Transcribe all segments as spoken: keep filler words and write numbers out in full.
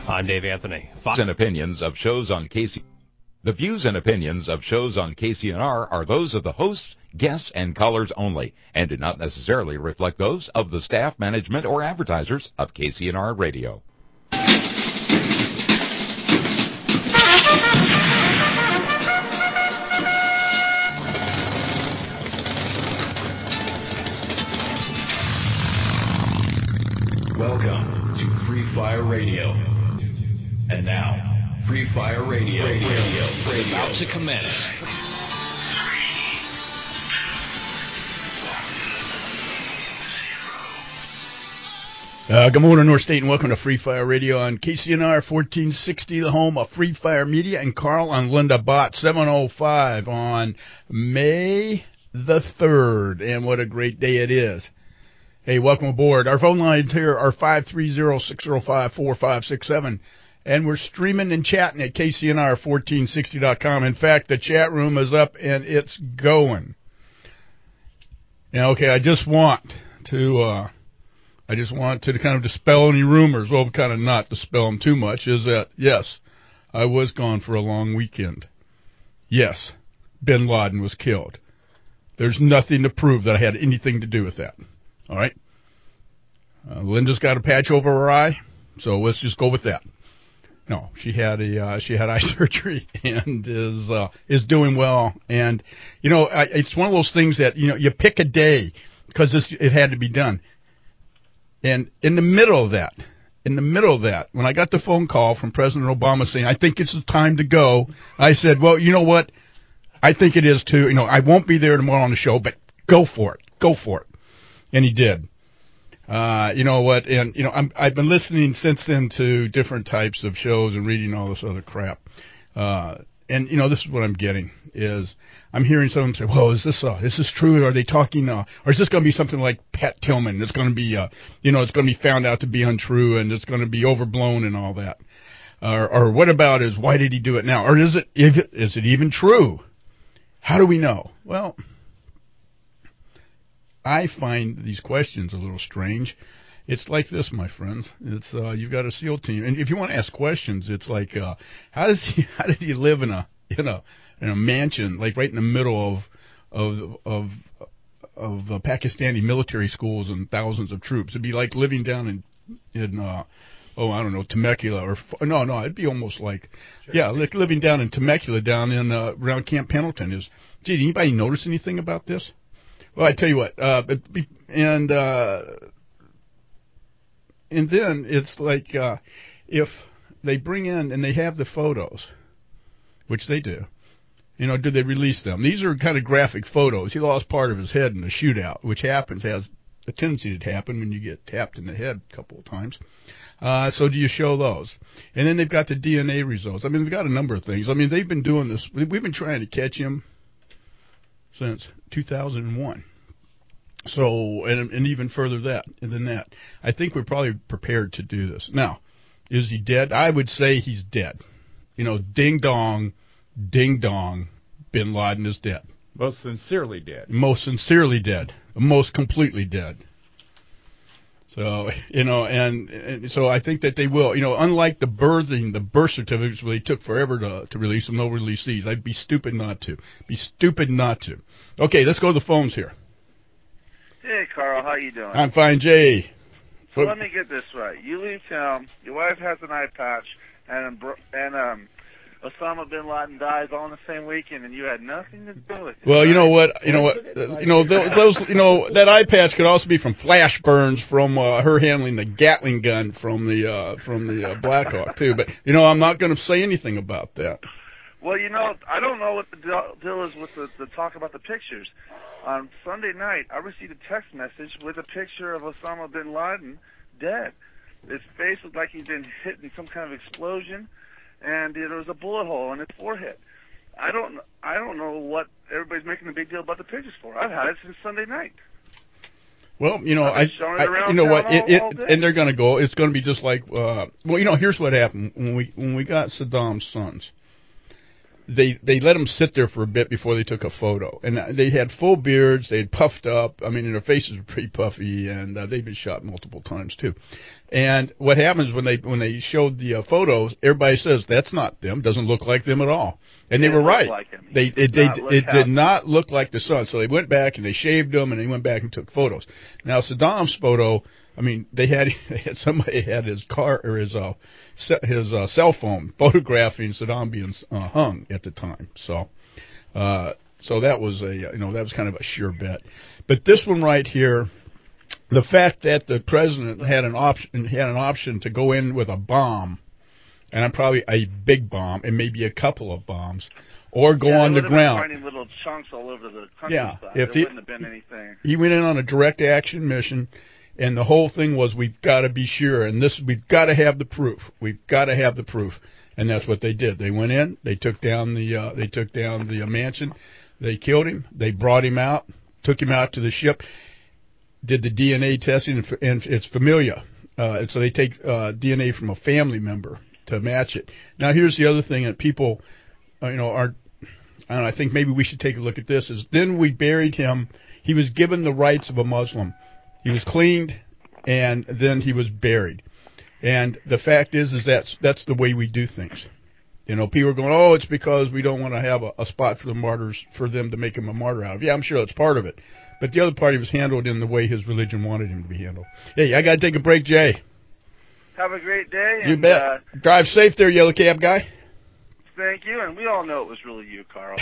I'm Dave Anthony. Fox and opinions of shows on K C. The views and opinions of shows on K C N R are those of the hosts, guests, and callers only, and do not necessarily reflect those of the staff, management, or advertisers of K C N R Radio. Welcome to Free Fire Radio. And now, Free Fire Radio, radio, radio, radio. is about to commence. Uh, good morning, North State, and welcome to Free Fire Radio on K C N R fourteen sixty, the home of Free Fire Media, and Carl and Linda Bott, seven oh five on May the third. And what a great day it is. Hey, welcome aboard. Our phone lines here are five three zero, six zero five, four five six seven, and we're streaming and chatting at K C N R fourteen sixty dot com. In fact, the chat room is up and it's going. Now, okay, I just want to, uh, I just want to kind of dispel any rumors. Well, kind of not dispel them too much. Is that, yes, I was gone for a long weekend. Yes, Bin Laden was killed. There's nothing to prove that I had anything to do with that. All right. Uh, Linda's got a patch over her eye, so let's just go with that. No, she had a uh, she had eye surgery and is uh, is doing well. And you know, I, it's one of those things that you know you pick a day because this it had to be done. And in the middle of that, in the middle of that, when I got the phone call from President Obama saying, "I think it's the time to go," I said, "Well, you know what? I think it is too. You know, I won't be there tomorrow on the show, but go for it, go for it." And he did. Uh, you know what? And, you know, I'm, I've been listening since then to different types of shows and reading all this other crap. Uh, and, you know, this is what I'm getting is I'm hearing someone say, well, is this, uh, is this true? Are they talking, uh, or is this going to be something like Pat Tillman? It's going to be, uh, you know, it's going to be found out to be untrue and it's going to be overblown and all that. Or, or what about is why did he do it now? Or is it, if it, is it even true? How do we know? Well, I find these questions a little strange. It's like this, my friends. It's uh, you've got a SEAL team, and if you want to ask questions, it's like, uh, how does he? How did he live in a in a in a mansion, like right in the middle of of of of uh, Pakistani military schools and thousands of troops? It'd be like living down in in uh, oh I don't know Temecula or no no it'd be almost like yeah like living down in Temecula down in uh, around Camp Pendleton. Is gee, did anybody notice anything about this? Well, I tell you what, uh, and uh, and then it's like uh, if they bring in and they have the photos, which they do, you know, do they release them? These are kind of graphic photos. He lost part of his head in a shootout, which happens, has a tendency to happen when you get tapped in the head a couple of times. Uh, so do you show those? And then they've got the D N A results. I mean, they've got a number of things. I mean, they've been doing this. We've been trying to catch him since two thousand one. So, and, and even further that than that. I think we're probably prepared to do this. Now, is he dead? I would say he's dead. You know, ding dong, ding dong, Bin Laden is dead. Most sincerely dead. Most sincerely dead. Most completely dead. So, you know, and, and so I think that they will, you know, unlike the birthing, the birth certificates where they took forever to, to release them, they'll release these. I'd be stupid not to. Be stupid not to. Okay, let's go to the phones here. Hey, Carl, how you doing? I'm fine, Jay. So let me get this right. You leave town, your wife has an eye patch, and and um, Osama bin Laden dies all in the same weekend, and you had nothing to do with it. Well, you know what? You know what? You know those. You know that eye patch could also be from flash burns from uh, her handling the Gatling gun from the uh, from the uh, Black Hawk too. But you know, I'm not going to say anything about that. Well, you know, I don't know what the deal is with the, the talk about the pictures. On Sunday night, I received a text message with a picture of Osama bin Laden dead. His face looked like he'd been hit in some kind of explosion, and there was a bullet hole in his forehead. I don't, I don't know what everybody's making a big deal about the pictures for. I've had it since Sunday night. Well, you know, I, I you know what, all, it, it, and they're going to go. It's going to be just like, uh, well, you know, here's what happened when we when we got Saddam's sons. they they let them sit there for a bit before they took a photo. And they had full beards. They had puffed up. I mean, and their faces were pretty puffy, and uh, they'd been shot multiple times too. And what happens when they when they showed the uh, photos, everybody says that's not them. Doesn't look like them at all. And they were right. Like they it, they, it did not look like the son. So they went back and they shaved him, and they went back and took photos. Now Saddam's photo, I mean, they had, they had somebody had his car or his uh his uh, cell phone photographing Saddam being uh, hung at the time. So uh so that was a you know that was kind of a sure bet. But this one right here, the fact that the president had an option had an option to go in with a bomb, and I'm probably a big bomb and maybe a couple of bombs, or go yeah, on the ground. Finding little chunks all over the countryside. Yeah, if there he, wouldn't have been anything. He went in on a direct action mission, and the whole thing was we've got to be sure, and this we've got to have the proof. We've got to have the proof, and that's what they did. They went in, they took down the uh, they took down the uh, mansion, they killed him, they brought him out, took him out to the ship. Did the D N A testing, and it's familiar. Uh, so they take uh, D N A from a family member to match it. Now, here's the other thing that people, uh, you know, are. I don't know, I think maybe we should take a look at this. Is then we buried him. He was given the rights of a Muslim. He was cleaned, and then he was buried. And the fact is, is that's that's the way we do things. You know, people are going, oh, it's because we don't want to have a, a spot for the martyrs, for them to make him a martyr out of. Yeah, I'm sure that's part of it. But the other part, he was handled in the way his religion wanted him to be handled. Hey, I got to take a break, Jay. Have a great day. You and, bet. Uh, Drive safe there, yellow cab guy. Thank you, and we all know it was really you, Carl.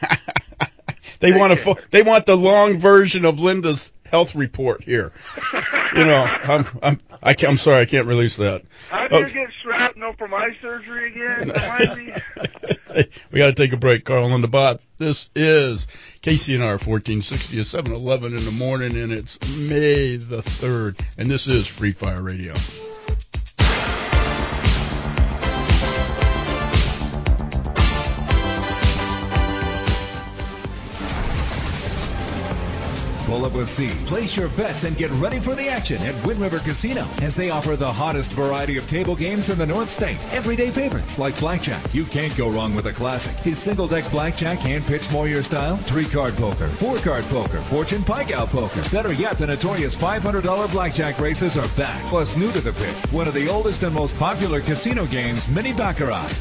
they want a fo- They want the long version of Linda's health report here. You know, I'm I'm I can't, I'm sorry, I can't release that. How do you okay. get shrapnel for my surgery again? Remind me. We got to take a break, Carl on the bot. This is K C N R fourteen sixty at seven eleven in the morning, and it's May the third, and this is Free Fire Radio. Pull up with C. Place your bets and get ready for the action at Wind River Casino, as they offer the hottest variety of table games in the North State. Everyday favorites like blackjack. You can't go wrong with a classic. His single-deck blackjack, hand-pitch Moyer style, three-card poker, four-card poker, fortune pike-out poker. Better yet, the notorious five hundred dollars blackjack races are back. Plus, new to the pit, one of the oldest and most popular casino games, Mini Baccarat.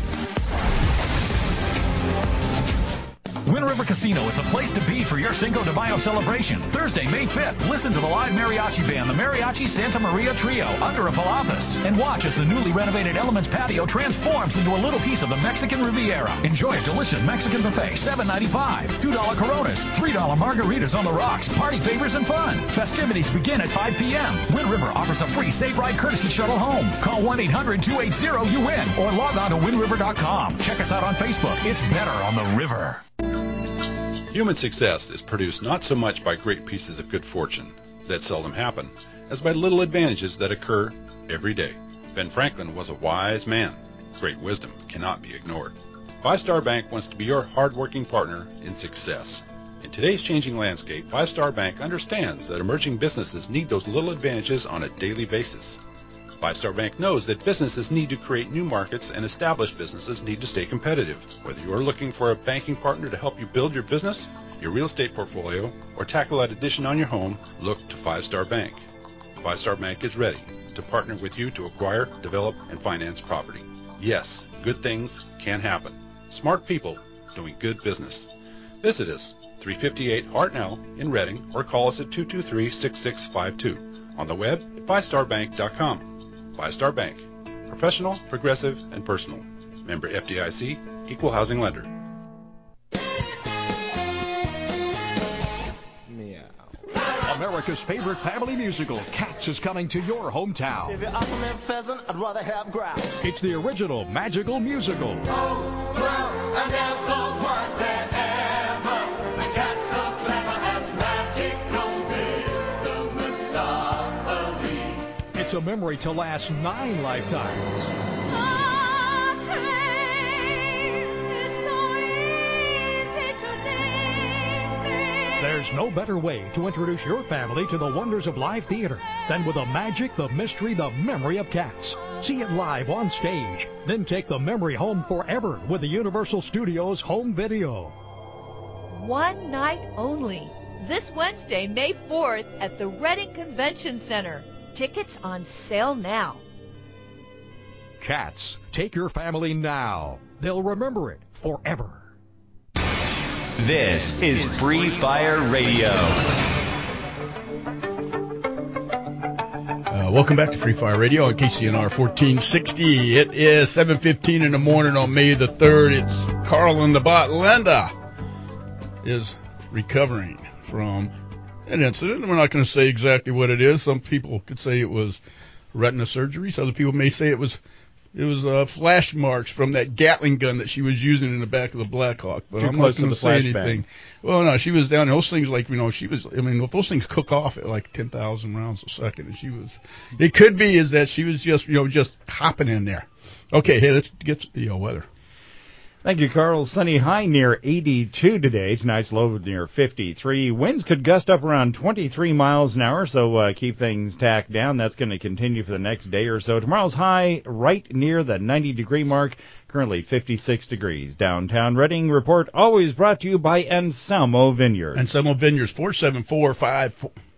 Wind River Casino is the place to be for your Cinco de Mayo celebration. Thursday, May fifth, listen to the live mariachi band, the Mariachi Santa Maria Trio, under a Palapas, and watch as the newly renovated Elements patio transforms into a little piece of the Mexican Riviera. Enjoy a delicious Mexican buffet, seven ninety-five, two dollar Coronas, three dollar margaritas on the rocks, party favors and fun. Festivities begin at five p.m. Wind River offers a free Safe Ride courtesy shuttle home. Call one eight hundred two eight zero U N or log on to wind river dot com. Check us out on Facebook. It's better on the river. Human success is produced not so much by great pieces of good fortune that seldom happen, as by little advantages that occur every day. Ben Franklin was a wise man. Great wisdom cannot be ignored. Five Star Bank wants to be your hard-working partner in success. In today's changing landscape, Five Star Bank understands that emerging businesses need those little advantages on a daily basis. Five Star Bank knows that businesses need to create new markets and established businesses need to stay competitive. Whether you are looking for a banking partner to help you build your business, your real estate portfolio, or tackle that addition on your home, look to Five Star Bank. Five Star Bank is ready to partner with you to acquire, develop, and finance property. Yes, good things can happen. Smart people doing good business. Visit us, three fifty-eight Hartnell in Reading, or call us at two two three, six six five two. On the web at five star bank dot com. Five Star Bank. Professional, progressive, and personal. Member F D I C, Equal Housing Lender. Meow. America's favorite family musical, Cats, is coming to your hometown. If you're up on that pheasant, I'd rather have grouse. It's the original magical musical. Oh, well, I never was there ever. The cat's so clever, has magical wisdom, Mustafa. It's a memory to last nine lifetimes. There's no better way to introduce your family to the wonders of live theater than with the magic, the mystery, the memory of Cats. See it live on stage, then take the memory home forever with the Universal Studios home video. One night only. This Wednesday, May fourth, at the Reading Convention Center. Tickets on sale now. Cats, take your family now. They'll remember it forever. This is Free Fire Radio. Uh, welcome back to Free Fire Radio on K C N R fourteen sixty. It is seven fifteen in the morning on May the third. It's Carl and the bot. Linda is recovering from an incident. We're not going to say exactly what it is. Some people could say it was retina surgery. Some other people may say it was it was uh, flash marks from that Gatling gun that she was using in the back of the Blackhawk. But Too I'm close not going to to the say anything. flashbang. Well, no, she was down. Those things, like, you know, she was, I mean, if those things cook off at like ten thousand rounds a second, and she was, it could be is that she was just, you know, just hopping in there. Okay, hey, let's get to the uh, weather. Thank you, Carl. Sunny high near eighty-two today. Tonight's low near fifty-three. Winds could gust up around twenty-three miles an hour, so uh, keep things tacked down. That's going to continue for the next day or so. Tomorrow's high right near the ninety-degree mark, currently fifty-six degrees. Downtown Reading report always brought to you by Anselmo Vineyards. Anselmo Vineyards, four seven four, five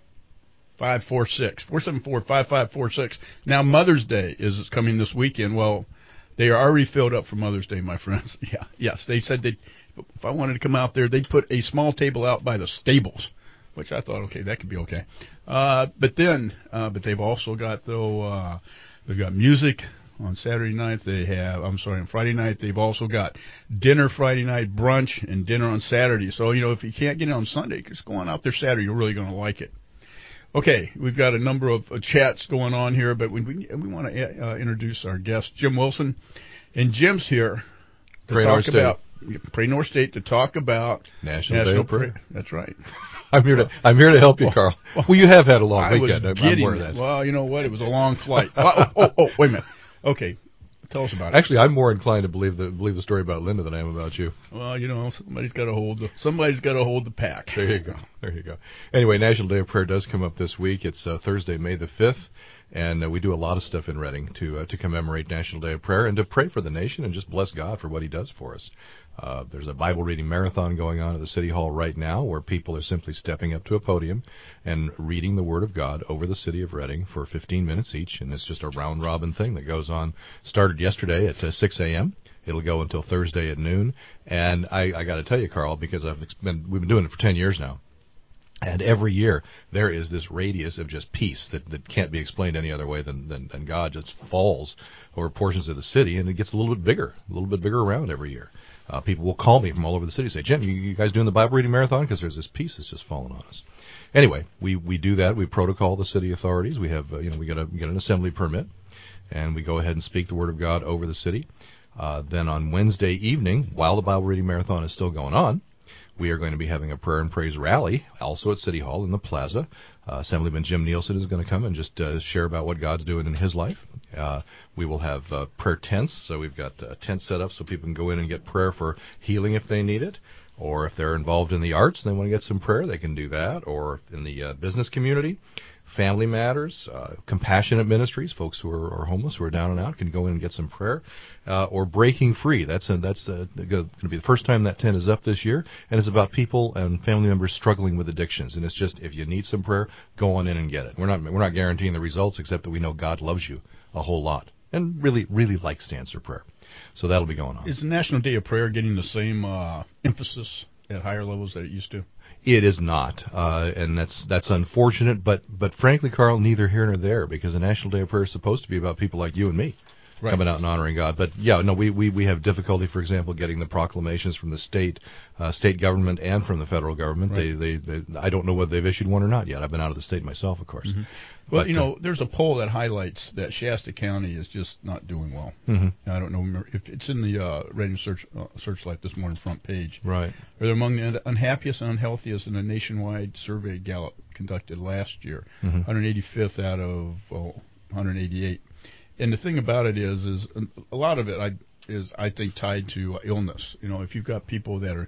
four six. four seven four, five five four six. Now, Mother's Day is coming this weekend. Well, they are already filled up for Mother's Day, my friends. Yeah, yes. They said that if I wanted to come out there, they'd put a small table out by the stables, which I thought, okay, that could be okay. Uh, but then, uh, but they've also got, though, uh, they've got music on Saturday nights. They have, I'm sorry, on Friday night. They've also got dinner Friday night, brunch, and dinner on Saturday. So, you know, if you can't get it on Sunday, just go on out there Saturday. You're really going to like it. Okay, we've got a number of uh, chats going on here, but we we, we want to uh, introduce our guest, Jim Wilson. And Jim's here to Pray talk North about Pray North State to talk about National, National Day of Prayer. Prayer. That's right. I'm here to I'm here to help you, Carl. Well, you have had a long I weekend. Was I'm getting aware of that. Well, you know what? It was a long flight. oh, oh, oh, wait a minute. Okay. Tell us about it. Actually, I'm more inclined to believe the believe the story about Linda than I am about you. Well, you know, somebody's got to hold the somebody's got to hold the pack. There you go. There you go. Anyway, National Day of Prayer does come up this week. It's uh, Thursday, May the fifth, and uh, we do a lot of stuff in Reading to uh, to commemorate National Day of Prayer and to pray for the nation and just bless God for what He does for us. Uh, there's a Bible reading marathon going on at the City Hall right now where people are simply stepping up to a podium and reading the Word of God over the city of Reading for fifteen minutes each, and it's just a round-robin thing that goes on. Started yesterday at uh, six a.m. It'll go until Thursday at noon, and I, I got to tell you, Carl, because I've been, we've been doing it for ten years now, and every year there is this radius of just peace that, that can't be explained any other way than, than, than God just falls over portions of the city, and it gets a little bit bigger, a little bit bigger around every year. Uh, people will call me from all over the city and say, Jim, you, you guys doing the Bible reading marathon? Because there's this peace that's just fallen on us. Anyway, we, we do that. We protocol the city authorities. We have, uh, you know, we get a we get an assembly permit, and we go ahead and speak the Word of God over the city. Uh, then on Wednesday evening, while the Bible reading marathon is still going on, we are going to be having a prayer and praise rally, also at City Hall in the plaza. Uh, Assemblyman Jim Nielsen is going to come and just uh, share about what God's doing in his life. Uh, we will have uh, prayer tents, so we've got uh, tents set up so people can go in and get prayer for healing if they need it, or if they're involved in the arts and they want to get some prayer, they can do that, or in the uh, business community. Family matters, uh, compassionate ministries, folks who are, are homeless, who are down and out, can go in and get some prayer, uh, or breaking free. That's a, that's a, going to be the first time that tent is up this year, and it's about people and family members struggling with addictions. And it's just, if you need some prayer, go on in and get it. We're not we're not guaranteeing the results, except that we know God loves you a whole lot and really really likes to answer prayer. So that'll be going on. Is the National Day of Prayer getting the same uh, emphasis at higher levels that it used to? It is not, uh, and that's that's unfortunate. But but frankly, Carl, neither here nor there, because the National Day of Prayer is supposed to be about people like you and me. Right. Coming out and honoring God. But, yeah, no, we, we, we have difficulty, for example, getting the proclamations from the state uh, state government and from the federal government. Right. They, they, they I don't know whether they've issued one or not yet. I've been out of the state myself, of course. Mm-hmm. Well, but, you know, uh, there's a poll that highlights that Shasta County is just not doing well. Mm-hmm. I don't know if it's in the uh, Reading Search, uh, Searchlight this morning front page. Right. They're among the unhappiest and unhealthiest in a nationwide survey Gallup conducted last year. Mm-hmm. one hundred eighty-fifth out of oh, one hundred eighty-eight. And the thing about it is, is a lot of it I, is, I think, tied to illness. You know, if you've got people that are,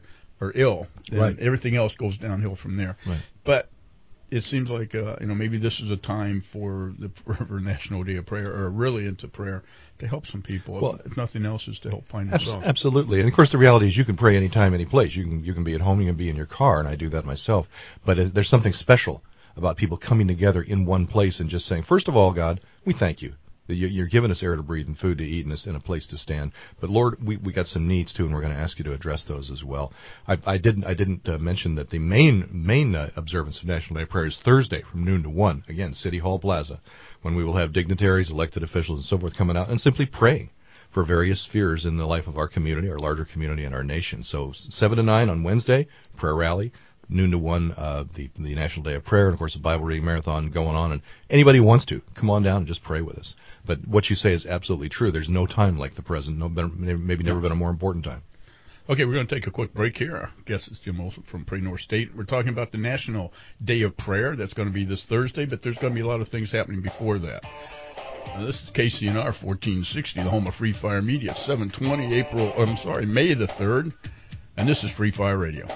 are ill, and Right. everything else goes downhill from there. Right. But it seems like uh, you know maybe this is a time for the for National Day of Prayer, or really into prayer, to help some people. Well, if nothing else, is to help find Abs- themselves. Absolutely, and of course the reality is you can pray anytime, any place. You can you can be at home, you can be in your car, and I do that myself. But uh, there's something special about people coming together in one place and just saying, first of all, God, we thank you that you- you're giving us air to breathe and food to eat and us in a place to stand. But Lord, we we got some needs too, and we're going to ask you to address those as well. I, I didn't I didn't uh, mention that the main main uh, observance of National Day of Prayer is Thursday from noon to one. Again, City Hall Plaza, when we will have dignitaries, elected officials, and so forth coming out and simply praying for various spheres in the life of our community, our larger community, and our nation. So seven to nine on Wednesday, prayer rally. Noon to one, uh, the the National Day of Prayer, and of course the Bible reading marathon going on. And anybody who wants to, come on down and just pray with us. But what you say is absolutely true. There's no time like the present. No, better, maybe never been a more important time. Okay, we're going to take a quick break here. Our guest is Jim Olson from Pray North State. We're talking about the National Day of Prayer. That's going to be this Thursday, but there's going to be a lot of things happening before that. Now, this is K C N R fourteen sixty, the home of Free Fire Media, seven twenty April. I'm sorry, May the third, and this is Free Fire Radio.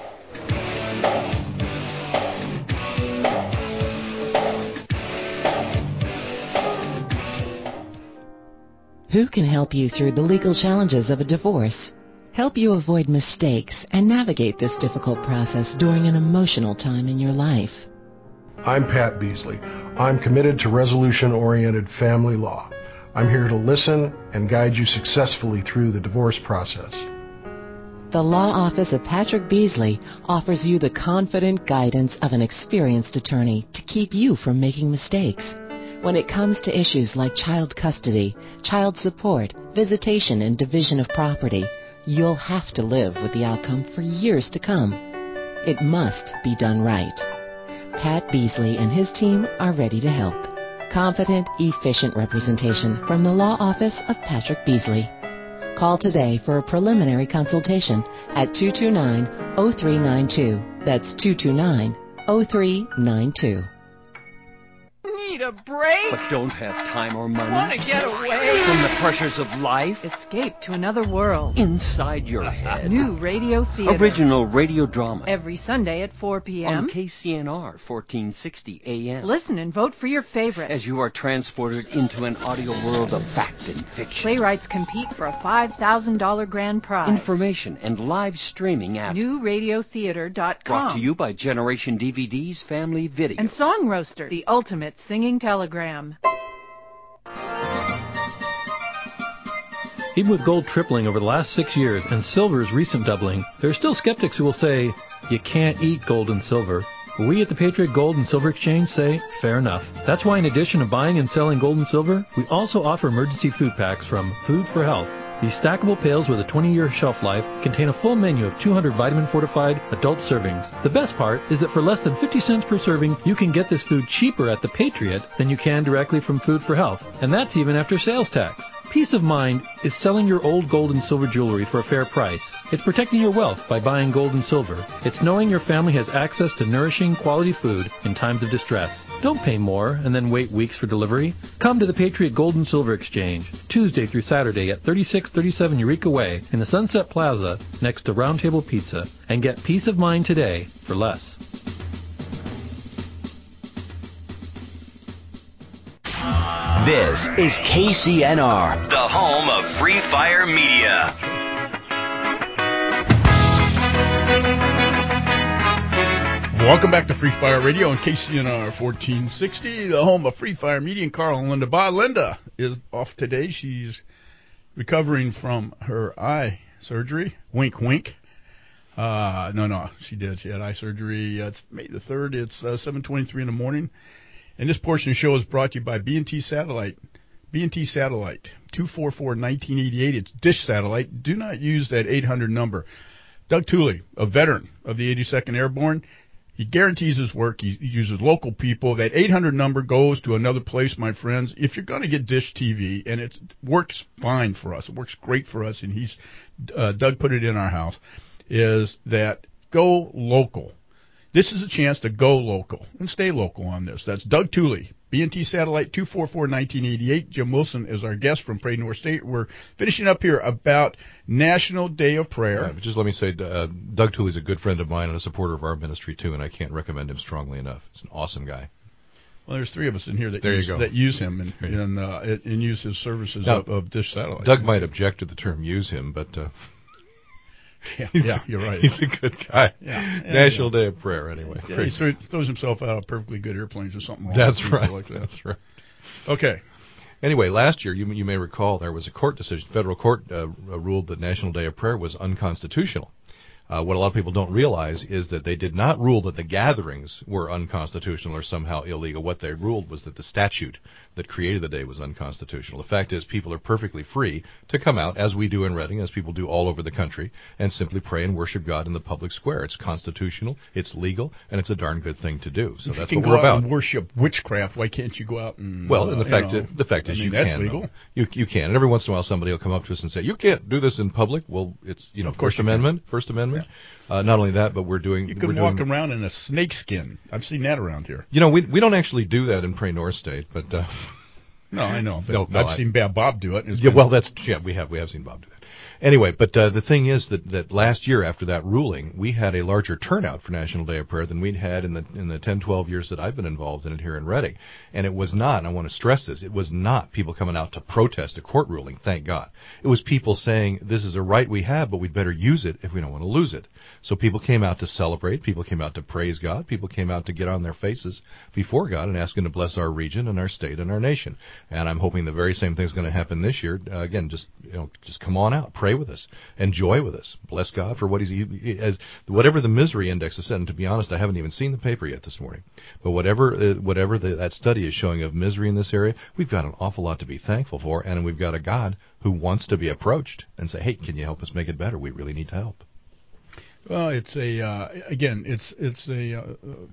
Who can help you through the legal challenges of a divorce? Help you avoid mistakes and navigate this difficult process during an emotional time in your life. I'm Pat Beasley. I'm committed to resolution-oriented family law. I'm here to listen and guide you successfully through the divorce process. The law office of Patrick Beasley offers you the confident guidance of an experienced attorney to keep you from making mistakes. When it comes to issues like child custody, child support, visitation, and division of property, you'll have to live with the outcome for years to come. It must be done right. Pat Beasley and his team are ready to help. Confident, efficient representation from the law office of Patrick Beasley. Call today for a preliminary consultation at two two nine, oh three nine two. That's two two nine, oh three nine two. Need a break? But don't have time or money? Want to get away from the pressures of life? Escape to another world. Inside your head. New radio theater. Original radio drama. Every Sunday at four p.m. on K C N R fourteen sixty A M. Listen and vote for your favorite. As you are transported into an audio world of fact and fiction. Playwrights compete for a five thousand dollars grand prize. Information and live streaming at new radio theater dot com. Brought to you by Generation D V D's Family Video. And Song Roaster, the ultimate singing telegram. Even with gold tripling over the last six years and silver's recent doubling, there are still skeptics who will say, you can't eat gold and silver. We at the Patriot Gold and Silver Exchange say, fair enough. That's why in addition to buying and selling gold and silver, we also offer emergency food packs from Food for Health. These stackable pails with a twenty-year shelf life contain a full menu of two hundred vitamin-fortified adult servings. The best part is that for less than fifty cents per serving, you can get this food cheaper at the Patriot than you can directly from Food for Health, and that's even after sales tax. Peace of mind is selling your old gold and silver jewelry for a fair price. It's protecting your wealth by buying gold and silver. It's knowing your family has access to nourishing, quality food in times of distress. Don't pay more and then wait weeks for delivery. Come to the Patriot Gold and Silver Exchange, Tuesday through Saturday at thirty-six thirty-seven Eureka Way in the Sunset Plaza next to Round Table Pizza, and get peace of mind today for less. This is K C N R, the home of Free Fire Media. Welcome back to Free Fire Radio on K C N R fourteen sixty, the home of Free Fire Media, and Carl and Linda Bott. Linda is off today. She's recovering from her eye surgery. Wink, wink. Uh, no, no, she did. She had eye surgery. Uh, it's May the third. It's uh, seven twenty-three in the morning. And this portion of the show is brought to you by B and T Satellite. B and T Satellite, two four four, one nine eight eight. It's Dish Satellite. Do not use that eight hundred number. Doug Tooley, a veteran of the eighty-second Airborne, he guarantees his work. He uses local people. That eight hundred number goes to another place, my friends. If you're going to get Dish T V, and it works fine for us, it works great for us, and he's uh, Doug put it in our house, is that go local. this is a chance to go local and stay local on this. That's Doug Tooley, B N T Satellite two four four, nineteen eighty-eight. Jim Wilson is our guest from Pray North State. We're finishing up here about National Day of Prayer. Yeah, but just let me say, uh, Doug Tooley is a good friend of mine and a supporter of our ministry, too, and I can't recommend him strongly enough. He's an awesome guy. Well, there's three of us in here that there use, you go. that use him and and, uh, and use his services now, of, of Dish Satellite. Doug might object to the term "use him," but uh, yeah, yeah, you're right. He's a good guy. Yeah, yeah, National yeah. Day of Prayer, anyway. Yeah, he throws, throws himself out of perfectly good airplanes or something wrong. That's with right. Like that. That's right. Okay. Anyway, last year, you, you may recall, there was a court decision. Federal court uh, ruled that National Day of Prayer was unconstitutional. Uh, what a lot of people don't realize is that they did not rule that the gatherings were unconstitutional or somehow illegal. What they ruled was that the statute that created the day was unconstitutional. The fact is, people are perfectly free to come out, as we do in Reading, as people do all over the country, and simply pray and worship God in the public square. It's constitutional, it's legal, and it's a darn good thing to do. So if that's you what can we're go out about. And worship witchcraft. Why can't you go out and? Well, and the uh, fact you is, know, the fact I is, mean, you that's can. legal. Though. You you can. And every once in a while, somebody will come up to us and say, "You can't do this in public." Well, it's you know, of course First Amendment. Can. First Amendment. Yeah. Uh, not only that, but we're doing. You we're can walk doing, around in a snake skin. I've seen that around here. You know, we we don't actually do that in Pray North State, but. Uh, No, I know. But no, no, I've I, seen Bob do it. Yeah, well, that's yeah, we have we have seen Bob do that. Anyway, but uh, the thing is that, that last year after that ruling, we had a larger turnout for National Day of Prayer than we'd had in the in the ten, twelve years that I've been involved in it here in Reading. And it was not, and I want to stress this, it was not people coming out to protest a court ruling, thank God. It was people saying, this is a right we have, but we'd better use it if we don't want to lose it. So people came out to celebrate, people came out to praise God, people came out to get on their faces before God and ask Him to bless our region and our state and our nation. And I'm hoping the very same thing is going to happen this year. Uh, again, just you know, just come on out, pray with us, enjoy with us, bless God for what He's he, as whatever the misery index has said. And to be honest, I haven't even seen the paper yet this morning. But whatever uh, whatever the, that study is showing of misery in this area, we've got an awful lot to be thankful for, and we've got a God who wants to be approached and say, "Hey, can you help us make it better? We really need to help." Well, it's a uh, again, it's it's a uh,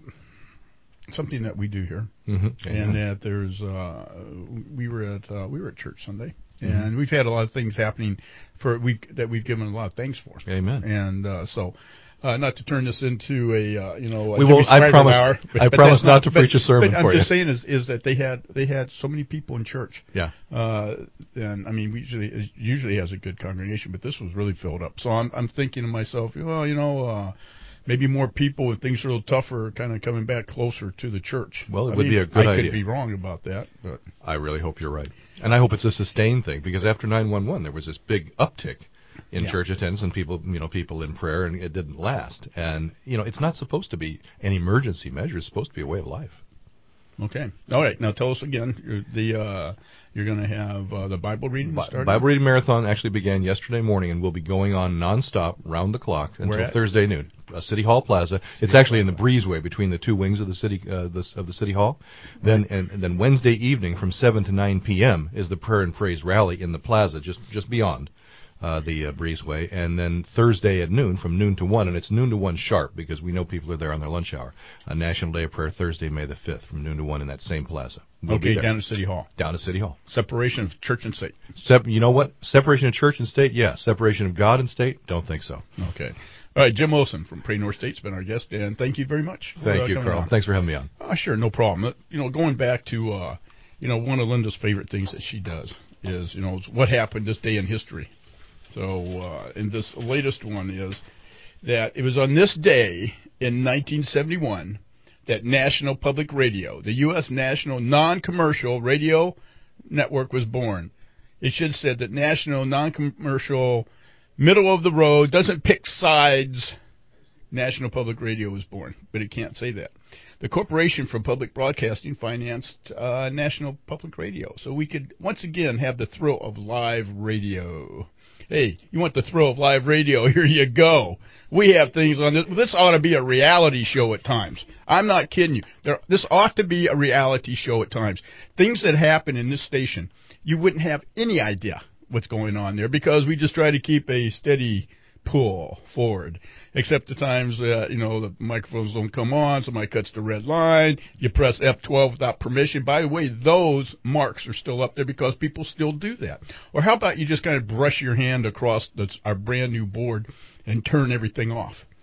something that we do here, mm-hmm. and that there's uh, we were at uh, we were at church Sunday, mm-hmm. and we've had a lot of things happening for we that we've given a lot of thanks for. Amen. And uh, so. Uh, not to turn this into a uh, you know a we won't. I promise. Hour, but, I but promise not, not to but, preach a sermon but for I'm you. just saying is is that they had they had so many people in church. Yeah. Uh, and I mean, we usually it usually has a good congregation, but this was really filled up. So I'm I'm thinking to myself, well, you know, uh, maybe more people when things are a little tougher, kind of coming back closer to the church. Well, it I would mean, be a good I idea. I could be wrong about that, but I really hope you're right, and I hope it's a sustained thing because after nine one one there was this big uptick in yeah. church attendance and people, you know, people in prayer, and it didn't last. And you know, it's not supposed to be an emergency measure; it's supposed to be a way of life. Okay. All right. Now tell us again. The uh, you're going to have uh, the Bible reading starting? Bible reading marathon actually began yesterday morning and will be going on nonstop, round the clock until Thursday noon. Uh, City Hall Plaza. City it's actually Plaza. in the breezeway between the two wings of the city uh, the, of the City Hall. Then right. and, and then Wednesday evening from seven to nine p.m. is the prayer and praise rally in the plaza, just just beyond. Uh, the uh, breezeway, and then Thursday at noon, from noon to one, and it's noon to one sharp because we know people are there on their lunch hour. A National Day of Prayer Thursday, May the fifth, from noon to one in that same plaza. We'll okay, down to City Hall. Down to City Hall. Separation of church and state. Sep- you know what? Separation of church and state, yeah. Separation of God and state, don't think so. Okay. All right, Jim Wilson from Pray North State's been our guest, and thank you very much. Thank for, you, uh, Carl. on. Thanks for having me on. Uh, sure, no problem. You know, going back to, uh, you know, one of Linda's favorite things that she does is, you know, what happened this day in history. So, uh, and this latest one is that it was on this day in nineteen seventy-one that National Public Radio, the U S National Non-Commercial Radio Network, was born. It should have said that National Non-Commercial, middle of the road, doesn't pick sides, National Public Radio was born, but it can't say that. The Corporation for Public Broadcasting financed uh, National Public Radio, so we could once again have the thrill of live radio. Hey, you want the thrill of live radio? Here you go. We have things on this. This ought to be a reality show at times. I'm not kidding you. There, this ought to be a reality show at times. Things that happen in this station, you wouldn't have any idea what's going on there because we just try to keep a steady pull forward. Except the times that, you know, the microphones don't come on, somebody cuts the red line, you press F twelve without permission. By the way, those marks are still up there because people still do that. Or how about you just kind of brush your hand across the, our brand new board and turn everything off?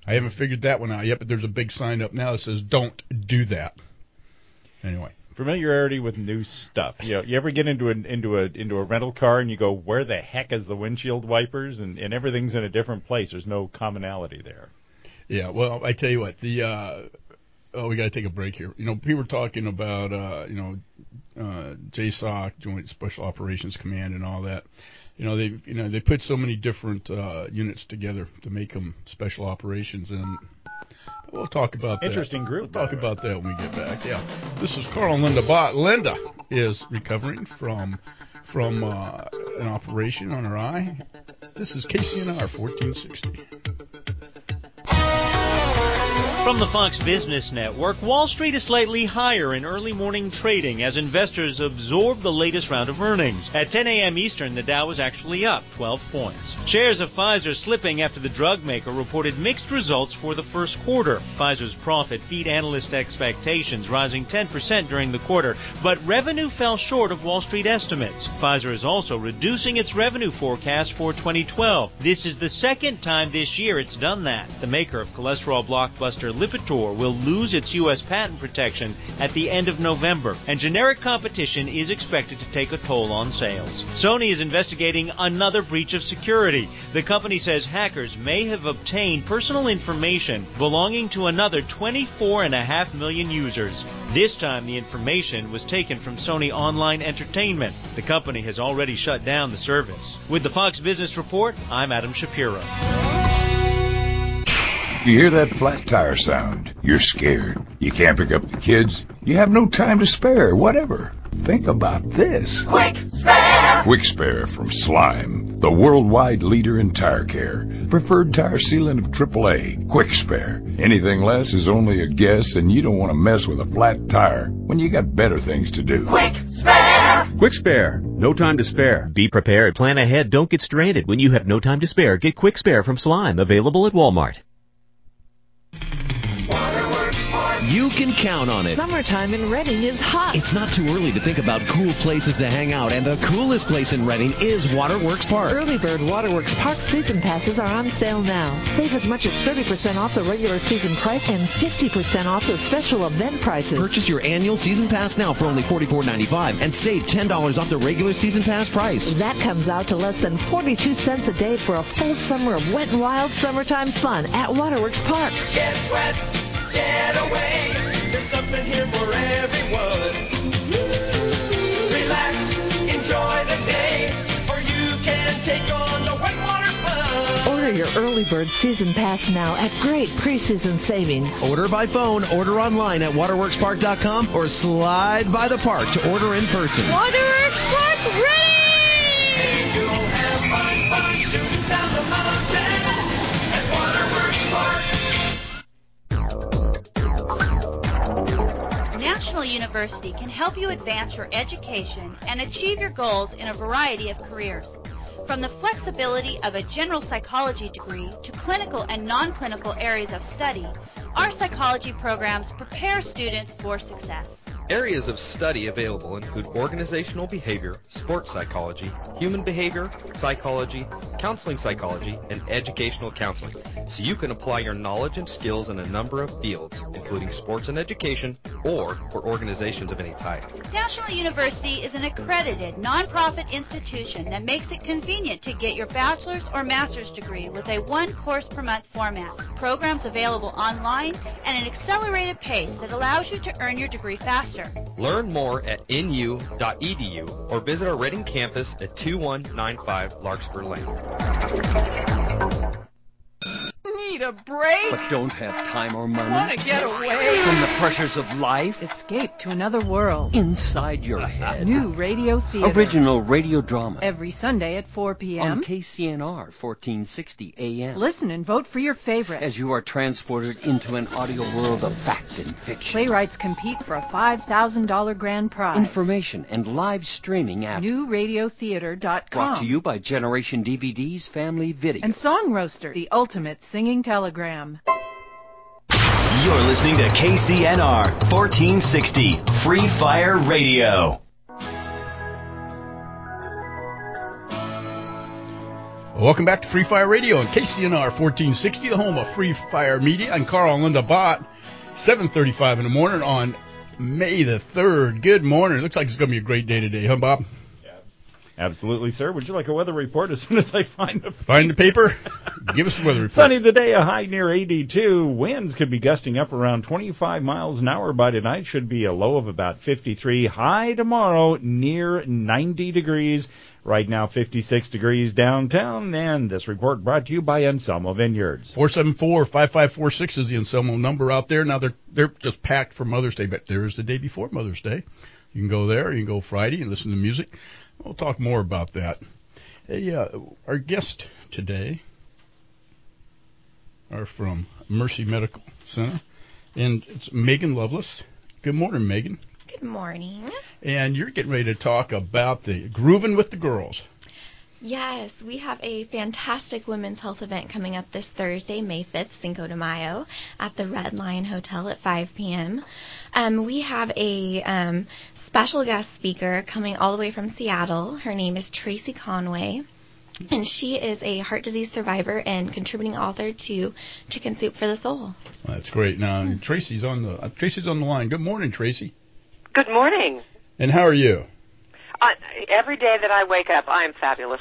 I haven't figured that one out yet, but there's a big sign up now that says don't do that. Anyway. Familiarity with new stuff. You know, you ever get into an into a into a rental car and you go, where the heck is the windshield wipers? And, and everything's in a different place. There's no commonality there. Yeah, well, I tell you what, the uh, oh, we got to take a break here. You know, people were talking about uh, you know uh, J SOC, Joint Special Operations Command, and all that. You know, they you know they put so many different uh, units together to make them special operations, and we'll talk about that. Interesting group. We'll talk about that when we get back. Yeah, this is Carl and Linda Bott. Linda is recovering from from uh, an operation on her eye. This is K C N R fourteen sixty. From the Fox Business Network, Wall Street is slightly higher in early morning trading as investors absorb the latest round of earnings. At ten a.m. Eastern, the Dow was actually up twelve points. Shares of Pfizer slipping after the drug maker reported mixed results for the first quarter. Pfizer's profit beat analyst expectations, rising ten percent during the quarter, but revenue fell short of Wall Street estimates. Pfizer is also reducing its revenue forecast for twenty twelve. This is the second time this year it's done that. The maker of cholesterol blockbuster Lipitor will lose its U S patent protection at the end of November, and generic competition is expected to take a toll on sales. Sony is investigating another breach of security. The company says hackers may have obtained personal information belonging to another twenty-four point five million users. This time the information was taken from Sony Online Entertainment. The company has already shut down the service. With the Fox Business Report, I'm Adam Shapiro. You hear that flat tire sound, you're scared. You can't pick up the kids. You have no time to spare, whatever. Think about this. Quick Spare! Quick Spare from Slime, the worldwide leader in tire care. Preferred tire sealant of triple A. Quick Spare. Anything less is only a guess, and you don't want to mess with a flat tire when you got better things to do. Quick Spare! Quick Spare. No time to spare. Be prepared. Plan ahead. Don't get stranded. When you have no time to spare, get Quick Spare from Slime. Available at Walmart. You can count on it. Summertime in Reading is hot. It's not too early to think about cool places to hang out, and the coolest place in Reading is Waterworks Park. Early Bird Waterworks Park season passes are on sale now. Save as much as thirty percent off the regular season price and fifty percent off the special event prices. Purchase your annual season pass now for only forty-four ninety-five and save ten dollars off the regular season pass price. That comes out to less than forty-two cents a day for a full summer of wet and wild summertime fun at Waterworks Park. Get wet, get away. There's something here for everyone. Relax, enjoy the day, or you can take on the whitewater fun. Order your early bird season pass now at great preseason savings. Order by phone, order online at waterworks park dot com, or slide by the park to order in person. Waterworks Park ready! And you'll have fun, fun shooting down the mountain at Waterworks Park. National University can help you advance your education and achieve your goals in a variety of careers. From the flexibility of a general psychology degree to clinical and non-clinical areas of study, our psychology programs prepare students for success. Areas of study available include organizational behavior, sports psychology, human behavior, psychology, counseling psychology, and educational counseling, so you can apply your knowledge and skills in a number of fields, including sports and education, or for organizations of any type. National University is an accredited nonprofit institution that makes it convenient to get your bachelor's or master's degree with a one course per month format, programs available online, and an accelerated pace that allows you to earn your degree faster. Learn more at N U dot E D U or visit our Reading campus at two one nine five Larkspur Lane. Need a break? But don't have time or money? Want to get away from the pressures of life? Escape to another world. Inside your head. New radio theater. Original radio drama. Every Sunday at four p.m. on K C N R fourteen sixty A M. Listen and vote for your favorite. As you are transported into an audio world of fact and fiction. Playwrights compete for a five thousand dollars grand prize. Information and live streaming at new radio theater dot com. Brought to you by Generation D V D's Family Video. And Song Roaster, the ultimate singing telegram. You're listening to K C N R fourteen sixty Free Fire Radio. Welcome back to Free Fire Radio on K C N R fourteen sixty, the home of Free Fire Media. I'm Carl and Linda Bott, seven thirty-five in the morning on May the third. Good morning. It looks like it's going to be a great day today, huh, Bob? Absolutely, sir. Would you like a weather report as soon as I find the Find the paper? Give us the weather report. Sunny today, a high near eighty-two. Winds could be gusting up around twenty-five miles an hour by tonight. Should be a low of about fifty-three. High tomorrow near ninety degrees. Right now, fifty-six degrees downtown. And this report brought to you by Anselmo Vineyards. four seven four, five five four six is the Anselmo number out there. Now, they're, they're just packed for Mother's Day, but there's the day before Mother's Day. You can go there. You can go Friday and listen to music. We'll talk more about that. Hey, uh, our guests today are from Mercy Medical Center, and it's Megan Lovelace. Good morning, Megan. Good morning. And you're getting ready to talk about the Grooving with the Girls. Yes, we have a fantastic women's health event coming up this Thursday, May fifth, Cinco de Mayo, at the Red Lion Hotel at five p.m. Um, we have a um, special guest speaker coming all the way from Seattle. Her name is Tracy Conway, and she is a heart disease survivor and contributing author to Chicken Soup for the Soul. Well, that's great. Now, mm. Tracy's on the uh, Tracy's on the line. Good morning, Tracy. Good morning. And how are you? Uh, every day that I wake up, I am fabulous.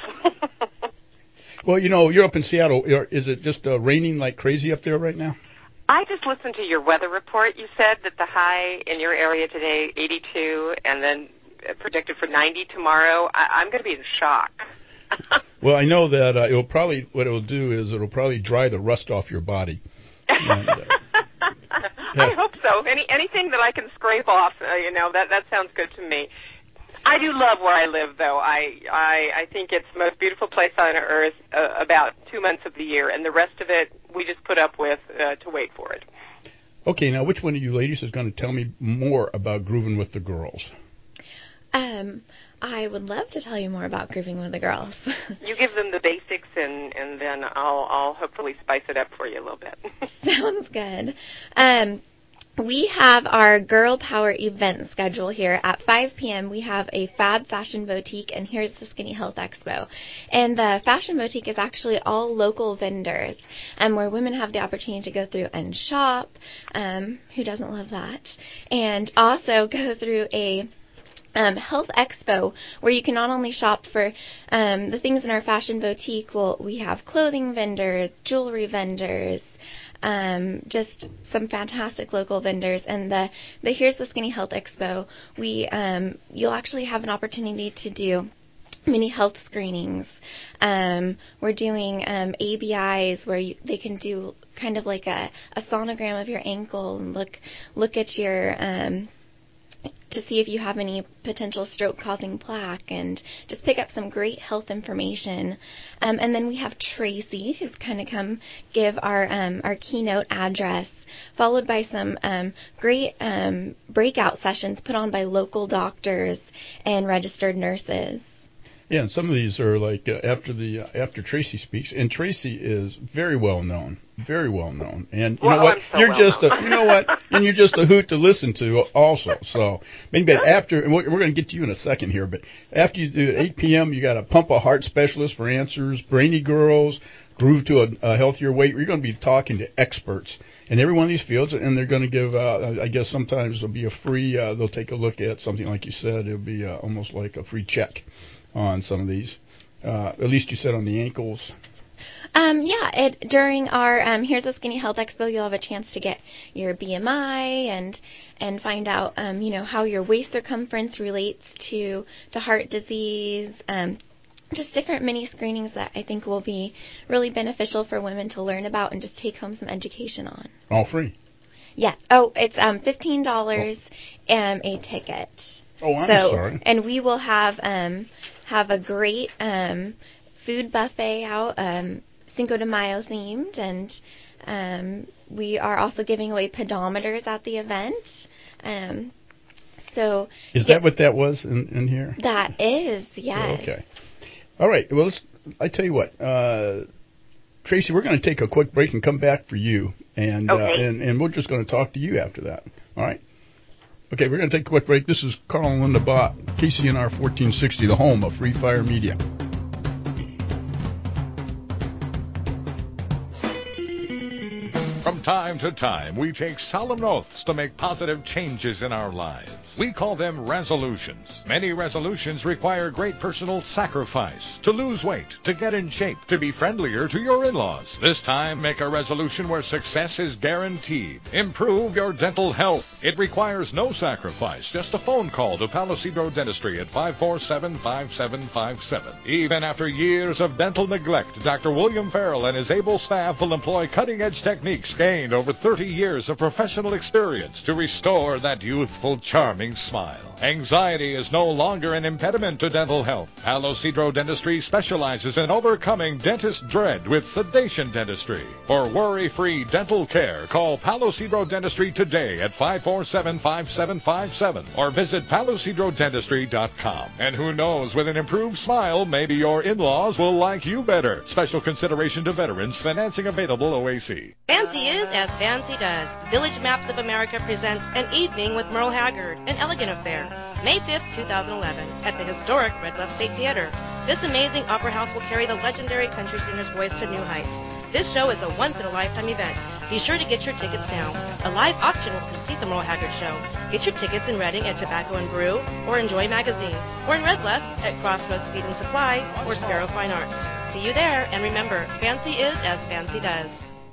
Well, you know, you're up in Seattle. Is it just uh, raining like crazy up there right now? I just listened to your weather report. You said that the high in your area today, eighty-two, and then predicted for ninety tomorrow. I- I'm going to be in shock. Well, I know that uh, it'll probably, what it'll do is it'll probably dry the rust off your body. And, uh, yeah. I hope so. Any Anything that I can scrape off, uh, you know, that, that sounds good to me. I do love where I live, though. I, I I think it's the most beautiful place on earth uh, about two months of the year, and the rest of it we just put up with uh, to wait for it. Okay, now which one of you ladies is going to tell me more about Grooving with the Girls? Um, I would love to tell you more about Grooving with the Girls. You give them the basics, and, and then I'll I'll hopefully spice it up for you a little bit. Sounds good. Um. We have our Girl Power event schedule here. At five p.m. we have a Fab Fashion Boutique, and here's the Skinny Health Expo. And the Fashion Boutique is actually all local vendors, um, where women have the opportunity to go through and shop. Um, who doesn't love that? And also go through a Um, Health Expo, where you can not only shop for um, the things in our fashion boutique. Well, we have clothing vendors, jewelry vendors, um, just some fantastic local vendors. And the, the Here's the Skinny Health Expo, we um, you'll actually have an opportunity to do mini health screenings. Um, we're doing um, A B Is where you, they can do kind of like a, a sonogram of your ankle and look look at your um, to see if you have any potential stroke-causing plaque, and just pick up some great health information. Um, and then we have Tracy, who's going to come give our um, our keynote address, followed by some um, great um, breakout sessions put on by local doctors and registered nurses. Yeah, and some of these are like uh, after the uh, after Tracy speaks, and Tracy is very well known, very well known, and you well, know what, I'm so you're well just known. a, you know what, and you're just a hoot to listen to also. So maybe after, and we're, we're going to get to you in a second here, but after you do eight p.m., you got a Pump a Heart specialist for answers, Brainy Girls, Groove to a, a Healthier Weight. You're going to be talking to experts in every one of these fields, and they're going to give, uh, I guess sometimes it'll be a free, uh, they'll take a look at something like you said, it'll be uh, almost like a free check on some of these. Uh, at least you said on the ankles. Um, yeah, it, during our um, Here's the Skinny Health Expo, you'll have a chance to get your B M I and and find out, um, you know, how your waist circumference relates to to heart disease. Um, just different mini screenings that I think will be really beneficial for women to learn about and just take home some education on. All free? Yeah. Oh, it's um, fifteen dollars oh. um, a ticket. Oh, I'm so, sorry. And we will have um, have a great um, food buffet out, um, Cinco de Mayo themed, and um, we are also giving away pedometers at the event. Um, so is that what that was in, in here? That is, yes. Okay. All right. Well, let's, I tell you what, uh, Tracy, we're going to take a quick break and come back for you, and okay. uh, and, and we're just going to talk to you after that. All right. Okay, we're going to take a quick break. This is Carl and Linda Bott, K C N R fourteen sixty, the home of Free Fire Media. From time to time, we take solemn oaths to make positive changes in our lives. We call them resolutions. Many resolutions require great personal sacrifice. To lose weight, to get in shape, to be friendlier to your in-laws. This time, make a resolution where success is guaranteed. Improve your dental health. It requires no sacrifice, just a phone call to Palo Cedro Dentistry at five four seven, five seven five seven. Even after years of dental neglect, Doctor William Farrell and his able staff will employ cutting-edge techniques gained over thirty years of professional experience to restore that youthful, charming smile. Anxiety is no longer an impediment to dental health. Palo Cedro Dentistry specializes in overcoming dentist dread with sedation dentistry. For worry-free dental care, call Palo Cedro Dentistry today at five four seven, five seven five seven or visit palo cedro dentistry dot com. And who knows, with an improved smile, maybe your in-laws will like you better. Special consideration to veterans. Financing available O A C. Fancy is as fancy does. Village Maps of America presents An Evening with Merle Haggard, an elegant affair, May fifth, two thousand eleven, at the historic Red Bluff State Theater. This amazing opera house will carry the legendary country singer's voice to new heights. This show is a once-in-a-lifetime event. Be sure to get your tickets now. A live auction will precede the Merle Haggard Show. Get your tickets in Reading at Tobacco and Brew or Enjoy Magazine, or in Red Bluff at Crossroads Feed and Supply or Sparrow Fine Arts. See you there, and remember, fancy is as fancy does.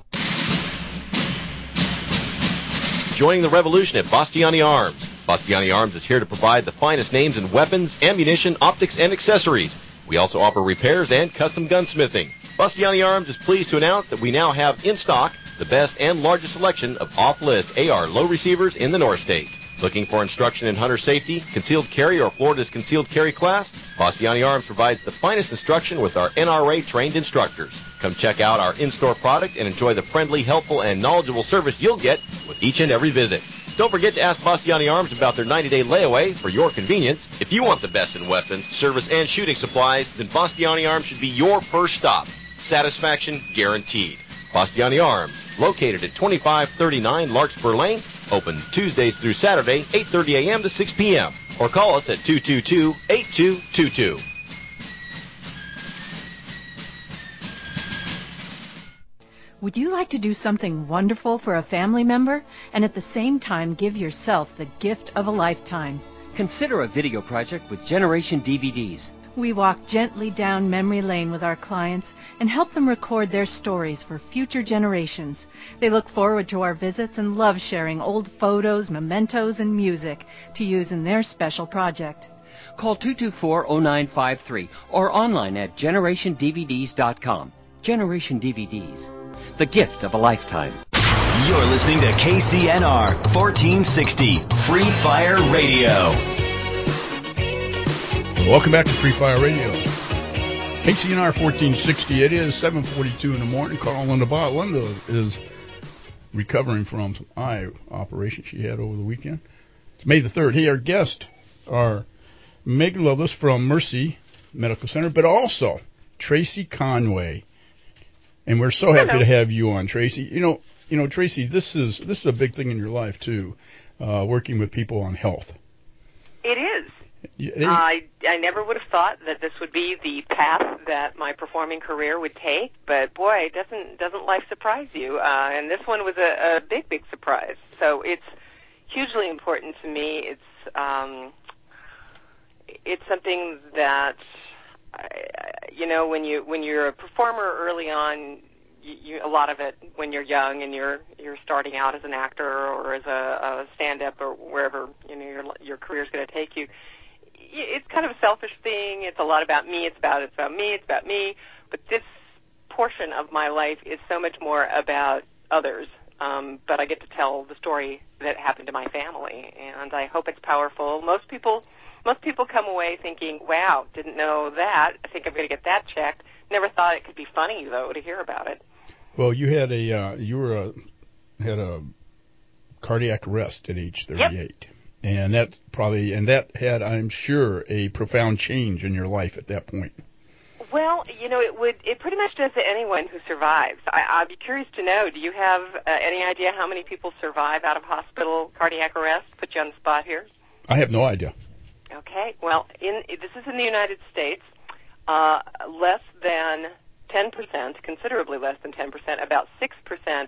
Joining the revolution at Bastiani Arms. Bastiani Arms is here to provide the finest names in weapons, ammunition, optics, and accessories. We also offer repairs and custom gunsmithing. Bastiani Arms is pleased to announce that we now have in stock the best and largest selection of off-list A R low receivers in the North State. Looking for instruction in hunter safety, concealed carry, or Florida's concealed carry class? Bastiani Arms provides the finest instruction with our N R A-trained instructors. Come check out our in-store product and enjoy the friendly, helpful, and knowledgeable service you'll get with each and every visit. Don't forget to ask Bastiani Arms about their ninety-day layaway for your convenience. If you want the best in weapons, service, and shooting supplies, then Bastiani Arms should be your first stop. Satisfaction guaranteed. Bastiani Arms, located at twenty-five thirty-nine Larkspur Lane, open Tuesdays through Saturday, eight thirty a.m. to six p.m. Or call us at two two two, eight two two two. Would you like to do something wonderful for a family member and at the same time give yourself the gift of a lifetime? Consider a video project with Generation D V Ds. We walk gently down memory lane with our clients and help them record their stories for future generations. They look forward to our visits and love sharing old photos, mementos, and music to use in their special project. Call two two four, zero nine five three or online at generation d v d s dot com. Generation D V Ds, the gift of a lifetime. You're listening to K C N R fourteen sixty Free Fire Radio. Welcome back to Free Fire Radio. K C N R fourteen sixty. It is seven forty-two in the morning. Carl Linda Bott. Linda is recovering from some eye operation she had over the weekend. It's May the third. Hey, our guests are Meg Loveless from Mercy Medical Center, but also Tracy Conway. And we're so happy Hello. to have you on, Tracy. You know, you know, Tracy, this is this is a big thing in your life too, uh, working with people on health. It is. Yeah, Uh, I I never would have thought that this would be the path that my performing career would take, but boy, doesn't doesn't life surprise you? Uh, and this one was a, a big, big surprise. So it's hugely important to me. It's um, it's something that I, you know when you when you're a performer early on. You, you, a lot of it when you're young and you're you're starting out as an actor or as a, a stand-up or wherever you know your your career's going to take you. It's kind of a selfish thing. It's a lot about me. It's about it's about me. It's about me. But this portion of my life is so much more about others. Um, but I get to tell the story that happened to my family, and I hope it's powerful. Most people, most people come away thinking, "Wow, didn't know that. I think I'm going to get that checked." Never thought it could be funny though to hear about it. Well, you had a uh, you were a, had a cardiac arrest at age thirty-eight. Yep. And that probably, and that had, I'm sure, a profound change in your life at that point. Well, you know, it would, it pretty much does to anyone who survives. I, I'd be curious to know, do you have uh, any idea how many people survive out of hospital cardiac arrest? Put you on the spot here. I have no idea. Okay, well, in this is in the United States. Uh, less than ten percent, considerably less than ten percent, about six percent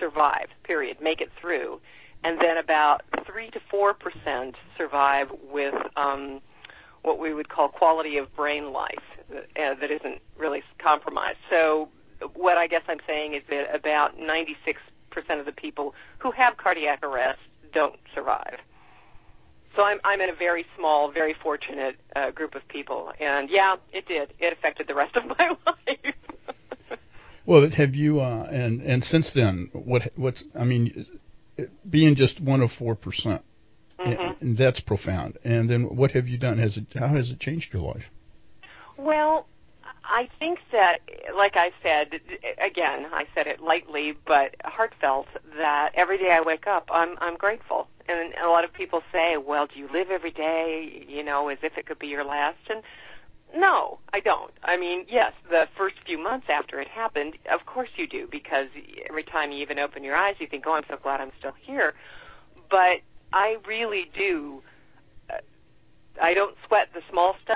survive, period, make it through. And then about three to four percent survive with um, what we would call quality of brain life uh, that isn't really compromised. So what I guess I'm saying is that about ninety-six percent of the people who have cardiac arrest don't survive. So I'm, I'm in a very small, very fortunate uh, group of people. And, yeah, it did. It affected the rest of my life. Well, have you, uh, and, and since then, what, what's, I mean, being just one of four percent, Mm-hmm. and that's profound. And then what have you done? Has it, how has it changed your life? Well, I think that, like I said, again, I said it lightly but heartfelt, that every day I wake up, I'm I'm grateful. And a lot of people say, well, do you live every day, you know, as if it could be your last? And no, I don't. I mean, yes, the first few months after it happened, of course you do, because every time you even open your eyes, you think, oh, I'm so glad I'm still here. But I really do, uh, I don't sweat the small stuff.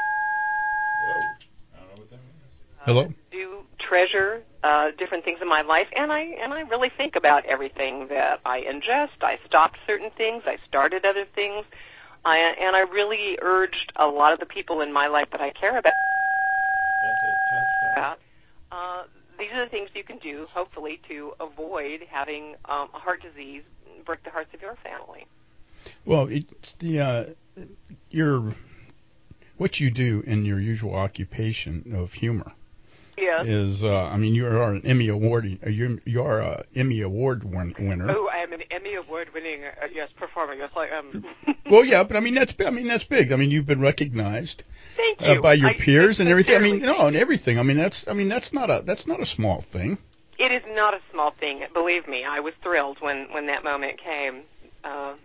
Hello? Do treasure uh, different things in my life, and I and I really think about everything that I ingest. I stopped certain things. I started other things. I, and I really urged a lot of the people in my life that I care about. about uh, these are the things you can do, hopefully, to avoid having um, heart disease break the hearts of your family. Well, it's the uh, your what you do in your usual occupation of humor. Yes. Is uh, I mean you are an Emmy award you you are a Emmy award win- winner. Oh, I am an Emmy award winning uh, yes performer. Yes, I am. Well, yeah, but I mean that's I mean that's big. I mean you've been recognized Thank uh, you. by your I peers and everything. I mean sincerely no, and everything. I mean that's I mean that's not a that's not a small thing. It is not a small thing. Believe me, I was thrilled when when that moment came. Uh,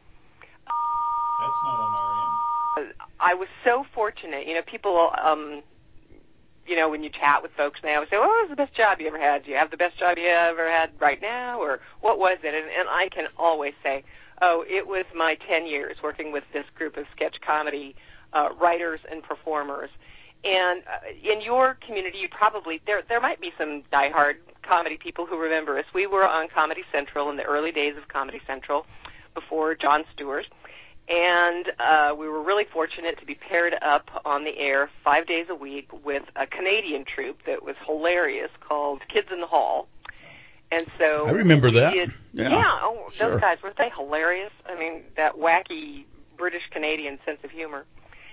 That's not on our end. I was so fortunate. You know, people. Um, You know, when you chat with folks, they always say, "Oh, what was the best job you ever had? Do you have the best job you ever had right now, or what was it?" And, and I can always say, "Oh, it was my ten years working with this group of sketch comedy uh, writers and performers." And uh, in your community, you probably there there might be some diehard comedy people who remember us. We were on Comedy Central in the early days of Comedy Central, before Jon Stewart. And uh, we were really fortunate to be paired up on the air five days a week with a Canadian troupe that was hilarious called Kids in the Hall. And so I remember we that. Did, yeah, yeah oh, sure. those guys, weren't they hilarious? I mean, that wacky British-Canadian sense of humor.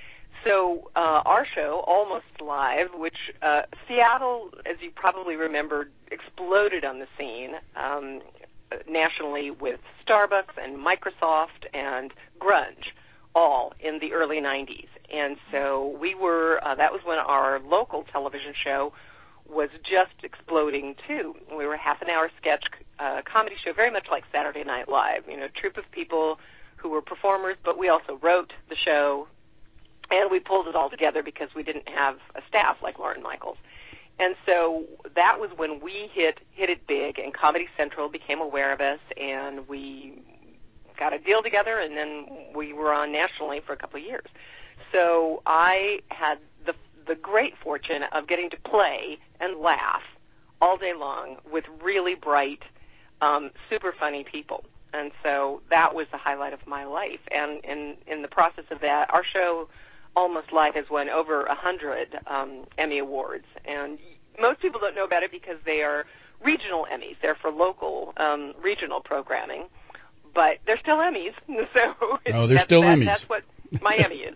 So uh, our show, Almost Live, which uh, Seattle, as you probably remember, exploded on the scene um, nationally with Starbucks and Microsoft and grunge, all in the early nineties. And so we were, uh, that was when our local television show was just exploding too. We were a half an hour sketch uh, comedy show, very much like Saturday Night Live, you know, a troupe of people who were performers, but we also wrote the show, and we pulled it all together because we didn't have a staff like Lorne Michaels. And so that was when we hit hit it big, and Comedy Central became aware of us, and we got a deal together, and then we were on nationally for a couple of years. So I had the the great fortune of getting to play and laugh all day long with really bright, um, super funny people. And so that was the highlight of my life. And in, in the process of that, our show, Almost Live, has won over a hundred um, Emmy Awards. And most people don't know about it because they are regional Emmys. They're for local um, regional programming. But they're still Emmys. So it's, oh, they're that's, still that, Emmys. That's what Miami is.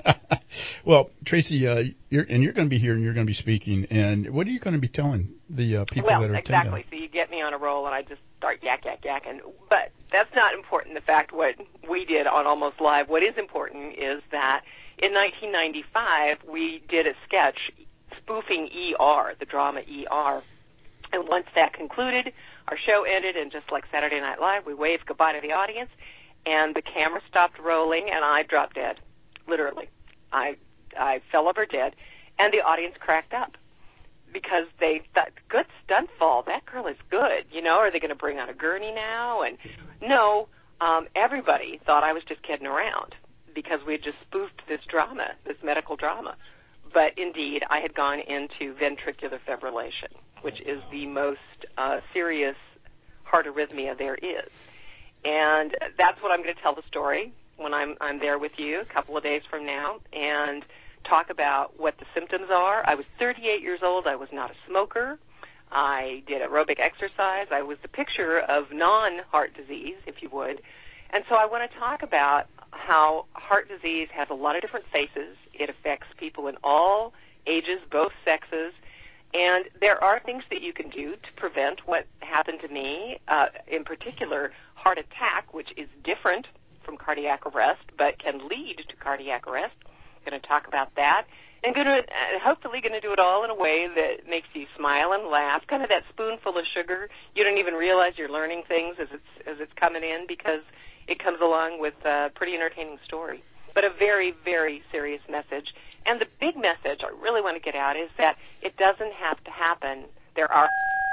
Well, Tracy, uh, you're, and you're going to be here and you're going to be speaking. And what are you going to be telling the uh, people well, that are exactly. attending? So you get me on a roll, and I just start yak, yak, yak. And, but that's not important, the fact what we did on Almost Live. What is important is that in nineteen ninety-five, we did a sketch spoofing E R, the drama E R. And once that concluded, our show ended, and just like Saturday Night Live, we waved goodbye to the audience, and the camera stopped rolling, and I dropped dead, literally. I I fell over dead, and the audience cracked up because they thought, good stunt fall, that girl is good. You know, are they going to bring out a gurney now? And no, um, everybody thought I was just kidding around because we had just spoofed this drama, this medical drama. But indeed, I had gone into ventricular fibrillation, which is the most uh, serious heart arrhythmia there is. And that's what I'm going to tell the story when I'm I'm there with you a couple of days from now and talk about what the symptoms are. I was thirty-eight years old. I was not a smoker. I did aerobic exercise. I was the picture of non-heart disease, if you would. And so I want to talk about how heart disease has a lot of different faces. It affects people in all ages, both sexes. And there are things that you can do to prevent what happened to me, uh, in particular, heart attack, which is different from cardiac arrest, but can lead to cardiac arrest. I'm going to talk about that. And going to, uh, hopefully going to do it all in a way that makes you smile and laugh, kind of that spoonful of sugar. You don't even realize you're learning things as it's, as it's coming in because it comes along with a pretty entertaining story. But a very, very serious message. And the big message I really want to get out is that it doesn't have to happen. There are,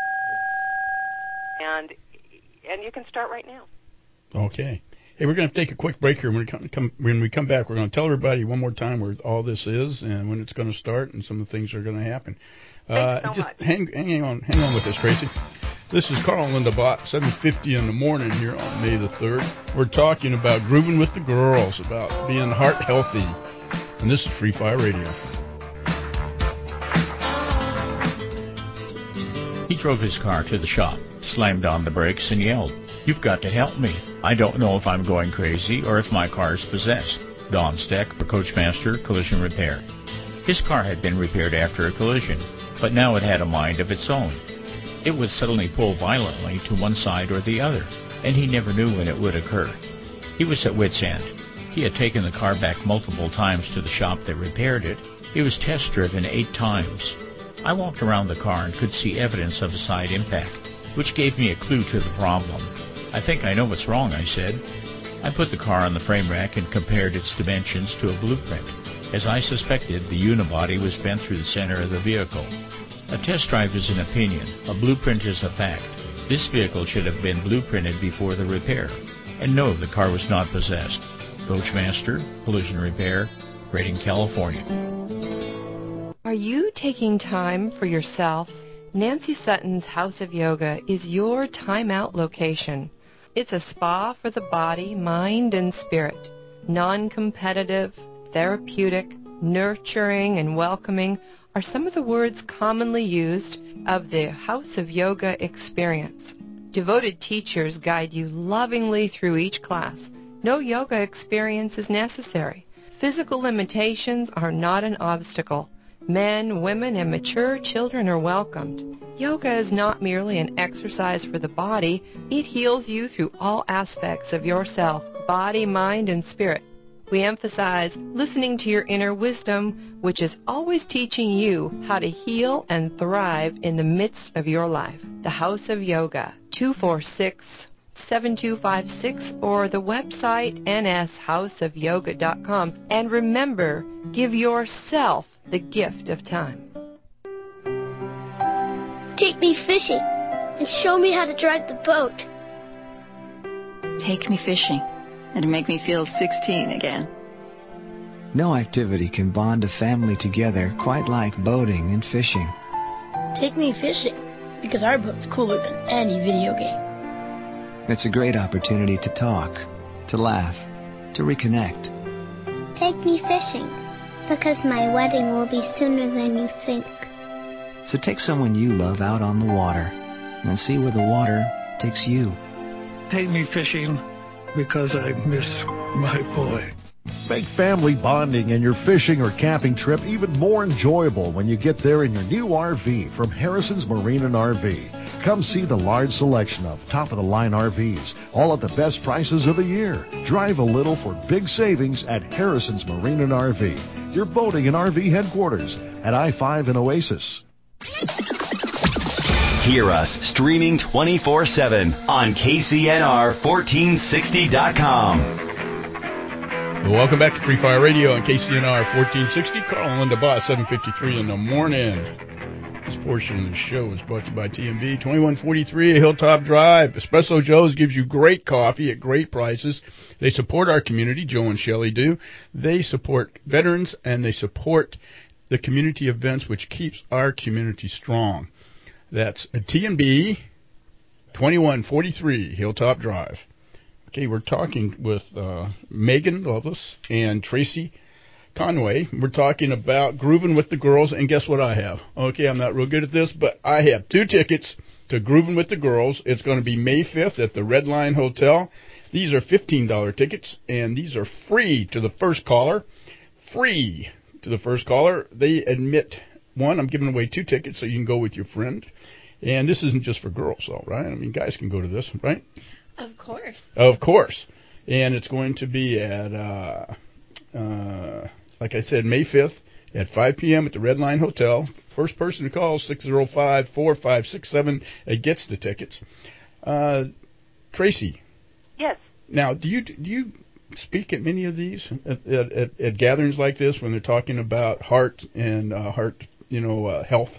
and and you can start right now. Okay. Hey, we're going to take a quick break here. When we come, come when we come back, we're going to tell everybody one more time where all this is and when it's going to start and some of the things that are going to happen. Uh, Thanks so just much. hang, hang on, hang on with us, Tracy. This is Carl and Linda Bott, seven fifty in the morning here on May the third. We're talking about grooving with the girls, about being heart healthy. And this is Free Fire Radio. He drove his car to the shop, slammed on the brakes, and yelled, "You've got to help me. I don't know if I'm going crazy or if my car's possessed." Don Steck for Coachmaster Collision Repair. His car had been repaired after a collision, but now it had a mind of its own. It would suddenly pull violently to one side or the other, and he never knew when it would occur. He was at wit's end. He had taken the car back multiple times to the shop that repaired it. It was test-driven eight times. I walked around the car and could see evidence of a side impact, which gave me a clue to the problem. "I think I know what's wrong," I said. I put the car on the frame rack and compared its dimensions to a blueprint. As I suspected, the unibody was bent through the center of the vehicle. A test drive is an opinion. A blueprint is a fact. This vehicle should have been blueprinted before the repair. And no, the car was not possessed. Coachmaster Collision Repair, Redding, California. Are you taking time for yourself? Nancy Sutton's House of Yoga is your time-out location. It's a spa for the body, mind, and spirit. Non-competitive, therapeutic, nurturing, and welcoming are some of the words commonly used of the House of Yoga experience. Devoted teachers guide you lovingly through each class. No yoga experience is necessary. Physical limitations are not an obstacle. Men, women, and mature children are welcomed. Yoga is not merely an exercise for the body. It heals you through all aspects of yourself, body, mind, and spirit. We emphasize listening to your inner wisdom, which is always teaching you how to heal and thrive in the midst of your life. The House of Yoga, two four six, seven two five six, or the website n s house of yoga dot com. And remember, give yourself the gift of time. Take me fishing and show me how to drive the boat. Take me fishing and make me feel sixteen again. No activity can bond a family together quite like boating and fishing. Take me fishing because our boat's cooler than any video game. It's a great opportunity to talk, to laugh, to reconnect. Take me fishing because my wedding will be sooner than you think. So take someone you love out on the water and see where the water takes you. Take me fishing because I miss my boy. Make family bonding and your fishing or camping trip even more enjoyable when you get there in your new R V from Harrison's Marine and R V. Come see the large selection of top-of-the-line R Vs, all at the best prices of the year. Drive a little for big savings at Harrison's Marine and R V, your boating and R V headquarters at I five and Oasis. Hear us streaming twenty-four seven on K C N R fourteen sixty dot com. Well, welcome back to Free Fire Radio on K C N R fourteen sixty. Carl and Linda Bott, seven fifty-three in the morning. This portion of the show is brought to you by T M B, twenty-one forty-three Hilltop Drive. Espresso Joe's gives you great coffee at great prices. They support our community, Joe and Shelley do. They support veterans, and they support the community events, which keeps our community strong. That's a T M B, twenty-one forty-three Hilltop Drive. Okay, we're talking with uh, Megan Loveless and Tracy Conway. We're talking about Grooving with the Girls, and guess what I have? Okay, I'm not real good at this, but I have two tickets to Grooving with the Girls. It's going to be May fifth at the Red Line Hotel. These are fifteen dollars tickets, and these are free to the first caller. Free to the first caller. They admit, one, I'm giving away two tickets so you can go with your friend. And this isn't just for girls, though, right? I mean, guys can go to this, right? Of course. Of course. And it's going to be at, uh, uh, like I said, May fifth at five p.m. at the Red Line Hotel. First person to call, six oh five, four five six seven, it gets the tickets. Uh, Tracy. Yes. Now, do you do you speak at many of these, at, at, at, at gatherings like this when they're talking about heart and uh, heart, you know, uh, health?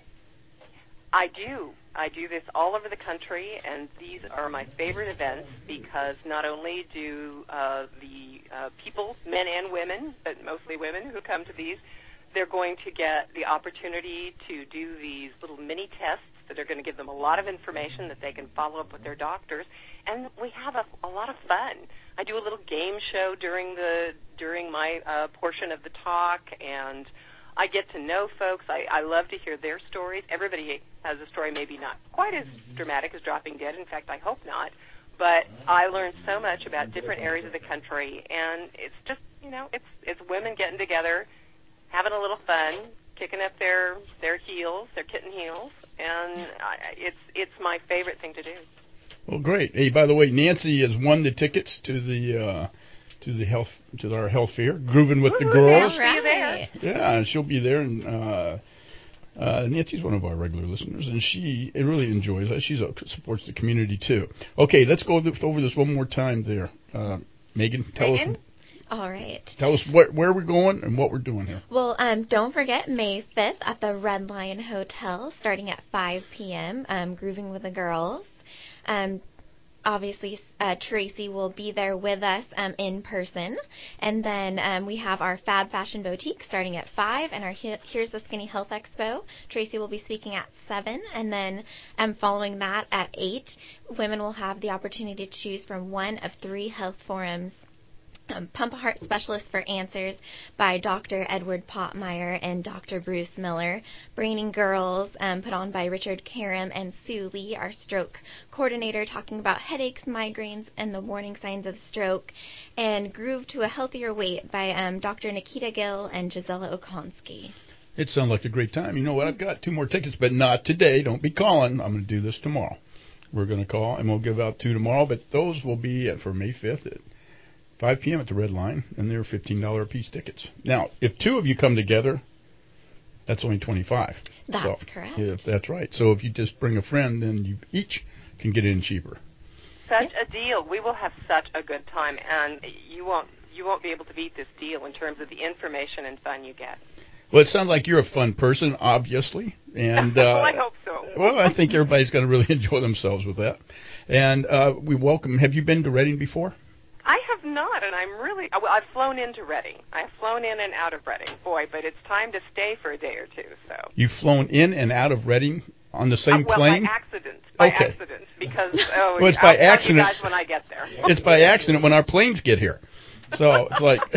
I do. I do this all over the country, and these are my favorite events because not only do uh, the uh, people, men and women, but mostly women who come to these, they're going to get the opportunity to do these little mini tests that are going to give them a lot of information that they can follow up with their doctors, and we have a, a lot of fun. I do a little game show during the during my uh, portion of the talk, and I get to know folks. I, I love to hear their stories. Everybody has a story, maybe not quite as dramatic as dropping dead. In fact, I hope not. But I learned so much about different areas of the country, and it's just, you know, it's it's women getting together, having a little fun, kicking up their their heels, their kitten heels, and I, it's it's my favorite thing to do. Well, great. Hey, by the way, Nancy has won the tickets to the uh, to the health to our health fair, Grooving with Woo-hoo, the Girls. I'll see you there. Yeah, she'll be there, and uh, uh, Nancy's one of our regular listeners, and she it really enjoys it. She supports the community too. Okay, let's go over this one more time. There, uh, Megan, tell Megan? us. All right. Tell us where, where we're going and what we're doing here. Well, um, don't forget May fifth at the Red Lion Hotel, starting at five p.m., um, Grooving with the Girls. Um, obviously, uh, Tracy will be there with us um, in person. And then um, we have our Fab Fashion Boutique starting at five, and our he- Here's the Skinny Health Expo. Tracy will be speaking at seven, and then um, following that at eight, women will have the opportunity to choose from one of three health forums. Um, Pump a Heart Specialist for Answers by Doctor Edward Pottmeyer and Doctor Bruce Miller. Braining Girls, um, put on by Richard Karam and Sue Lee, our stroke coordinator, talking about headaches, migraines, and the warning signs of stroke. And Groove to a Healthier Weight by um, Doctor Nikita Gill and Gisela Okonski. It sounds like a great time. You know what? I've got two more tickets, but not today. Don't be calling. I'm going to do this tomorrow. We're going to call, and we'll give out two tomorrow, but those will be at, for May fifth at five p.m. at the Red Line, and they're fifteen dollars a piece tickets. Now, if two of you come together, that's only twenty-five dollars. That's so, correct. If that's right. So if you just bring a friend, then you each can get in cheaper. Such a deal. We will have such a good time, and you won't you won't be able to beat this deal in terms of the information and fun you get. Well, it sounds like you're a fun person, obviously. And uh, well, I hope so. Well, I think everybody's going to really enjoy themselves with that. And uh, we welcome, have you been to Reading before? I have not, and I'm really, well, I've flown into Reading. I've flown in and out of Reading, boy, but it's time to stay for a day or two, so. You've flown in and out of Reading on the same uh, well, plane? By accident. By okay. accident, because, oh, well, it's I'll by tell accident. you guys when I get there. It's by accident when our planes get here. So, it's like,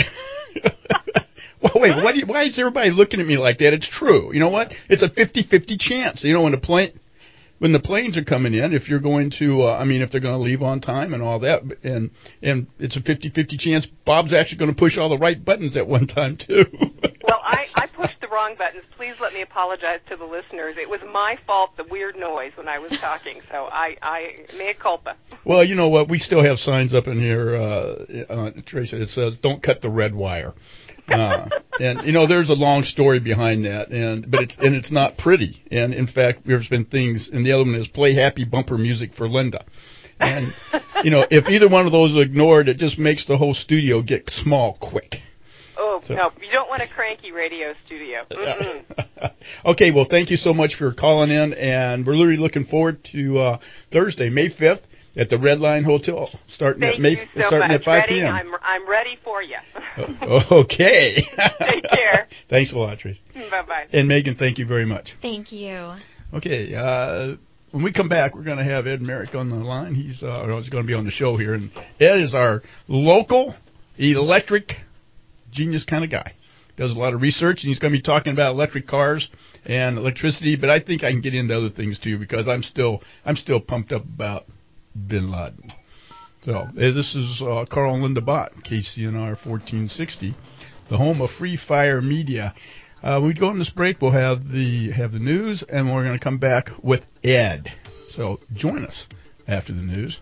well, wait, why, do you, why is everybody looking at me like that? It's true. You know what? It's a fifty-fifty chance. You know, when the plane... When the planes are coming in, if you're going to, uh, I mean, if they're going to leave on time and all that, and and it's a fifty-fifty chance Bob's actually going to push all the right buttons at one time, too. Well, I, I pushed the wrong buttons. Please let me apologize to the listeners. It was my fault, the weird noise when I was talking, so I, I mea culpa. Well, you know what? We still have signs up in here, uh, uh, Tracy, that says, don't cut the red wire. uh, and you know, there's a long story behind that, and but it's and it's not pretty. And in fact, there's been things, and the other one is play happy bumper music for Linda. And you know, if either one of those is ignored, it just makes the whole studio get small quick. Oh so. No, you don't want a cranky radio studio. Okay, well, thank you so much for calling in, and we're really looking forward to uh, Thursday, May fifth. At the Red Line Hotel, starting Thank at May, you so starting much. at five Ready? p.m. I'm I'm ready for you. Okay. Take care. Thanks a lot, Tracy. Bye bye. And Megan, thank you very much. Thank you. Okay, uh, when we come back, we're going to have Ed Merrick on the line. He's, uh, he's going to be on the show here. And Ed is our local electric genius kind of guy. Does a lot of research, and he's going to be talking about electric cars and electricity. But I think I can get into other things too, because I'm still I'm still pumped up about Bin Laden. So uh, this is uh, Carl and Linda Bott, K C N R fourteen sixty, the home of Free Fire Media. Uh, when we go on this break, we'll have the have the news, and we're going to come back with Ed. So join us after the news.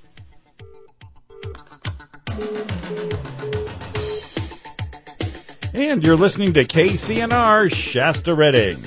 And you're listening to K C N R Shasta Redding.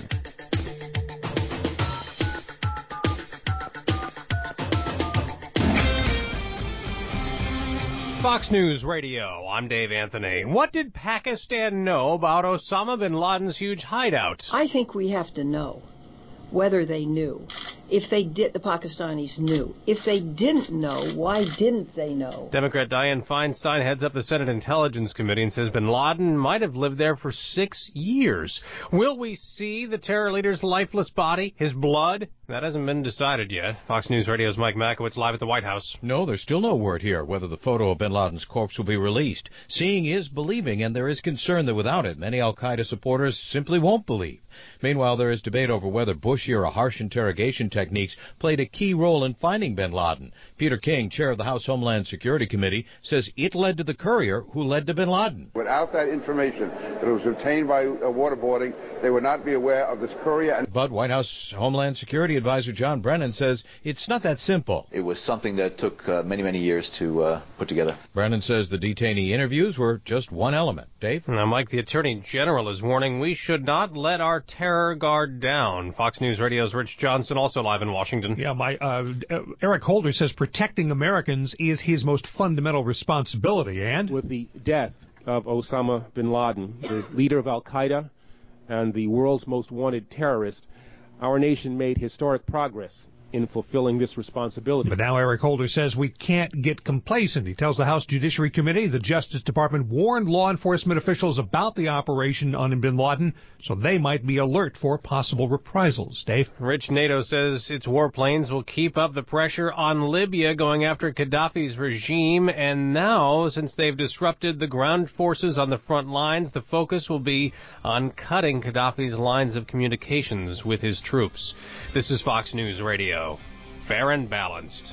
Fox News Radio, I'm Dave Anthony. What did Pakistan know about Osama bin Laden's huge hideout? I think we have to know whether they knew. If they did, the Pakistanis knew. If they didn't know, why didn't they know? Democrat Dianne Feinstein heads up the Senate Intelligence Committee and says bin Laden might have lived there for six years. Will we see the terror leader's lifeless body, his blood? That hasn't been decided yet. Fox News Radio's Mike Makowitz live at the White House. No, there's still no word here whether the photo of bin Laden's corpse will be released. Seeing is believing, and there is concern that without it, many al-Qaeda supporters simply won't believe. Meanwhile, there is debate over whether Bush-era harsh interrogation techniques played a key role in finding bin Laden. Peter King, chair of the House Homeland Security Committee, says it led to the courier who led to bin Laden. Without that information that was obtained by waterboarding, they would not be aware of this courier. And but White House Homeland Security Advisor John Brennan says it's not that simple. It was something that took uh, many, many years to uh, put together. Brennan says the detainee interviews were just one element. Dave? Now, Mike, the Attorney General is warning we should not let our terror guard down. Fox News Radio's Rich Johnson, also live in Washington. Yeah, my uh, Eric Holder says protecting Americans is his most fundamental responsibility. And with the death of Osama bin Laden, the leader of al-Qaeda and the world's most wanted terrorist, our nation made historic progress in fulfilling this responsibility. But now Eric Holder says we can't get complacent. He tells the House Judiciary Committee the Justice Department warned law enforcement officials about the operation on bin Laden, so they might be alert for possible reprisals. Dave? Rich NATO says its warplanes will keep up the pressure on Libya going after Gaddafi's regime, and now, since they've disrupted the ground forces on the front lines, the focus will be on cutting Gaddafi's lines of communications with his troops. This is Fox News Radio. Fair and balanced.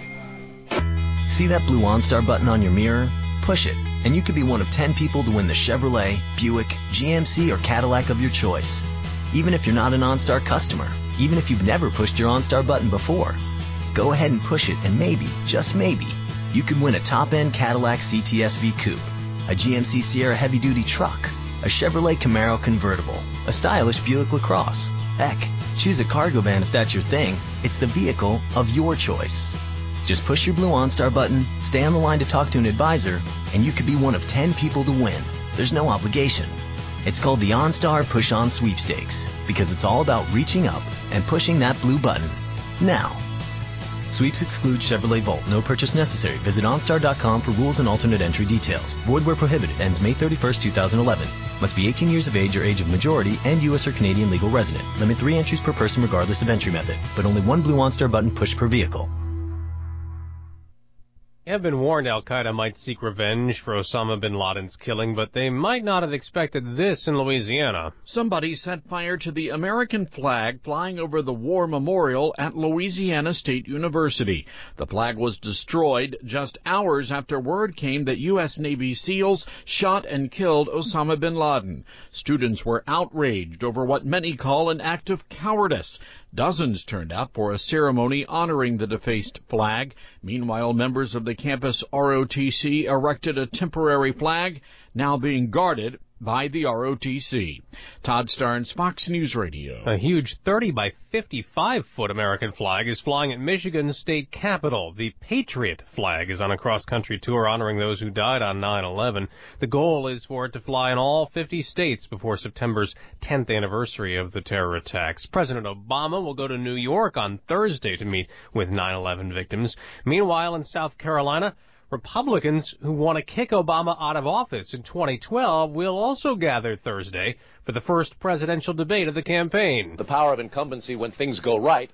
See that blue OnStar button on your mirror? Push it, and you could be one of ten people to win the Chevrolet, Buick, G M C, or Cadillac of your choice. Even if you're not an OnStar customer, even if you've never pushed your OnStar button before, go ahead and push it, and maybe, just maybe, you could win a top-end Cadillac C T S V Coupe, a G M C Sierra heavy-duty truck, a Chevrolet Camaro convertible, a stylish Buick LaCrosse. Heck, choose a cargo van if that's your thing. It's the vehicle of your choice. Just push your blue OnStar button, stay on the line to talk to an advisor, and you could be one of ten people to win. There's no obligation. It's called the OnStar Push-On Sweepstakes because it's all about reaching up and pushing that blue button. Now. Sweeps exclude Chevrolet Volt. No purchase necessary. Visit OnStar dot com for rules and alternate entry details. Void where prohibited. Ends May thirty-first, two thousand eleven. Must be eighteen years of age or age of majority and U S or Canadian legal resident. Limit three entries per person regardless of entry method. But only one blue OnStar button pushed per vehicle. They have been warned al-Qaeda might seek revenge for Osama bin Laden's killing, but they might not have expected this in Louisiana. Somebody set fire to the American flag flying over the war memorial at Louisiana State University. The flag was destroyed just hours after word came that U S Navy SEALs shot and killed Osama bin Laden. Students were outraged over what many call an act of cowardice. Dozens turned out for a ceremony honoring the defaced flag. Meanwhile, members of the campus R O T C erected a temporary flag, now being guarded by the R O T C. Todd Starnes, Fox News Radio. A huge thirty by fifty-five foot American flag is flying at Michigan's state capitol. The Patriot flag is on a cross-country tour honoring those who died on nine eleven. The goal is for it to fly in all fifty states before September's tenth anniversary of the terror attacks. President Obama will go to New York on Thursday to meet with nine eleven victims. Meanwhile, in South Carolina, Republicans who want to kick Obama out of office in twenty twelve will also gather Thursday for the first presidential debate of the campaign. The power of incumbency when things go right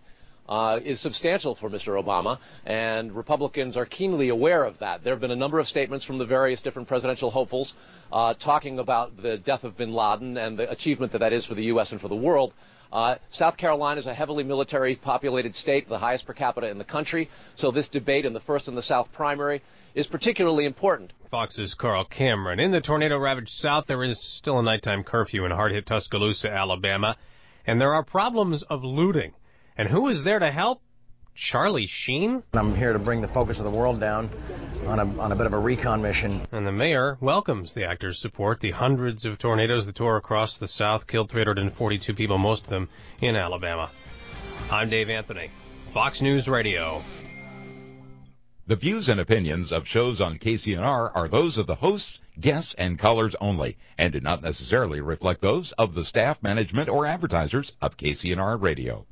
uh, is substantial for Mister Obama, and Republicans are keenly aware of that. There have been a number of statements from the various different presidential hopefuls uh, talking about the death of bin Laden and the achievement that that is for the U S and for the world. Uh, South Carolina is a heavily military-populated state, the highest per capita in the country, so this debate in the first in the South primary is particularly important. Fox's Carl Cameron. In the tornado-ravaged South, there is still a nighttime curfew in hard-hit Tuscaloosa, Alabama, and there are problems of looting. And who is there to help? Charlie Sheen? I'm here to bring the focus of the world down on a, on a bit of a recon mission. And the mayor welcomes the actor's support. The hundreds of tornadoes that tore across the South killed three hundred forty-two people, most of them in Alabama. I'm Dave Anthony, Fox News Radio. The views and opinions of shows on K C N R are those of the hosts, guests, and callers only, and do not necessarily reflect those of the staff, management, or advertisers of K C N R Radio.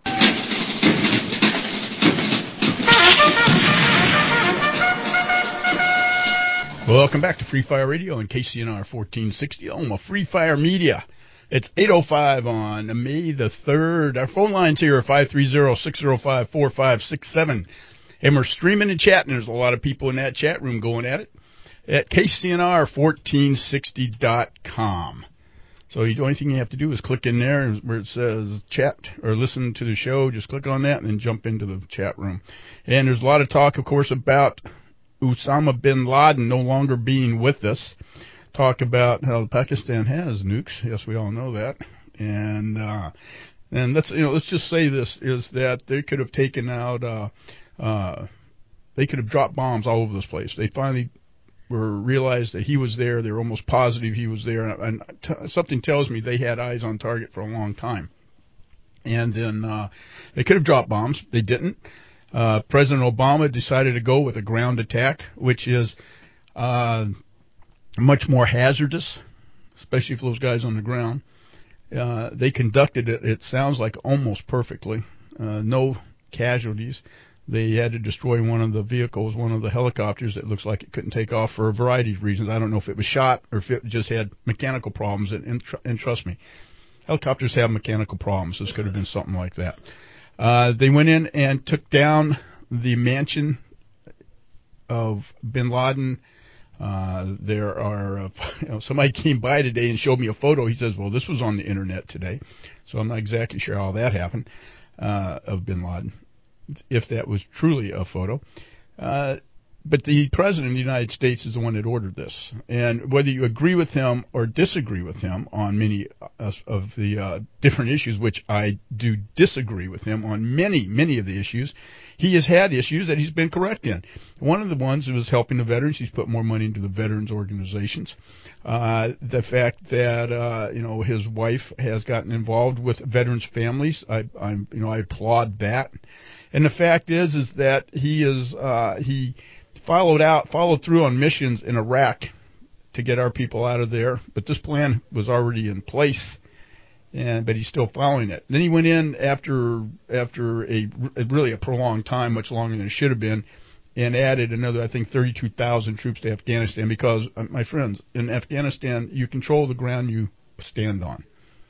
Welcome back to Free Fire Radio on K C N R fourteen sixty, home of Free Fire Media. It's eight oh five on May the third. Our phone lines here are five three zero, six zero five, four five six seven. And we're streaming and chatting. There's a lot of people in that chat room going at it at K C N R fourteen sixty dot com. So the only thing you have to do is click in there where it says chat or listen to the show. Just click on that and then jump into the chat room. And there's a lot of talk, of course, about Osama bin Laden no longer being with us. Talk about how Pakistan has nukes. Yes, we all know that. And uh, and let's you know let's just say this is that they could have taken out uh, uh, they could have dropped bombs all over this place. They finally were realized that he was there. They were almost positive he was there, and, and t- something tells me they had eyes on target for a long time. And then uh, they could have dropped bombs. They didn't. Uh, President Obama decided to go with a ground attack, which is uh, much more hazardous, especially for those guys on the ground. Uh, they conducted it, it sounds like, almost perfectly. Uh, no casualties. They had to destroy one of the vehicles, one of the helicopters that looks like it couldn't take off for a variety of reasons. I don't know if it was shot or if it just had mechanical problems. And, and, tr- and trust me, helicopters have mechanical problems. This could have been something like that. Uh, they went in and took down the mansion of bin Laden. Uh, there are, uh, you know, somebody came by today and showed me a photo. He says, well, this was on the internet today. So I'm not exactly sure how that happened, uh, of bin Laden, if that was truly a photo. Uh, But the President of the United States is the one that ordered this. And whether you agree with him or disagree with him on many of the uh, different issues, which I do disagree with him on many, many of the issues, he has had issues that he's been correct in. One of the ones was helping the veterans. He's put more money into the veterans organizations. Uh, the fact that, uh, you know, his wife has gotten involved with veterans' families, I, I'm, you know, I applaud that. And the fact is, is that he is, uh, he... followed out, followed through on missions in Iraq to get our people out of there. But this plan was already in place, and but he's still following it. Then he went in after after a, a really a prolonged time, much longer than it should have been, and added another, I think, thirty-two thousand troops to Afghanistan. Because, uh, my friends, in Afghanistan, you control the ground you stand on,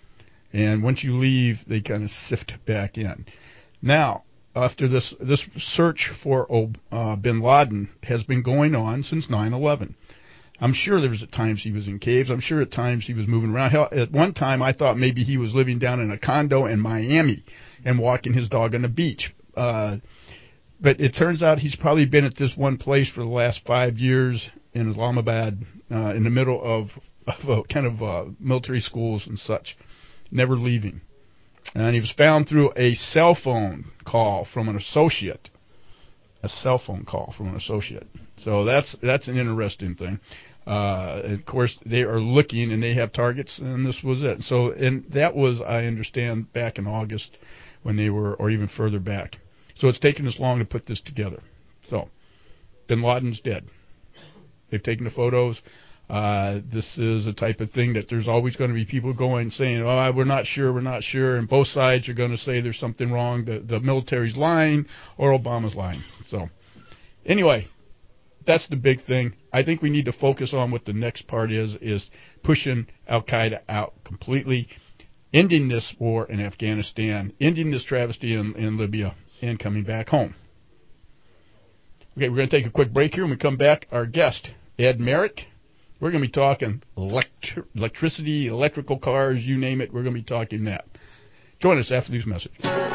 and once you leave, they kind of sift back in. Now, after this, this search for uh, bin Laden has been going on since nine eleven. I'm sure there was at times he was in caves. I'm sure at times he was moving around. Hell, at one time, I thought maybe he was living down in a condo in Miami and walking his dog on the beach. Uh, but it turns out he's probably been at this one place for the last five years in Islamabad, uh, in the middle of, of a kind of uh, military schools and such, never leaving. And he was found through a cell phone call from an associate. A cell phone call from an associate. So that's that's an interesting thing. Uh, and of course, they are looking, and they have targets, and this was it. So, and that was, I understand, back in August when they were, or even further back. So it's taken us long to put this together. So, bin Laden's dead. They've taken the photos. Uh, this is a type of thing that there's always going to be people going saying, oh, we're not sure, we're not sure, and both sides are going to say there's something wrong, the, the military's lying or Obama's lying. So, anyway, that's the big thing. I think we need to focus on what the next part is, is pushing Al-Qaeda out completely. ending this war in Afghanistan, ending this travesty in, in Libya, and coming back home. Okay, we're going to take a quick break here. When we come back, our guest, Ed Merrick. We're going to be talking electri- electricity, electrical cars, you name it. We're going to be talking that. Join us after these messages.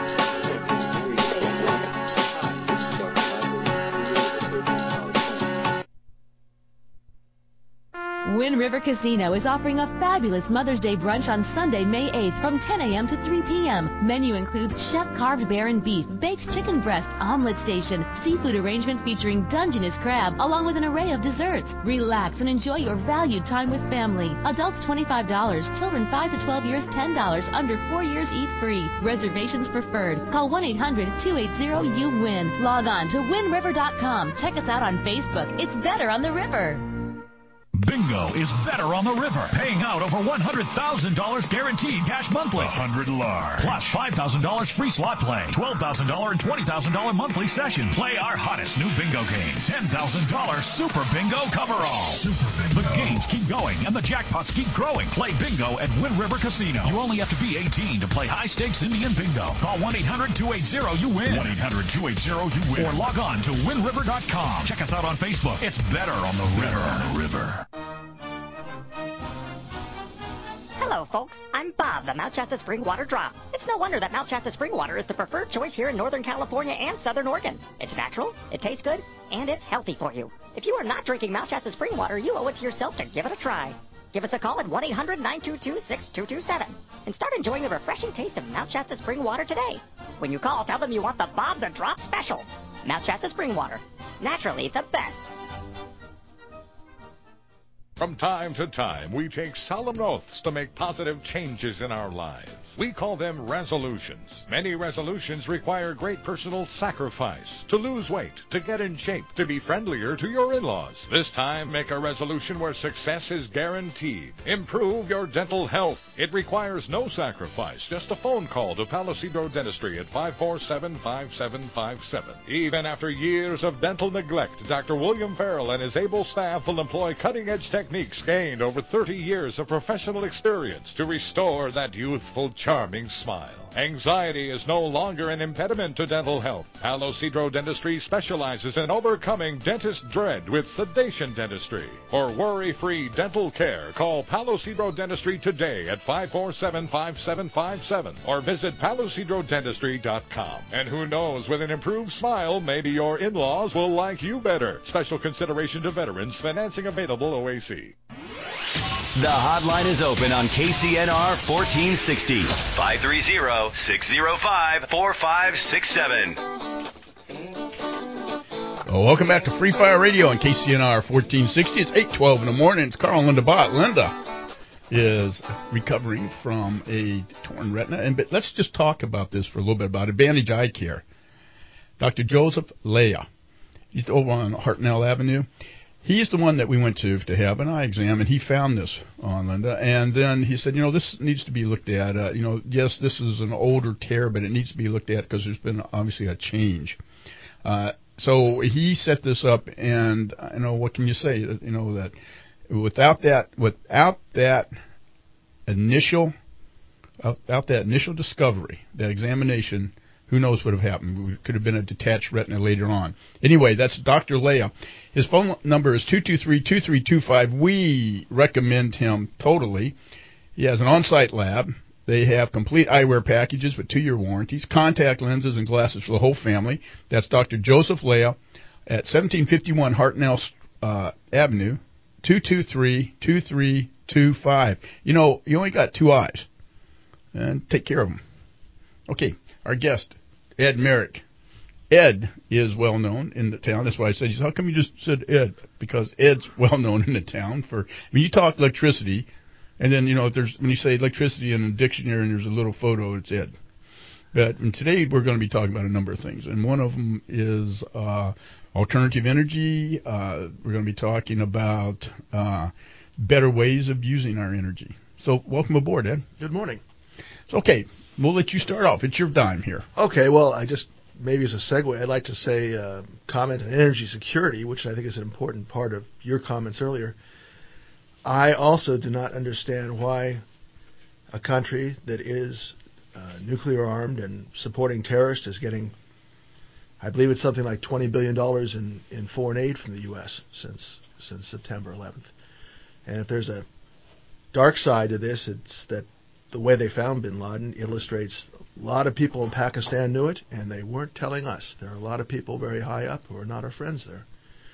Wind River Casino is offering a fabulous Mother's Day brunch on Sunday, May eighth from ten a.m. to three p.m. Menu includes chef-carved bear and beef, baked chicken breast, omelet station, seafood arrangement featuring Dungeness crab, along with an array of desserts. Relax and enjoy your valued time with family. Adults twenty-five dollars, children five to twelve years ten dollars, under four years eat free. Reservations preferred. Call one eight hundred two eight zero U W I N. Log on to win river dot com. Check us out on Facebook. It's better on the river. Bingo is better on the river, paying out over one hundred thousand dollars guaranteed cash monthly. one hundred large. Plus five thousand dollars free slot play, twelve thousand dollars and twenty thousand dollars monthly sessions. Play our hottest new bingo game, ten thousand dollars Super Bingo Coverall. Super Bingo. The games keep going and the jackpots keep growing. Play bingo at Wind River Casino. You only have to be eighteen to play high-stakes Indian bingo. Call one eight hundred two eight zero U W I N. one eight hundred two eight zero U W I N. Or log on to win river dot com. Check us out on Facebook. It's better on the river. On the river. Hello, folks. I'm Bob, the Mount Shasta Spring Water Drop. It's no wonder that Mount Shasta Spring Water is the preferred choice here in Northern California and Southern Oregon. It's natural, it tastes good, and it's healthy for you. If you are not drinking Mount Shasta Spring Water, you owe it to yourself to give it a try. Give us a call at one eight hundred nine two two six two two seven and start enjoying the refreshing taste of Mount Shasta Spring Water today. When you call, tell them you want the Bob the Drop special. Mount Shasta Spring Water. Naturally the best. From time to time, we take solemn oaths to make positive changes in our lives. We call them resolutions. Many resolutions require great personal sacrifice. To lose weight, to get in shape, to be friendlier to your in-laws. This time, make a resolution where success is guaranteed. Improve your dental health. It requires no sacrifice, just a phone call to Palo Cedro Dentistry at five four seven, five seven five seven. Even after years of dental neglect, Doctor William Farrell and his able staff will employ cutting-edge techniques Techniques gained over thirty years of professional experience to restore that youthful, charming smile. Anxiety is no longer an impediment to dental health. Palo Cedro Dentistry specializes in overcoming dentist dread with sedation dentistry. For worry-free dental care, call Palo Cedro Dentistry today at five four seven, five seven five seven or visit palo cedro dentistry dot com. And who knows, with an improved smile, maybe your in-laws will like you better. Special consideration to veterans, financing available O A C. The hotline is open on K C N R fourteen sixty, five three zero, six zero five, four five six seven. Oh, welcome back to Free Fire Radio on K C N R fourteen sixty. It's eight twelve in the morning. It's Carl and Linda Bott. Linda is recovering from a torn retina. And but let's just talk about this for a little bit about Advantage Eye Care. Doctor Joseph Leah. He's over on Hartnell Avenue. He's the one that we went to to have an eye exam, and he found this on Linda. And then he said, you know, this needs to be looked at. Uh, you know, yes, this is an older tear, but it needs to be looked at because there's been obviously a change. Uh, so he set this up, and you know, what can you say? You know that without that, without that initial, without that initial discovery, that examination, who knows what would have happened? It could have been a detached retina later on. Anyway, that's Doctor Leah. His phone number is two two three, two three two five. We recommend him totally. He has an on-site lab. They have complete eyewear packages with two-year warranties, contact lenses and glasses for the whole family. That's Doctor Joseph Leah at seventeen fifty-one Hartnell uh, Avenue, two two three, two three two five. You know, you only got two eyes, and take care of them. Okay. Our guest, Ed Merrick. Ed is well known in the town. That's why I said, how come you just said Ed? Because Ed's well known in the town for, I mean, you talk electricity, and then, you know, if there's, when you say electricity in a dictionary and there's a little photo, it's Ed. But and today we're going to be talking about a number of things, and one of them is uh, alternative energy. Uh, we're going to be talking about uh, better ways of using our energy. So welcome aboard, Ed. Good morning. So, okay. We'll let you start off. It's your dime here. Okay, well, I just, maybe as a segue, I'd like to say, uh, comment on energy security, which I think is an important part of your comments earlier. I also do not understand why a country that is uh, nuclear armed and supporting terrorists is getting, I believe it's something like twenty billion dollars in, in foreign aid from the U S since since September eleventh. And if there's a dark side to this, it's that the way they found bin Laden illustrates a lot of people in Pakistan knew it, and they weren't telling us. There are a lot of people very high up who are not our friends there.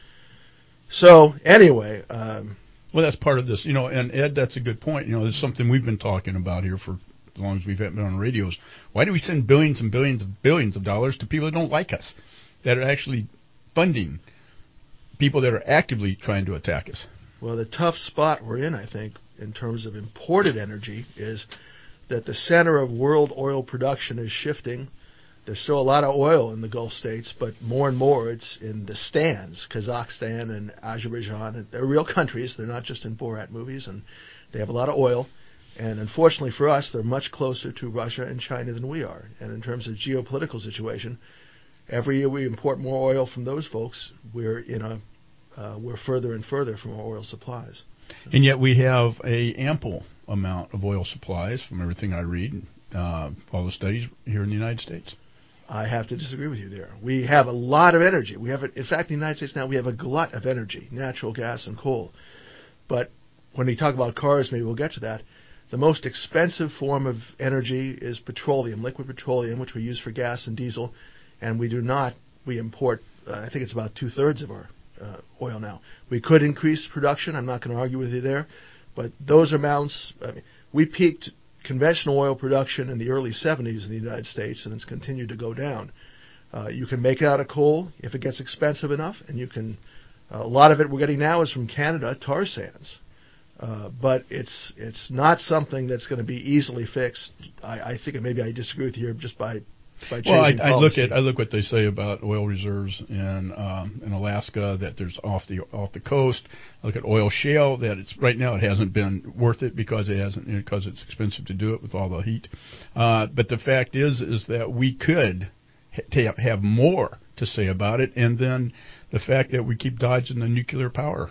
So, anyway... Um, well, that's part of this. You know, and Ed, that's a good point. You know, there's something we've been talking about here for as long as we've been on radios. Why do we send billions and billions of billions of dollars to people that don't like us, that are actually funding people that are actively trying to attack us? Well, the tough spot we're in, I think, in terms of imported energy, is that the center of world oil production is shifting. There's still a lot of oil in the Gulf states, but more and more it's in the stands, Kazakhstan and Azerbaijan. They're real countries. They're not just in Borat movies, and they have a lot of oil. And unfortunately for us, they're much closer to Russia and China than we are. And in terms of geopolitical situation, every year we import more oil from those folks. We're in a uh, we're further and further from our oil supplies. And yet we have a ample amount of oil supplies, from everything I read, uh, all the studies here in the United States. I have to disagree with you there. We have a lot of energy. We have, a, in fact, in the United States now we have a glut of energy, natural gas and coal. But when we talk about cars, maybe we'll get to that. The most expensive form of energy is petroleum, liquid petroleum, which we use for gas and diesel, and we do not. We import. Uh, I think it's about two thirds of our uh, oil now. We could increase production. I'm not going to argue with you there, but those amounts. I mean, we peaked conventional oil production in the early seventies in the United States, and it's continued to go down. Uh, you can make it out of coal if it gets expensive enough, and you can. Uh, a lot of it we're getting now is from Canada, tar sands. Uh, but it's it's not something that's going to be easily fixed. I, I think maybe I disagree with you here just by by changing well, I, policy. I look at I look what they say about oil reserves in um, in Alaska, that there's off the off the coast. I look at oil shale, that it's right now it hasn't been worth it because it hasn't because it's expensive to do it with all the heat. Uh, but the fact is is that we could ha- have more to say about it, and then the fact that we keep dodging the nuclear power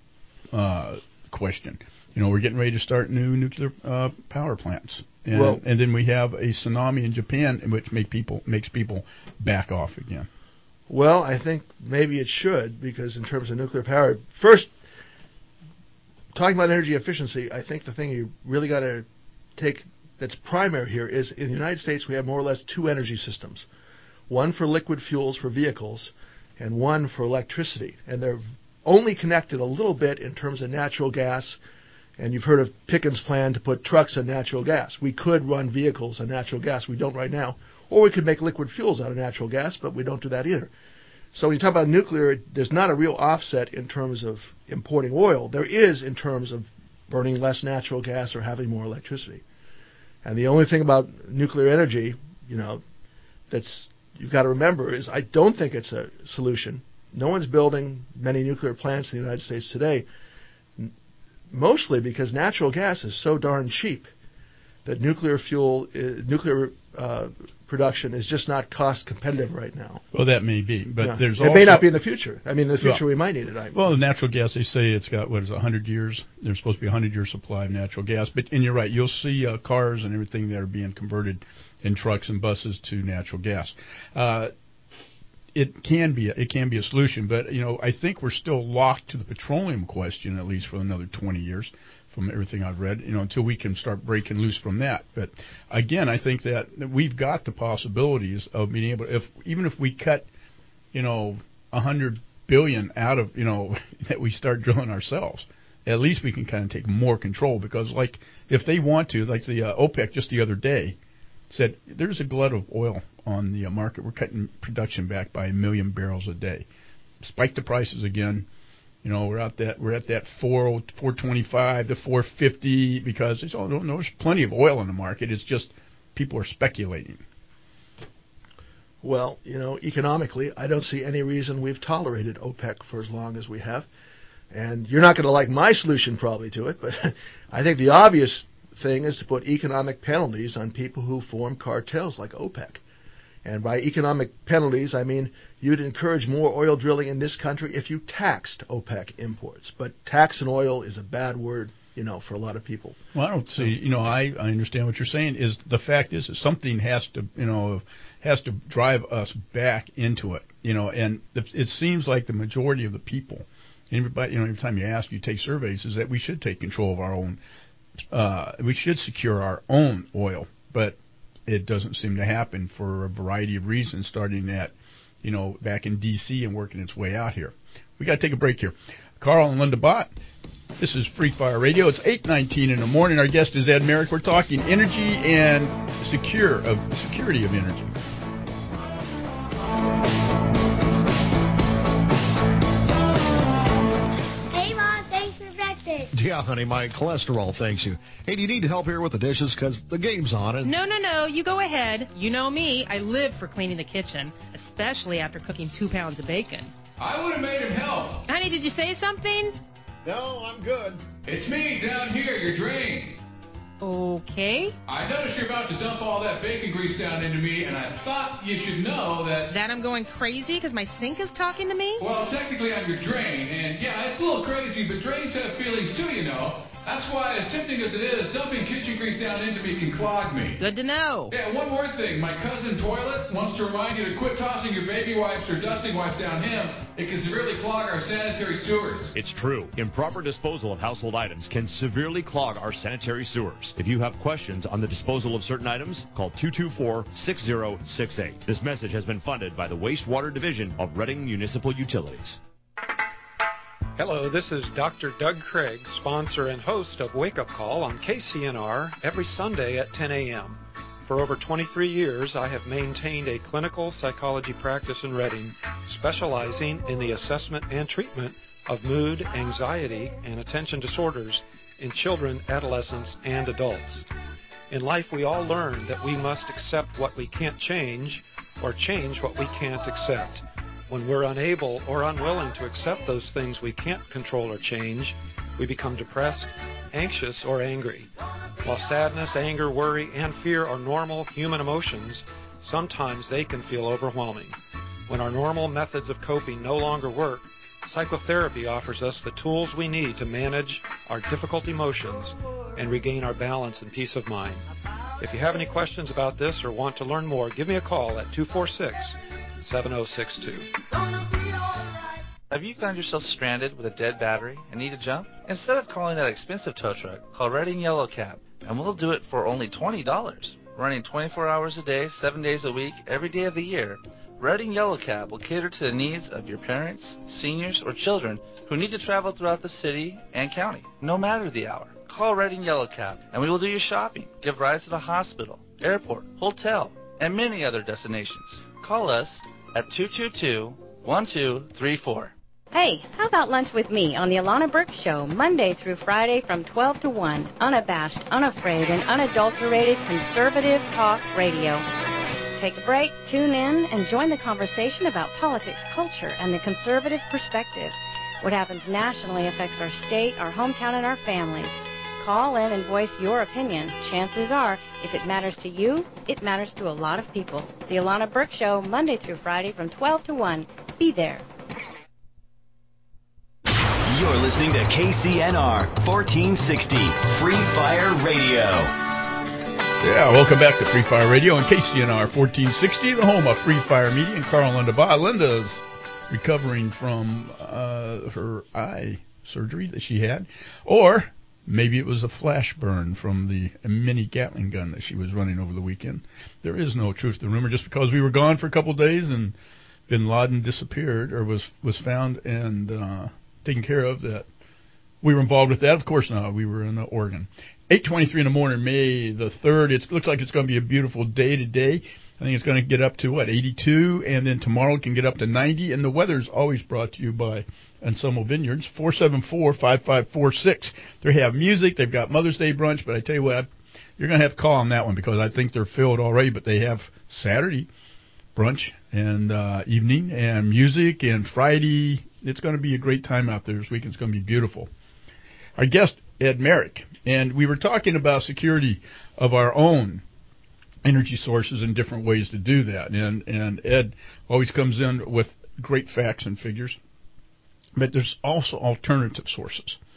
Uh, question. You know, we're getting ready to start new nuclear uh, power plants, and, well, and then we have a tsunami in Japan, which make people makes people back off again. Well, I think maybe it should, because in terms of nuclear power, first, talking about energy efficiency, I think the thing you really got to take that's primary here is in the United States we have more or less two energy systems, one for liquid fuels for vehicles, and one for electricity, and they're only connected a little bit in terms of natural gas, and you've heard of Pickens' plan to put trucks on natural gas. We could run vehicles on natural gas. We don't right now. Or we could make liquid fuels out of natural gas, but we don't do that either. So when you talk about nuclear, there's not a real offset in terms of importing oil. There is in terms of burning less natural gas or having more electricity. And the only thing about nuclear energy, you know, that's you've got to remember is I don't think it's a solution. No one's building many nuclear plants in the United States today, mostly because natural gas is so darn cheap that nuclear fuel, uh, nuclear uh, production is just not cost competitive right now. Well, that may be, but yeah. there's it also, may not be in the future. I mean, in the future well, we might need it. I, well, the natural gas, they say it's got what is it, one hundred years. There's supposed to be a hundred year supply of natural gas, but and you're right. You'll see uh, cars and everything that are being converted in trucks and buses to natural gas. Uh, It can be a, it can be a solution, but you know I think we're still locked to the petroleum question at least for another twenty years, from everything I've read. You know until we can start breaking loose from that. But again, I think that we've got the possibilities of being able, if even if we cut, you know, a hundred billion out of you know that we start drilling ourselves, at least we can kind of take more control. Because like if they want to, like the uh, OPEC just the other day said there's a glut of oil on the market. We're cutting production back by a million barrels a day. Spike the prices again. You know, we're at that we're at that four four twenty five to four fifty because there's, oh, no, there's plenty of oil in the market. It's just people are speculating. Well, you know, economically, I don't see any reason we've tolerated OPEC for as long as we have. And you're not going to like my solution probably to it, but I think the obvious thing is to put economic penalties on people who form cartels like OPEC. And by economic penalties, I mean you'd encourage more oil drilling in this country if you taxed OPEC imports. But tax on oil is a bad word. you know, for a lot of people. Well, I don't see, you know, I, I understand what you're saying. Is the fact is that something has to, you know, has to drive us back into it, you know, and it seems like the majority of the people, everybody, you know, every time you ask, you take surveys, is that we should take control of our own, uh, we should secure our own oil, but it doesn't seem to happen for a variety of reasons, starting at, you know, back in D C and working its way out here. We got to take a break here. Carl and Linda Bott. This is Free Fire Radio. It's eight nineteen in the morning. Our guest is Ed Merrick. We're talking energy and secure of security of energy. Hey, Mom, thanks for breakfast. Yeah, honey, my cholesterol thanks you. Hey, do you need help here with the dishes? Because the game's on. And no, no, no. You go ahead. You know me. I live for cleaning the kitchen, especially after cooking two pounds of bacon. I would have made him help. Honey, did you say something? No, I'm good. It's me down here, your drain. Okay. I noticed you're about to dump all that bacon grease down into me, and I thought you should know that... That I'm going crazy because my sink is talking to me? Well, technically I'm your drain, and yeah, it's a little crazy, but drains have feelings too, you know. That's why, as tempting as it is, dumping kitchen grease down into me can clog me. Good to know. Yeah, one more thing. My cousin Toilet wants to remind you to quit tossing your baby wipes or dusting wipes down him. It can severely clog our sanitary sewers. It's true. Improper disposal of household items can severely clog our sanitary sewers. If you have questions on the disposal of certain items, call two two four, six zero six eight. This message has been funded by the Wastewater Division of Reading Municipal Utilities. Hello, this is Doctor Doug Craig, sponsor and host of Wake Up Call on K C N R every Sunday at ten a.m. For over twenty-three years, I have maintained a clinical psychology practice in Reading, specializing in the assessment and treatment of mood, anxiety, and attention disorders in children, adolescents, and adults. In life, we all learn that we must accept what we can't change or change what we can't accept. When we're unable or unwilling to accept those things we can't control or change, we become depressed, anxious, or angry. While sadness, anger, worry, and fear are normal human emotions, sometimes they can feel overwhelming. When our normal methods of coping no longer work, psychotherapy offers us the tools we need to manage our difficult emotions and regain our balance and peace of mind. If you have any questions about this or want to learn more, give me a call at two four six, seven zero six two. Have you found yourself stranded with a dead battery and need a jump? Instead of calling that expensive tow truck, call Reading Yellow Cab, and we'll do it for only twenty dollars. Running twenty-four hours a day, seven days a week, every day of the year, Reading Yellow Cab will cater to the needs of your parents, seniors, or children who need to travel throughout the city and county, no matter the hour. Call Reading Yellow Cab, and we will do your shopping, give rides to the hospital, airport, hotel, and many other destinations. Call us at two two two, one two three four. Hey, how about lunch with me on the Alana Burke Show, Monday through Friday from twelve to one, unabashed, unafraid, and unadulterated conservative talk radio. Take a break, tune in, and join the conversation about politics, culture, and the conservative perspective. What happens nationally affects our state, our hometown, and our families. Call in and voice your opinion. Chances are, if it matters to you, it matters to a lot of people. The Alana Burke Show, Monday through Friday from twelve to one. Be there. You're listening to K C N R fourteen sixty Free Fire Radio. Yeah, welcome back to Free Fire Radio on K C N R fourteen sixty, the home of Free Fire Media, and Carl and Linda Bott. Linda's recovering from uh, her eye surgery that she had, or maybe it was a flash burn from the mini Gatling gun that she was running over the weekend. There is no truth to the rumor. Just because we were gone for a couple of days and Bin Laden disappeared or was, was found and uh, taken care of, that we were involved with that. Of course not. We were in uh, Oregon. eight twenty-three in the morning, May the third. It looks like it's going to be a beautiful day today. I think it's going to get up to, what, eighty-two, and then tomorrow it can get up to ninety. And the weather's always brought to you by Anselmo Vineyards, four seven four, five five four six. They have music. They've got Mother's Day brunch, but I tell you what, you're going to have to call on that one because I think they're filled already. But they have Saturday brunch and uh, evening and music, and Friday. It's going to be a great time out there this weekend. It's going to be beautiful. Our guest, Ed Merrick, and we were talking about security of our own energy sources and different ways to do that. And, and Ed always comes in with great facts and figures. But there's also alternative sources.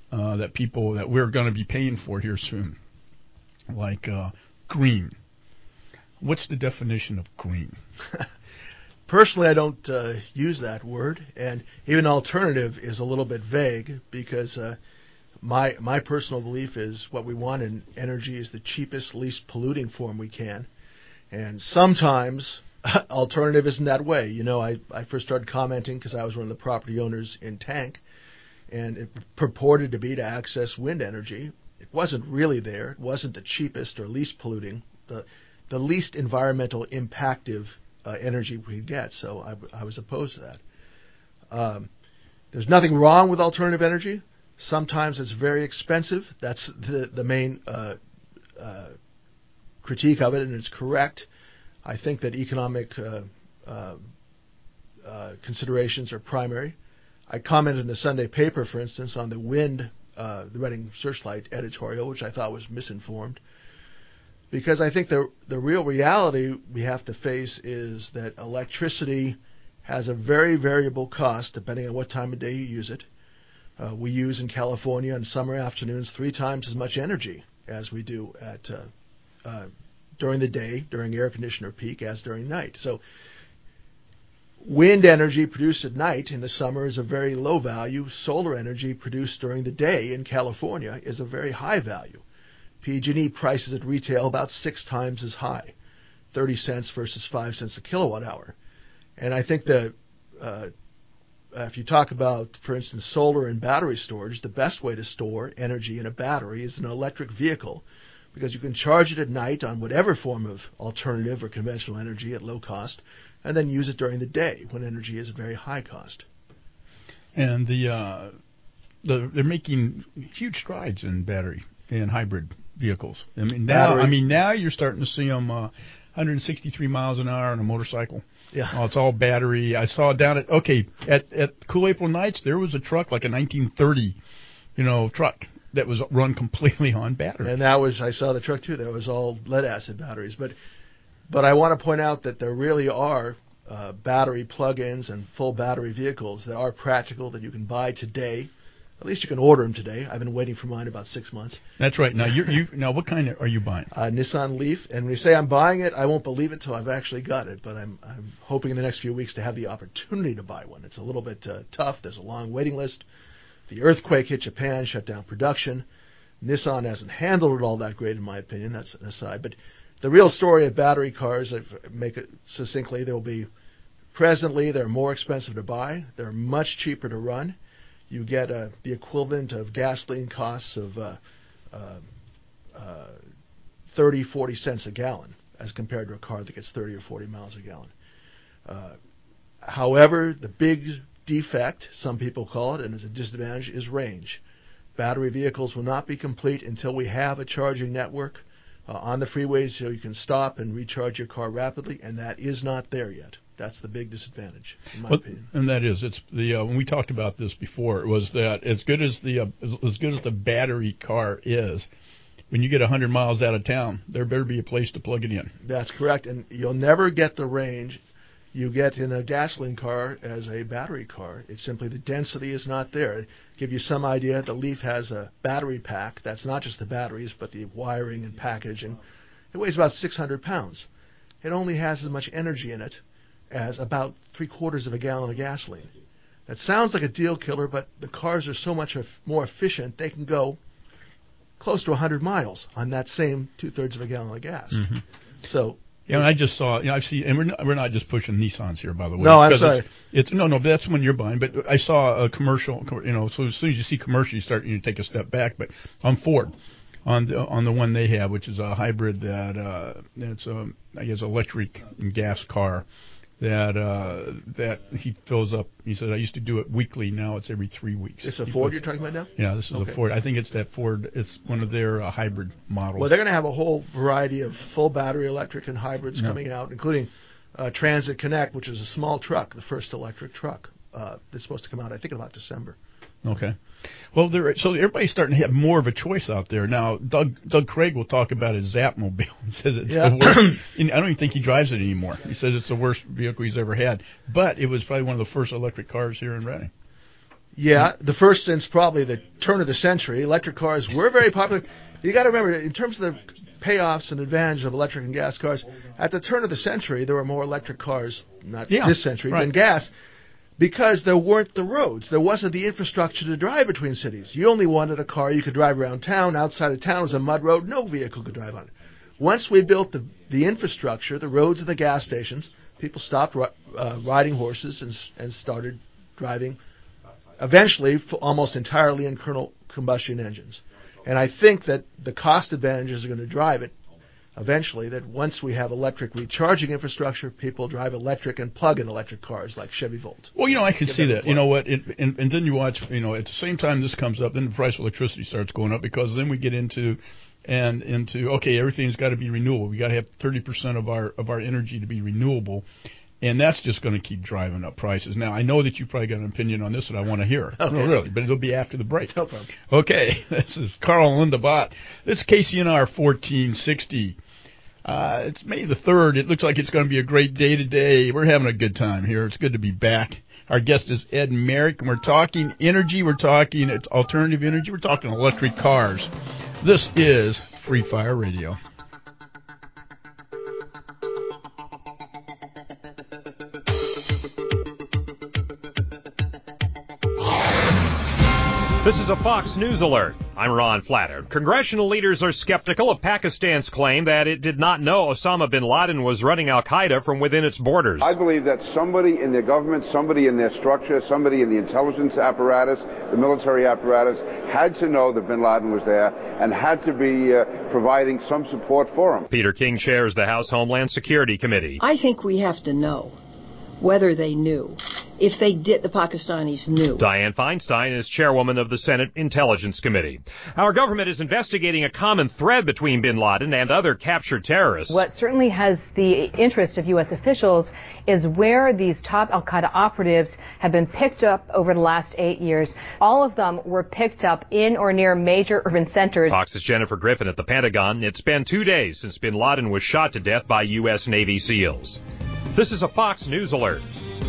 uh, that people that we're going to be paying for here soon, like uh, green. What's the definition of green? Personally, I don't uh, use that word, and even alternative is a little bit vague because uh, my my personal belief is what we want in energy is the cheapest, least polluting form we can, and sometimes alternative isn't that way. You know, I, I first started commenting because I was one of the property owners in Tank, and it purported to be to access wind energy. It wasn't really there. It wasn't the cheapest or least polluting, the the least environmental impactive Uh, energy we could get, so I, I was opposed to that. Um, there's nothing wrong with alternative energy. Sometimes it's very expensive. That's the the main uh, uh, critique of it, and it's correct. I think that economic uh, uh, uh, considerations are primary. I commented in the Sunday paper, for instance, on the wind, uh, the Reading Searchlight editorial, which I thought was misinformed. Because I think the the real reality we have to face is that electricity has a very variable cost depending on what time of day you use it. Uh, we use in California on summer afternoons three times as much energy as we do at uh, uh, during the day, during air conditioner peak, as during night. So wind energy produced at night in the summer is a very low value. Solar energy produced during the day in California is a very high value. P G and E prices at retail about six times as high, thirty cents versus five cents a kilowatt hour. And I think that uh, if you talk about, for instance, solar and battery storage, the best way to store energy in a battery is an electric vehicle because you can charge it at night on whatever form of alternative or conventional energy at low cost and then use it during the day when energy is at very high cost. And the, uh, the they're making huge strides in battery and hybrid vehicles. I mean now, Battery. I mean now you're starting to see them uh, one hundred sixty-three miles an hour on a motorcycle. Yeah, oh, it's all battery. I saw down at okay at at Cool April Nights there was a truck like a nineteen thirty, you know, truck that was run completely on battery. And that was I saw the truck too. That was all lead acid batteries. But but I want to point out that there really are uh, battery plug-ins and full battery vehicles that are practical that you can buy today. At least you can order them today. I've been waiting for mine about six months. That's right. Now, you you now what kind are you buying? Uh, Nissan Leaf. And when you say I'm buying it, I won't believe it till I've actually got it. But I'm I'm hoping in the next few weeks to have the opportunity to buy one. It's a little bit uh, tough. There's a long waiting list. The earthquake hit Japan, shut down production. Nissan hasn't handled it all that great, in my opinion. That's an aside. But the real story of battery cars, I make it succinctly, there will be presently they're more expensive to buy. They're much cheaper to run. You get uh, the equivalent of gasoline costs of uh, uh, uh, thirty, forty cents a gallon as compared to a car that gets thirty or forty miles a gallon. Uh, however, the big defect, some people call it, and it's a disadvantage, is range. Battery vehicles will not be complete until we have a charging network uh, on the freeways so you can stop and recharge your car rapidly, and that is not there yet. That's the big disadvantage, in my well, opinion. And that is, it's the uh, when we talked about this before, it was that as good as the uh, as, as good as the battery car is, when you get one hundred miles out of town, there better be a place to plug it in. That's correct, and you'll never get the range you get in a gasoline car as a battery car. It's simply the density is not there. To give you some idea, the Leaf has a battery pack. That's not just the batteries, but the wiring and packaging. It weighs about six hundred pounds. It only has as much energy in it as about three quarters of a gallon of gasoline. That sounds like a deal killer, but the cars are so much more efficient, they can go close to one hundred miles on that same two-thirds of a gallon of gas. Mm-hmm. So, yeah, I just saw, you know, I see, and we're not, we're not just pushing Nissans here, by the way. No, I'm sorry. It's, it's no, no, that's when you're buying. But I saw a commercial, you know, so as soon as you see commercial, you start, you take a step back. But on Ford, on the on the one they have, which is a hybrid that uh, it's a, I guess, electric and gas car. That uh, that he fills up. He said, I used to do it weekly. Now it's every three weeks. It's a he Ford puts, you're talking about now? Yeah, this is okay. a Ford. I think it's that Ford. It's one of their uh, hybrid models. Well, they're going to have a whole variety of full battery electric and hybrids yeah. coming out, including uh, Transit Connect, which is a small truck, the first electric truck uh, that's supposed to come out, I think, in about December. Okay. Well, there. So everybody's starting to have more of a choice out there now. Doug Doug Craig will talk about his Zapmobile and says it's yeah. the worst. And I don't even think he drives it anymore. He says it's the worst vehicle he's ever had. But it was probably one of the first electric cars here in Reading. Yeah, the first since probably the turn of the century. Electric cars were very popular. You got to remember, in terms of the payoffs and advantages of electric and gas cars, at the turn of the century, there were more electric cars, not yeah, this century, right. than gas, because there weren't the roads. There wasn't the infrastructure to drive between cities. You only wanted a car you could drive around town. Outside of town was a mud road. No vehicle could drive on it. Once we built the, the infrastructure, the roads and the gas stations, people stopped uh, riding horses and, and started driving, eventually almost entirely internal combustion engines. And I think that the cost advantages are going to drive it eventually, that once we have electric recharging infrastructure, people drive electric and plug-in electric cars like Chevy Volt. Well, you know, I can see that. You know what? It, and, and then you watch, you know, at the same time this comes up, then the price of electricity starts going up, because then we get into and into okay, everything's got to be renewable. We got to have thirty percent of our of our energy to be renewable. And that's just going to keep driving up prices. Now, I know that you probably got an opinion on this that I want to hear. Okay. No, really, but it'll be after the break. No problem. Okay, this is Carl and Linda Bott. This is K C N R fourteen sixty. Uh, it's May the third. It looks like it's going to be a great day today. We're having a good time here. It's good to be back. Our guest is Ed Merrick, and we're talking energy. We're talking alternative energy. We're talking electric cars. This is Free Fire Radio. This is a Fox News alert. I'm Ron Flatter. Congressional leaders are skeptical of Pakistan's claim that it did not know Osama bin Laden was running al-Qaeda from within its borders. I believe that somebody in their government, somebody in their structure, somebody in the intelligence apparatus, the military apparatus, had to know that bin Laden was there and had to be uh, providing some support for him. Peter King chairs the House Homeland Security Committee. I think we have to know whether they knew. If they did, the Pakistanis knew. Dianne Feinstein is chairwoman of the Senate Intelligence Committee. Our government is investigating a common thread between bin Laden and other captured terrorists. What certainly has the interest of U S officials is where these top al-Qaeda operatives have been picked up over the last eight years. All of them were picked up in or near major urban centers. Fox's Jennifer Griffin at the Pentagon. It's been two days since bin Laden was shot to death by U S Navy SEALs. This is a Fox News alert.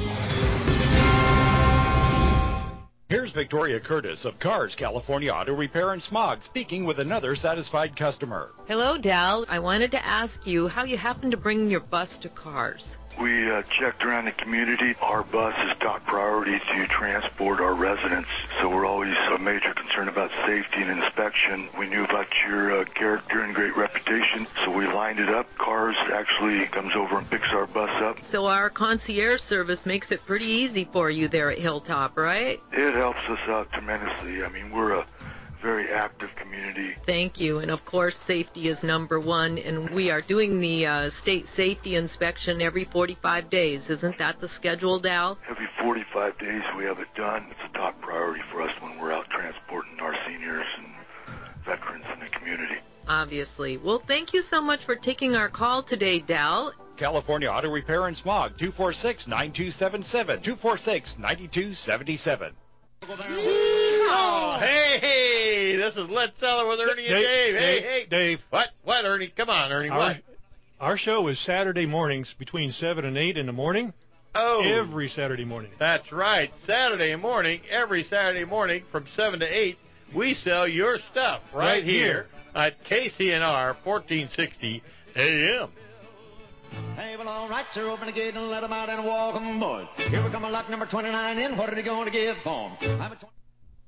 Here's Victoria Curtis of Cars California Auto Repair and Smog speaking with another satisfied customer. Hello, Dal. I wanted to ask you how you happened to bring your bus to Cars. We uh, checked around the community. Our bus is top priority to transport our residents, so we're always a major concern about safety and inspection. We knew about your uh, character and great reputation, so we lined it up. Cars actually comes over and picks our bus up. So our concierge service makes it pretty easy for you there at Hilltop, right? It helps us out tremendously. I mean, we're a very active community. Thank you. And of course, safety is number one. And we are doing the uh, state safety inspection every forty-five days. Isn't that the schedule, Dal? Every forty-five days we have it done. It's a top priority for us when we're out transporting our seniors and veterans in the community. Obviously. Well, thank you so much for taking our call today, Dal. California Auto Repair and Smog, two four six, nine two seven seven, two four six, nine two seven seven. Oh, hey, hey, this is Let's Tell Her with Ernie and Dave. Dave. Hey, hey, Dave. What? What, Ernie? Come on, Ernie. Our, Uh, What? our show is Saturday mornings between seven and eight in the morning. Oh. Every Saturday morning. That's right. Saturday morning, every Saturday morning from seven to eight, we sell your stuff right, Right here, here. at K C N R fourteen sixty A M. Hey, well, all right, sir, open the gate and let them out and walk 'em, boys. Here we come a lot number twenty-nine in. What are they going to give for 'em? I'm a twenty-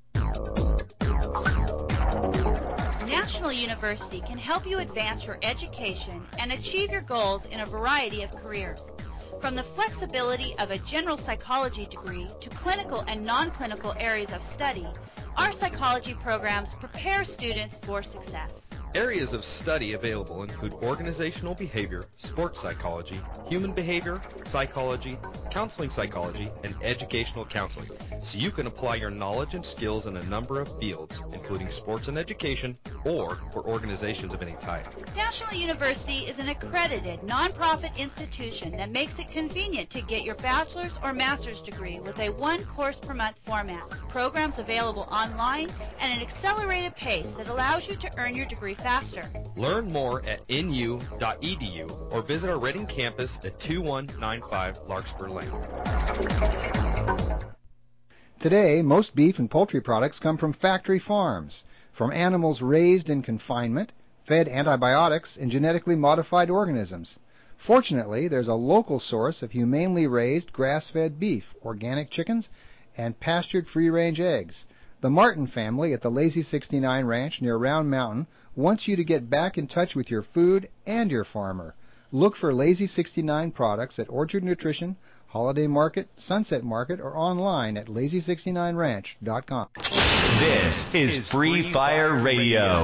National University can help you advance your education and achieve your goals in a variety of careers. From the flexibility of a general psychology degree to clinical and non-clinical areas of study, our psychology programs prepare students for success. Areas of study available include organizational behavior, sports psychology, human behavior, psychology, counseling psychology, and educational counseling, so you can apply your knowledge and skills in a number of fields, including sports and education, or for organizations of any type. National University is an accredited nonprofit institution that makes it convenient to get your bachelor's or master's degree with a one course per month format, programs available online, and an accelerated pace that allows you to earn your degree faster. Learn more at N U dot E D U or visit our Reading campus at two one nine five Larkspur Lane. Today, most beef and poultry products come from factory farms, from animals raised in confinement, fed antibiotics and genetically modified organisms. Fortunately, there's a local source of humanely raised grass-fed beef, organic chickens, and pastured free-range eggs. The Martin family at the Lazy sixty-nine Ranch near Round Mountain wants you to get back in touch with your food and your farmer. Look for Lazy sixty-nine products at Orchard Nutrition, Holiday Market, Sunset Market, or online at lazy sixty-nine ranch dot com. This is Free Fire Radio.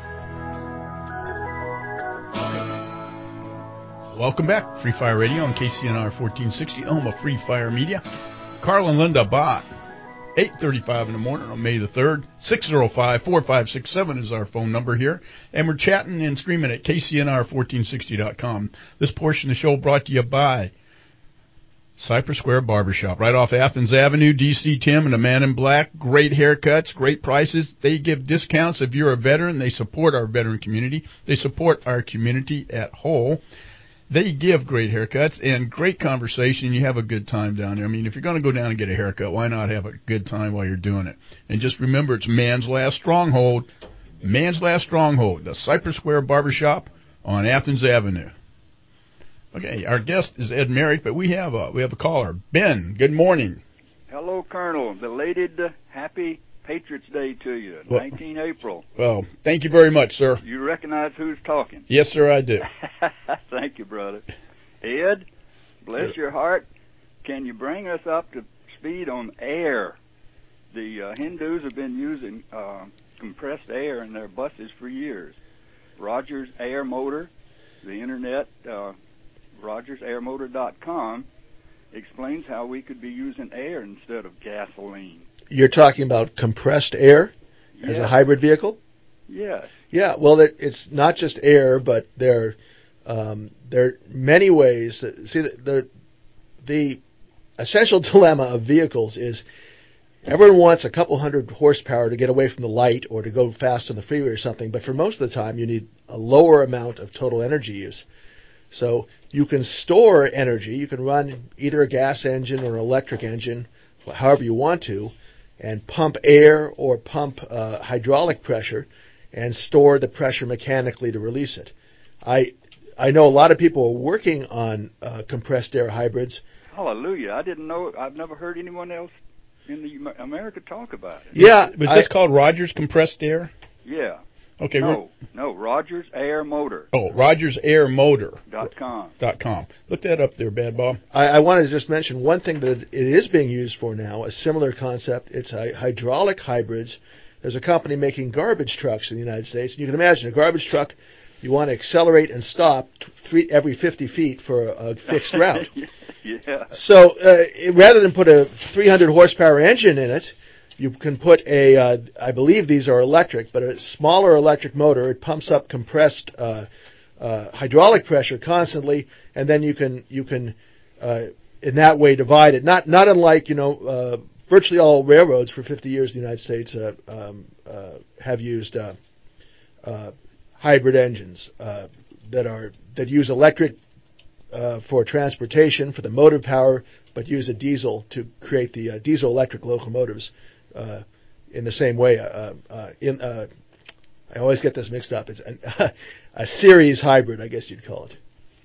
Welcome back, Free Fire Radio on K C N R fourteen sixty, home of Free Fire Media. Carl and Linda Bott, eight thirty-five in the morning on May the third. six oh five, four five six seven is our phone number here. And we're chatting and streaming at K C N R fourteen sixty dot com. This portion of the show brought to you by Cypress Square Barbershop, right off Athens Avenue. D C Tim and the Man in Black. Great haircuts, great prices. They give discounts if you're a veteran. They support our veteran community. They support our community at whole. They give great haircuts and great conversation. You have a good time down there. I mean, if you're going to go down and get a haircut, why not have a good time while you're doing it? And just remember, it's man's last stronghold. Man's last stronghold, the Cypress Square Barbershop on Athens Avenue. Okay, our guest is Ed Merrick, but we have a we have a caller, Ben. Good morning. Hello, Colonel. Belated uh, happy Patriots Day to you, well, nineteenth of April. Well, thank you very much, sir. You recognize who's talking? Yes, sir, I do. Thank you, brother. Ed, bless your heart. Can you bring us up to speed on air? The uh, Hindus have been using uh, compressed air in their buses for years. Rogers Air Motor, the internet, uh, rogers air motor dot com, explains how we could be using air instead of gasoline. You're talking about compressed air as Yes. a hybrid vehicle? Yes. Yeah, well, it, it's not just air, but there, um, there are many ways. That, see, the, the the essential dilemma of vehicles is everyone wants a couple hundred horsepower to get away from the light or to go fast on the freeway or something, but for most of the time you need a lower amount of total energy use. So you can store energy. You can run either a gas engine or an electric engine, however you want to, and pump air or pump uh, hydraulic pressure and store the pressure mechanically to release it. I I know a lot of people are working on uh, compressed air hybrids. Hallelujah. I didn't know. I've never heard anyone else in the America talk about it. Yeah. Was I, this called Rogers Compressed Air? Yeah. Okay. No, no, Rogers Air Motor. Oh, Rogers Air Motor. Dot com. Dot com. Look that up there, Bad Bob. I, I wanted to just mention one thing that it is being used for now, a similar concept. It's hy- hydraulic hybrids. There's a company making garbage trucks in the United States. And you can imagine a garbage truck, you want to accelerate and stop t- three, every fifty feet for a, a fixed route. Yeah. So uh, it, rather than put a three hundred horsepower engine in it, you can put a, uh, I believe these are electric, but a smaller electric motor. It pumps up compressed uh, uh, hydraulic pressure constantly, and then you can you can uh, in that way divide it. Not not unlike you know uh, virtually all railroads for fifty years in the United States uh, um, uh, have used uh, uh, hybrid engines uh, that are that use electric uh, for transportation for the motive power, but use a diesel to create the uh, diesel electric locomotives. Uh, in the same way, uh, uh, in uh, I always get this mixed up. It's an, a series hybrid, I guess you'd call it.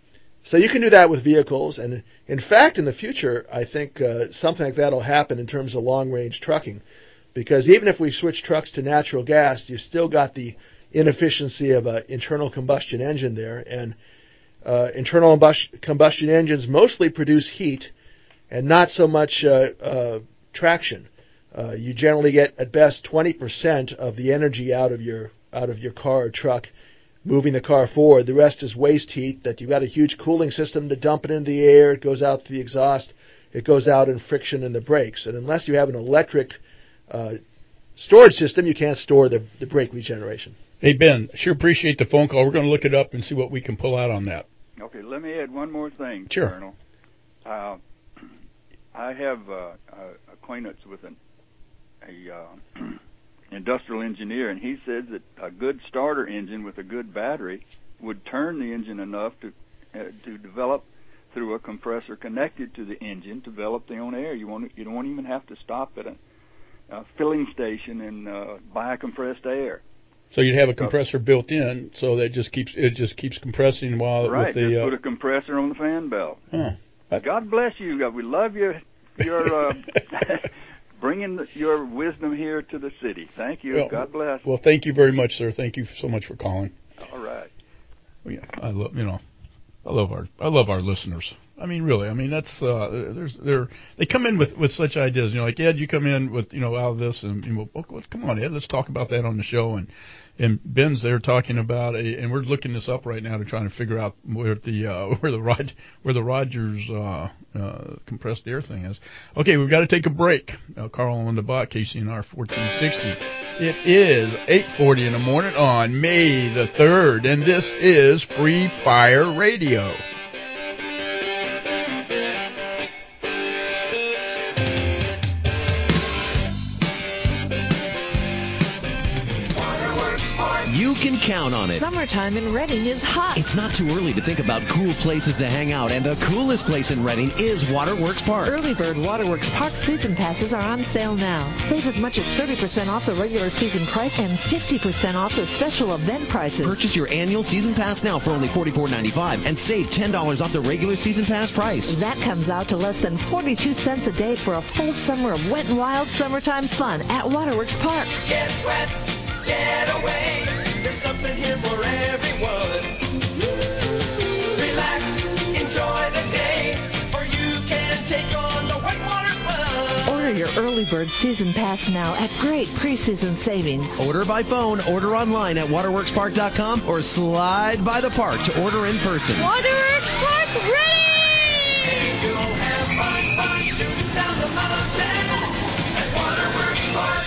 So you can do that with vehicles, and in fact, in the future, I think uh, something like that will happen in terms of long-range trucking, because even if we switch trucks to natural gas, you've still got the inefficiency of an internal combustion engine there, and uh, internal combustion engines mostly produce heat and not so much uh, uh, traction. Uh, you generally get at best twenty percent of the energy out of your out of your car or truck, moving the car forward. The rest is waste heat that you've got a huge cooling system to dump it into the air. It goes out through the exhaust. It goes out in friction in the brakes. And unless you have an electric uh, storage system, you can't store the, the brake regeneration. Hey, Ben, sure appreciate the phone call. We're going to look it up and see what we can pull out on that. Okay, let me add one more thing, Sure. Colonel. Uh, I have uh, uh, acquaintance with an a uh, industrial engineer, and he said that a good starter engine with a good battery would turn the engine enough to uh, to develop through a compressor connected to the engine, develop their own air. You won't you don't even have to stop at a a filling station and uh, buy compressed air. So you'd have a compressor built in, so that just keeps it just keeps compressing while Right, with the. just Uh, put a compressor on the fan belt. Huh. God bless you. God, we love your your uh, bringing the, your wisdom here to the city. Thank you. Well, God bless. Well, thank you very much, sir. Thank you so much for calling. All right. Well, yeah, I love you know, I love our I love our listeners. I mean, really. I mean, that's uh, there's they're they come in with, with such ideas. You know, like Ed, you come in with you know out of this, and you know, well, come on, Ed, let's talk about that on the show. And and Ben's there talking about, a, and we're looking this up right now to try to figure out where the uh, where the Rod, where the Rogers uh, uh, compressed air thing is. Okay, we've got to take a break. Uh, Carl on the bot, K C N R fourteen sixty. It is eight forty in the morning on May the third, and this is Free Fire Radio. You can count on it. Summertime in Reading is hot. It's not too early to think about cool places to hang out, and the coolest place in Reading is Waterworks Park. Early Bird Waterworks Park season passes are on sale now. Save as much as thirty percent off the regular season price and fifty percent off the special event prices. Purchase your annual season pass now for only forty-four ninety-five and save ten dollars off the regular season pass price. That comes out to less than forty-two cents a day for a full summer of wet and wild summertime fun at Waterworks Park. Get wet, get away. There's something here for everyone. Relax, enjoy the day, or you can take on the whitewater fun. Order your early bird season pass now at great preseason savings. Order by phone, order online at waterworks park dot com, or slide by the park to order in person. Waterworks Park ready! You'll have fun, fun shooting down the mountain at Waterworks Park.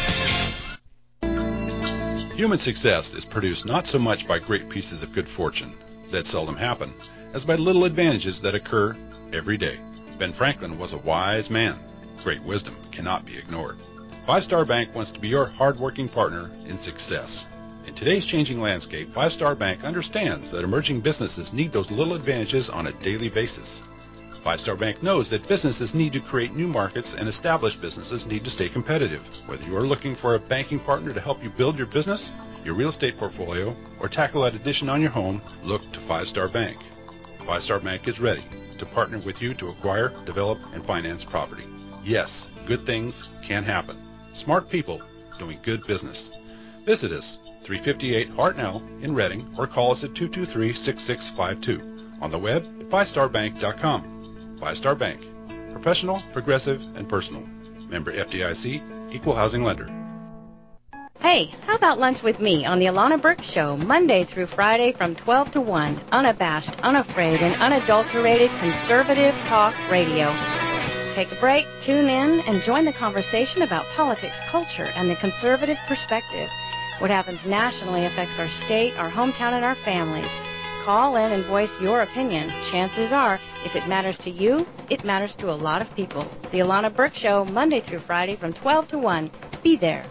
Human success is produced not so much by great pieces of good fortune that seldom happen, as by little advantages that occur every day. Ben Franklin was a wise man. Great wisdom cannot be ignored. Five Star Bank wants to be your hard-working partner in success. In today's changing landscape, Five Star Bank understands that emerging businesses need those little advantages on a daily basis. Five Star Bank knows that businesses need to create new markets and established businesses need to stay competitive. Whether you are looking for a banking partner to help you build your business, your real estate portfolio, or tackle that addition on your home, look to Five Star Bank. Five Star Bank is ready to partner with you to acquire, develop, and finance property. Yes, good things can happen. Smart people doing good business. Visit us, three fifty-eight Hartnell in Reading, or call us at two two three, six six five two. On the web at five star bank dot com. Five Star Bank. Professional, progressive, and personal. Member F D I C, Equal Housing Lender. Hey, how about lunch with me on the Alana Burke Show, Monday through Friday from twelve to one, unabashed, unafraid, and unadulterated conservative talk radio. Take a break, tune in, and join the conversation about politics, culture, and the conservative perspective. What happens nationally affects our state, our hometown, and our families. Call in and voice your opinion. Chances are, if it matters to you, it matters to a lot of people. The Alana Burke Show, Monday through Friday from twelve to one. Be there.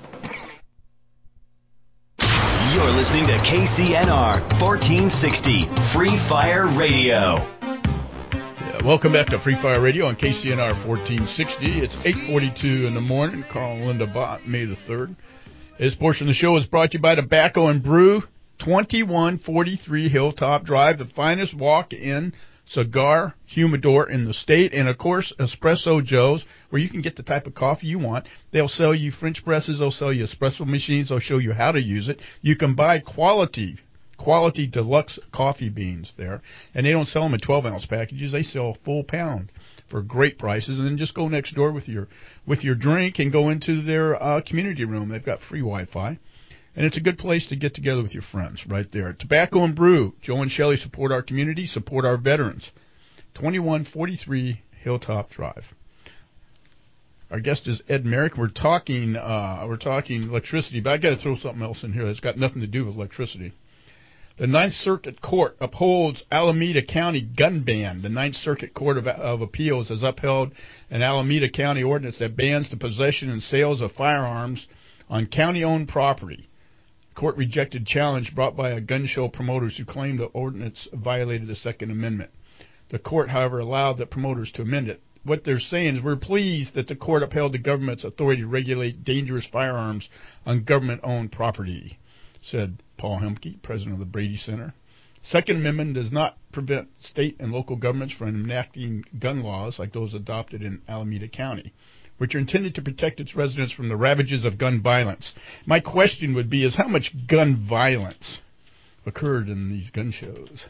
You're listening to K C N R fourteen sixty, Free Fire Radio. Yeah, welcome back to Free Fire Radio on K C N R fourteen sixty. It's eight forty-two in the morning. Carl and Linda Bott, May the third. This portion of the show is brought to you by Tobacco and Brew, twenty-one forty-three Hilltop Drive, the finest walk-in cigar humidor in the state, and, of course, Espresso Joe's, where you can get the type of coffee you want. They'll sell you French presses. They'll sell you espresso machines. They'll show you how to use it. You can buy quality, quality deluxe coffee beans there, and they don't sell them in twelve-ounce packages. They sell a full pound for great prices, and then just go next door with your with your drink and go into their uh, community room. They've got free Wi-Fi. And it's a good place to get together with your friends right there. Tobacco and Brew. Joe and Shelley support our community, support our veterans. twenty-one forty-three Hilltop Drive. Our guest is Ed Merrick. We're talking uh, we're talking electricity, but I got to throw something else in here that's got nothing to do with electricity. The Ninth Circuit Court upholds Alameda County gun ban. The Ninth Circuit Court of, of Appeals has upheld an Alameda County ordinance that bans the possession and sales of firearms on county-owned property. Court rejected challenge brought by a gun show promoters who claimed the ordinance violated the Second Amendment. The court, however, allowed the promoters to amend it. what they're saying is we're pleased that the court upheld the government's authority to regulate dangerous firearms on government-owned property, said Paul Hemke, president of the Brady Center. Second Amendment does not prevent state and local governments from enacting gun laws like those adopted in Alameda County, which are intended to protect its residents from the ravages of gun violence. My question would be is how much gun violence occurred in these gun shows?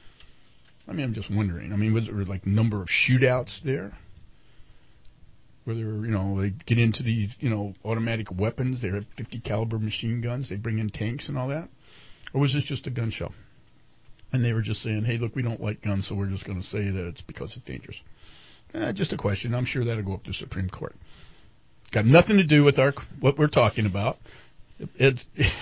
I mean, I'm just wondering. I mean, was there like number of shootouts there? Where they were, you know, they get into these, you know, automatic weapons. They have fifty caliber machine guns. They bring in tanks and all that. Or was this just a gun show? And they were just saying, hey, look, we don't like guns, so we're just going to say that it's because it's dangerous. Eh, just a question. I'm sure that'll go up to the Supreme Court. Got nothing to do with our what we're talking about. Ed's,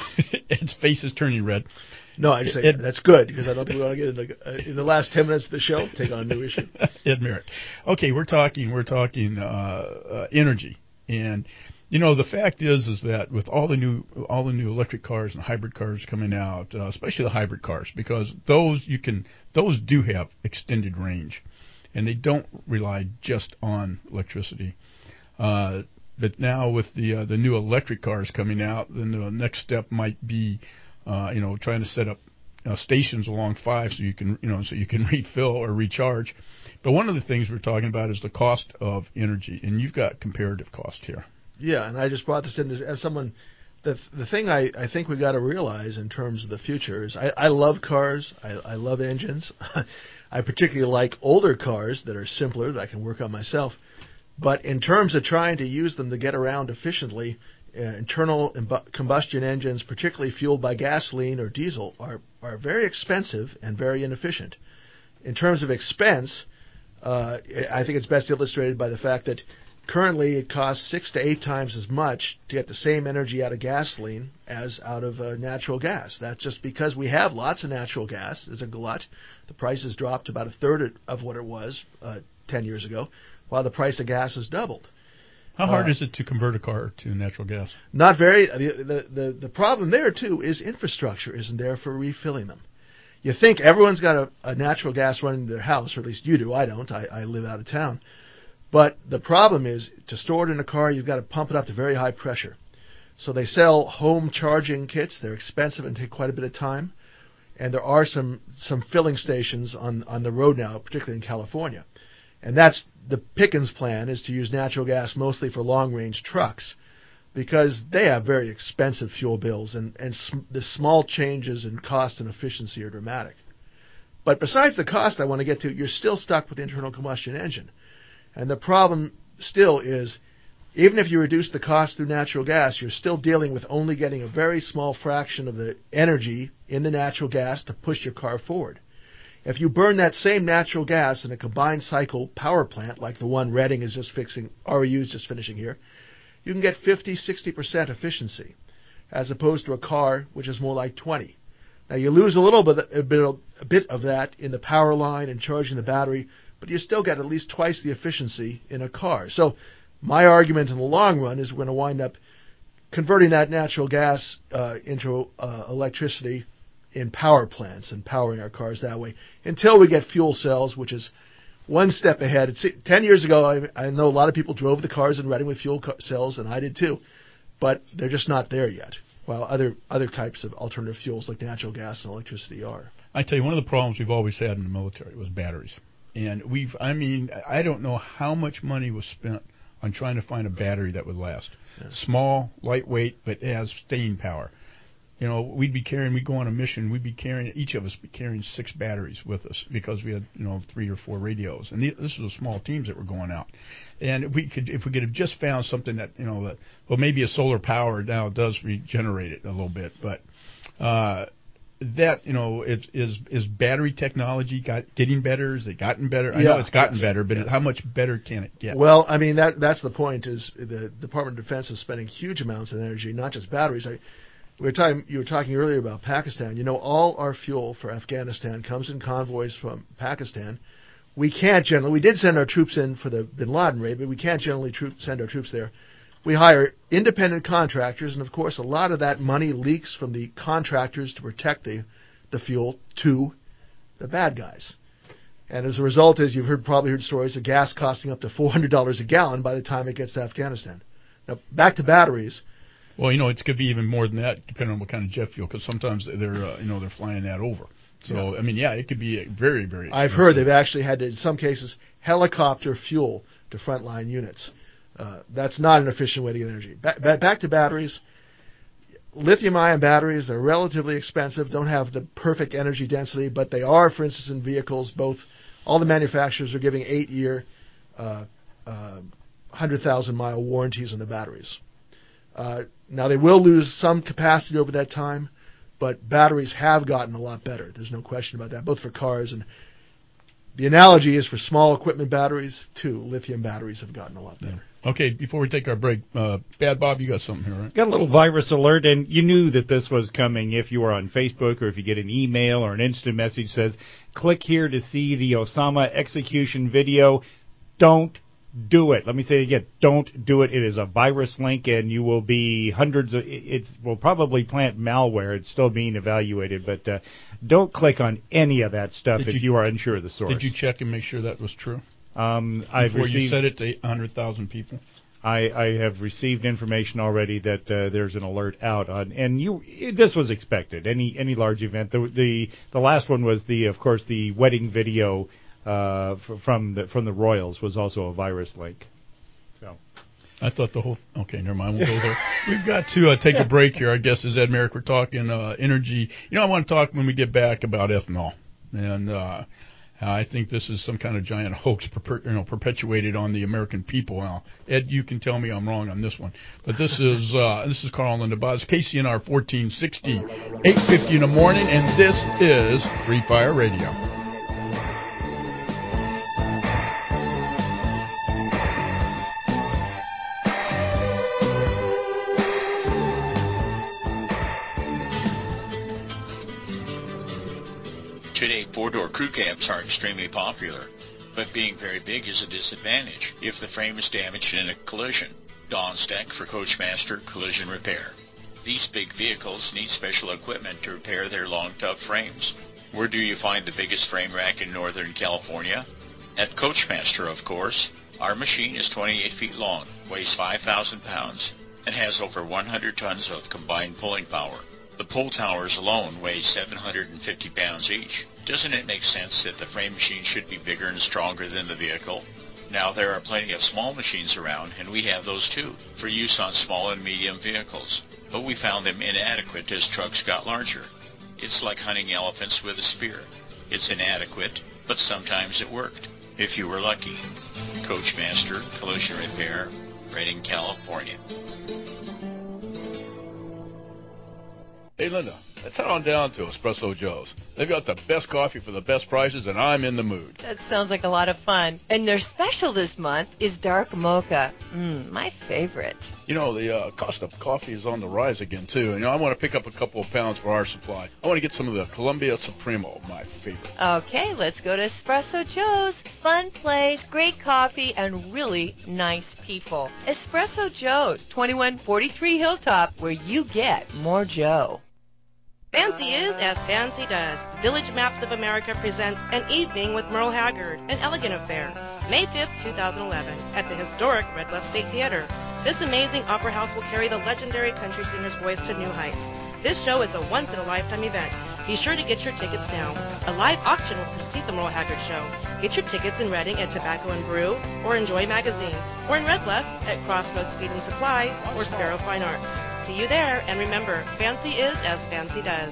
Ed's face is turning red. No, I just say Ed, that's good, because I don't think we want to get into, uh, in the last ten minutes of the show, take on a new issue. Ed Merrick. Okay, we're talking, we're talking uh, uh, energy. And, you know, the fact is, is that with all the new, all the new electric cars and hybrid cars coming out, uh, especially the hybrid cars, because those you can, those do have extended range, and they don't rely just on electricity. Uh, but now with the uh, the new electric cars coming out, then the next step might be, uh, you know, trying to set up uh, stations along five so you can, you know, so you can refill or recharge. But one of the things we're talking about is the cost of energy, and you've got comparative cost here. Yeah, and I just brought this in as someone. The the thing I, I think we got to realize in terms of the future is I, I love cars. I, I love engines. I particularly like older cars that are simpler that I can work on myself. But in terms of trying to use them to get around efficiently, uh, internal imbu- combustion engines, particularly fueled by gasoline or diesel, are, are very expensive and very inefficient. In terms of expense, uh, I think it's best illustrated by the fact that currently it costs six to eight times as much to get the same energy out of gasoline as out of uh, natural gas. That's just because we have lots of natural gas. There's a glut. The price has dropped about a third of what it was uh, ten years ago, while the price of gas has doubled. How hard uh, is it to convert a car to natural gas? Not very. The, the, the, the problem there, too, is infrastructure isn't there for refilling them. You think everyone's got a, a natural gas running to their house, or at least you do. I don't. I, I live out of town. But the problem is, to store it in a car, you've got to pump it up to very high pressure. So they sell home charging kits. They're expensive and take quite a bit of time. And there are some, some filling stations on, on the road now, particularly in California. And that's the Pickens plan, is to use natural gas mostly for long-range trucks, because they have very expensive fuel bills, and, and sm- the small changes in cost and efficiency are dramatic. But besides the cost I want to get to, you're still stuck with the internal combustion engine. And the problem still is, even if you reduce the cost through natural gas, you're still dealing with only getting a very small fraction of the energy in the natural gas to push your car forward. If you burn that same natural gas in a combined cycle power plant, like the one Reading is just fixing, R E U is just finishing here, you can get fifty, sixty percent efficiency, as opposed to a car which is more like twenty. Now, you lose a little bit, a bit, of, a bit of that in the power line and charging the battery, but you still get at least twice the efficiency in a car. So my argument in the long run is we're going to wind up converting that natural gas uh, into uh, electricity in power plants and powering our cars that way until we get fuel cells, which is one step ahead. It's, ten years ago, I, I know a lot of people drove the cars in Reading with fuel cells, and I did too, but they're just not there yet, while other other types of alternative fuels like natural gas and electricity are. I tell you, one of the problems we've always had in the military was batteries. And we've, I mean, I don't know how much money was spent on trying to find a battery that would last. Yeah. Small, lightweight, but it has staying power. You know, we'd be carrying, we'd go on a mission, we'd be carrying, each of us be carrying six batteries with us because we had, you know, three or four radios. And this was small teams that were going out. And if we could, if we could have just found something that, you know, that, well, maybe a solar power now does regenerate it a little bit, but uh, that, you know, is, is is battery technology got getting better? Has it gotten better? I yeah, know it's gotten yes, better, but yeah. how much better can it get? Well, I mean, that that's the point, is the Department of Defense is spending huge amounts of energy, not just batteries. I, we were talking, you were talking earlier about Pakistan. You know, all our fuel for Afghanistan comes in convoys from Pakistan. We can't generally, we did send our troops in for the Bin Laden raid, but we can't generally troop, send our troops there. We hire independent contractors, and of course a lot of that money leaks from the contractors to protect the, the fuel to the bad guys. And as a result, as you've heard, probably heard stories of gas costing up to four hundred dollars a gallon by the time it gets to Afghanistan. Now, back to batteries. Well, you know, it could be even more than that, depending on what kind of jet fuel, because sometimes they're, uh, you know, they're flying that over. So, yeah. I mean, yeah, it could be very, very expensive. I've heard they've actually had to, in some cases, helicopter fuel to frontline units. Uh, that's not an efficient way to get energy. Ba- ba- back to batteries. Lithium-ion batteries are relatively expensive, don't have the perfect energy density, but they are, for instance, in vehicles. Both, all the manufacturers are giving eight-year, uh, uh, one hundred thousand mile warranties on the batteries. Uh, now, they will lose some capacity over that time, but batteries have gotten a lot better. There's no question about that, both for cars and the analogy is for small equipment batteries, too. Lithium batteries have gotten a lot better. Yeah. Okay, before we take our break, uh, Bad Bob, you got something here, right? Got a little virus alert, and you knew that this was coming if you were on Facebook or if you get an email or an instant message says, click here to see the Osama execution video. Don't do it. Let me say it again. Don't do it. It is a virus link, and you will be hundreds of, it will probably plant malware. It's still being evaluated, but uh, don't click on any of that stuff Did if you, you are unsure of the source. Did you check and make sure that was true? Um, I've Before received, you said it to one hundred thousand people? I, I have received information already that uh, there's an alert out on, and you. This was expected. Any any large event. The the the last one was the, of course, the wedding video uh, from the from the Royals was also a virus link. So. I thought the whole. Okay, never mind. We'll go there. We've got to uh, take a break here. I guess as Ed Merrick, we're talking uh, energy. You know, I want to talk when we get back about ethanol, and uh, I think this is some kind of giant hoax, perper- you know, perpetuated on the American people. Now, Ed, you can tell me I'm wrong on this one, but this is uh, this is Carl and Linda K C N R fourteen sixty, eight fifty in the morning, and this is Free Fire Radio. Today, four-door crew cabs are extremely popular, but being very big is a disadvantage if the frame is damaged in a collision. Don's Deck for Coachmaster Collision Repair. These big vehicles need special equipment to repair their long, tough frames. Where do you find the biggest frame rack in Northern California? At Coachmaster, of course. Our machine is twenty-eight feet long, weighs five thousand pounds, and has over one hundred tons of combined pulling power. The pull towers alone weigh seven hundred fifty pounds each. Doesn't it make sense that the frame machine should be bigger and stronger than the vehicle? Now, there are plenty of small machines around, and we have those too, for use on small and medium vehicles. But we found them inadequate as trucks got larger. It's like hunting elephants with a spear. It's inadequate, but sometimes it worked, if you were lucky. Coachmaster Collision Repair, Redding, California. Hey, Linda, let's head on down to Espresso Joe's. They've got the best coffee for the best prices, and I'm in the mood. That sounds like a lot of fun. And their special this month is Dark Mocha. Mmm, my favorite. You know, the uh, cost of coffee is on the rise again, too. And, you know, I want to pick up a couple of pounds for our supply. I want to get some of the Columbia Supremo, my favorite. Okay, let's go to Espresso Joe's. Fun place, great coffee, and really nice people. Espresso Joe's, twenty-one forty-three Hilltop, where you get more Joe. Fancy is as fancy does. Village Maps of America presents An Evening with Merle Haggard, an elegant affair, May fifth, twenty eleven, at the historic Red Bluff State Theater. This amazing opera house will carry the legendary country singer's voice to new heights. This show is a once-in-a-lifetime event. Be sure to get your tickets now. A live auction will precede the Merle Haggard Show. Get your tickets in Redding at Tobacco and Brew, or Enjoy Magazine, or in Red Bluff at Crossroads Feed and Supply, or Sparrow Fine Arts. See you there, and remember, fancy is as fancy does.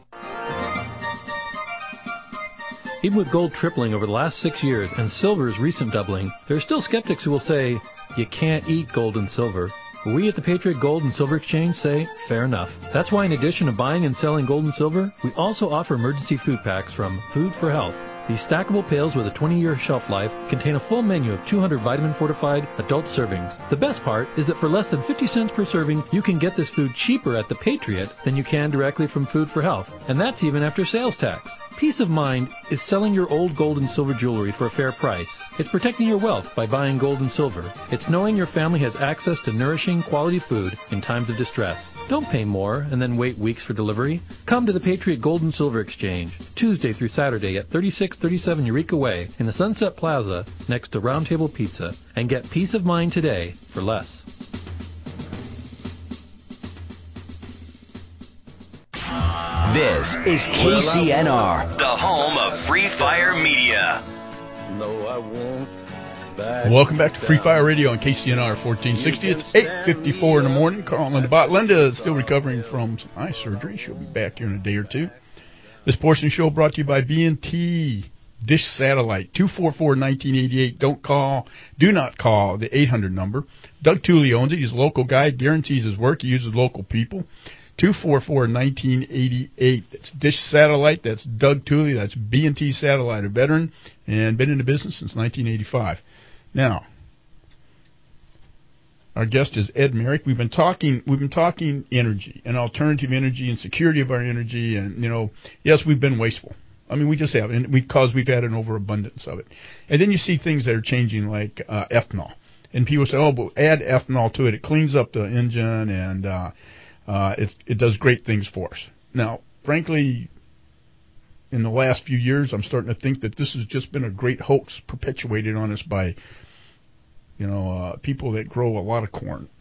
Even with gold tripling over the last six years and silver's recent doubling, there are still skeptics who will say, you can't eat gold and silver. We at the Patriot Gold and Silver Exchange say, fair enough. That's why in addition to buying and selling gold and silver, we also offer emergency food packs from Food for Health. These stackable pails with a twenty-year shelf life contain a full menu of two hundred vitamin-fortified adult servings. The best part is that for less than fifty cents per serving, you can get this food cheaper at the Patriot than you can directly from Food for Health, and that's even after sales tax. Peace of mind is selling your old gold and silver jewelry for a fair price. It's protecting your wealth by buying gold and silver. It's knowing your family has access to nourishing, quality food in times of distress. Don't pay more and then wait weeks for delivery. Come to the Patriot Gold and Silver Exchange, Tuesday through Saturday at thirty-six thirty-seven Eureka Way in the Sunset Plaza next to Round Table Pizza, and get peace of mind today for less. This is K C N R, the home of Free Fire Media. No, I won't. Welcome back to Free Fire Radio on K C N R fourteen sixty. It's eight fifty-four in the morning. Carl and Linda Bott. Linda is still recovering from some eye surgery. She'll be back here in a day or two. This portion of the show brought to you by B and T Dish Satellite. two four four, one nine eight eight. Don't call. Do not call the eight hundred number. Doug Tooley owns it. He's a local guy. Guarantees his work. He uses local people. two four four, one nine eight eight. That's Dish Satellite. That's Doug Tooley. That's B and T Satellite, a veteran, and been in the business since nineteen eighty-five. Now, our guest is Ed Merrick. We've been talking. We've been talking energy and alternative energy and security of our energy. And you know, yes, we've been wasteful. I mean, we just have, and because we've had an overabundance of it. And then you see things that are changing, like uh, ethanol. And people say, "Oh, but add ethanol to it. It cleans up the engine and uh, uh, it, it does great things for us." Now, frankly, in the last few years, I'm starting to think that this has just been a great hoax perpetuated on us by, you know, uh, people that grow a lot of corn.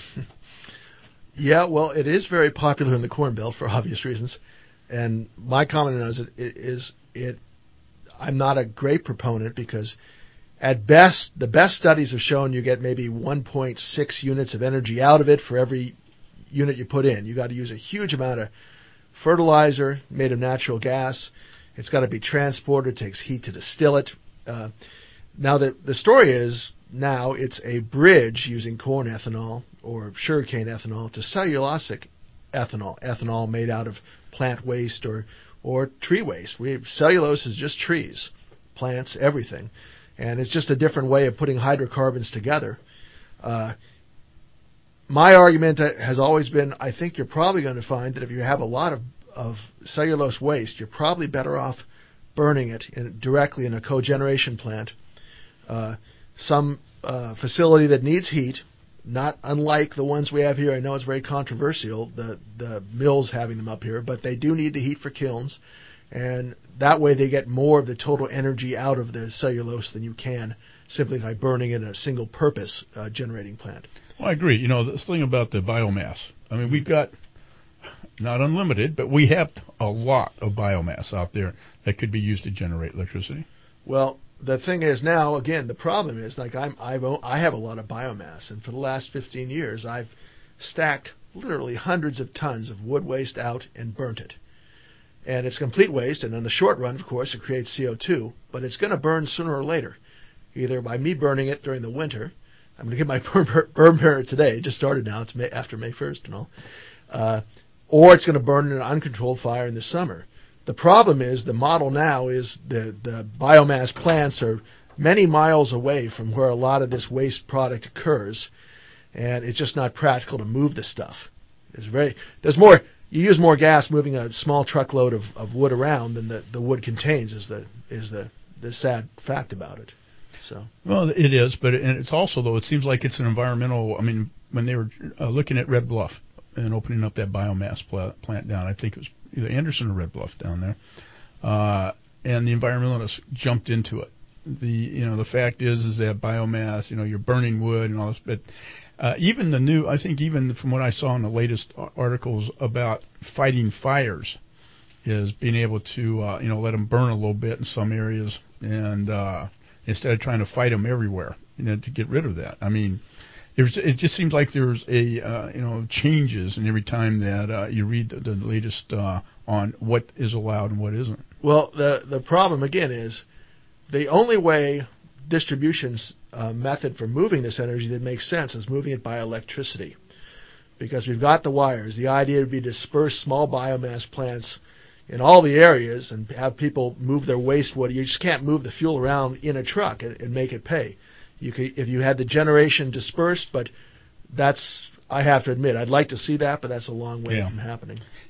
Yeah, well, it is very popular in the Corn Belt for obvious reasons. And my comment on it is, it, I'm not a great proponent because at best, the best studies have shown you get maybe one point six units of energy out of it for every unit you put in. You got to use a huge amount of fertilizer made of natural gas. It's got to be transported. It takes heat to distill it. Uh, now, the, the story is now it's a bridge using corn ethanol or sugarcane ethanol to cellulosic ethanol, ethanol made out of plant waste or, or tree waste. We, cellulose is just trees, plants, everything. And it's just a different way of putting hydrocarbons together. Uh, My argument has always been, I think you're probably going to find that if you have a lot of, of cellulose waste, you're probably better off burning it in, directly in a cogeneration plant. Uh, some uh, facility that needs heat, not unlike the ones we have here. I know it's very controversial, the, the mills having them up here, but they do need the heat for kilns. And that way they get more of the total energy out of the cellulose than you can simply by burning it in a single-purpose uh, generating plant. Well, I agree. You know, this thing about the biomass. I mean, we've got not unlimited, but we have a lot of biomass out there that could be used to generate electricity. Well, the thing is now, again, the problem is, like I'm, I've, I have a lot of biomass, and for the last fifteen years, I've stacked literally hundreds of tons of wood waste out and burnt it. And it's complete waste, and in the short run, of course, it creates C O two, but it's going to burn sooner or later, either by me burning it during the winter. I'm going to get my burn, burn permit today. It just started now. It's May, after May first and all. Uh, or it's going to burn in an uncontrolled fire in the summer. The problem is the model now is the, the biomass plants are many miles away from where a lot of this waste product occurs, and it's just not practical to move this stuff. It's very there's more. You use more gas moving a small truckload of, of wood around than the, the wood contains. Is the is the, the sad fact about it. So. Well, it is, but it, and it's also, though, it seems like it's an environmental. I mean, when they were uh, looking at Red Bluff and opening up that biomass pl- plant down, I think it was either Anderson or Red Bluff down there, uh, and the environmentalists jumped into it. The you know the fact is is that biomass, you know, you're burning wood and all this, but uh, even the new, I think even from what I saw in the latest articles about fighting fires, is being able to uh, you know let them burn a little bit in some areas and. Uh, Instead of trying to fight them everywhere, you know, to get rid of that. I mean, there's, it just seems like there's a, uh, you know, changes in every time that uh, you read the, the latest uh, on what is allowed and what isn't. Well, the the problem again is the only way distribution uh, method for moving this energy that makes sense is moving it by electricity, because we've got the wires. The idea would be to disperse small biomass plants in all the areas and have people move their waste wood. You just can't move the fuel around in a truck and, and make it pay. You could, if you had the generation dispersed, but that's, I have to admit, I'd like to see that, but that's a long way yeah. from happening.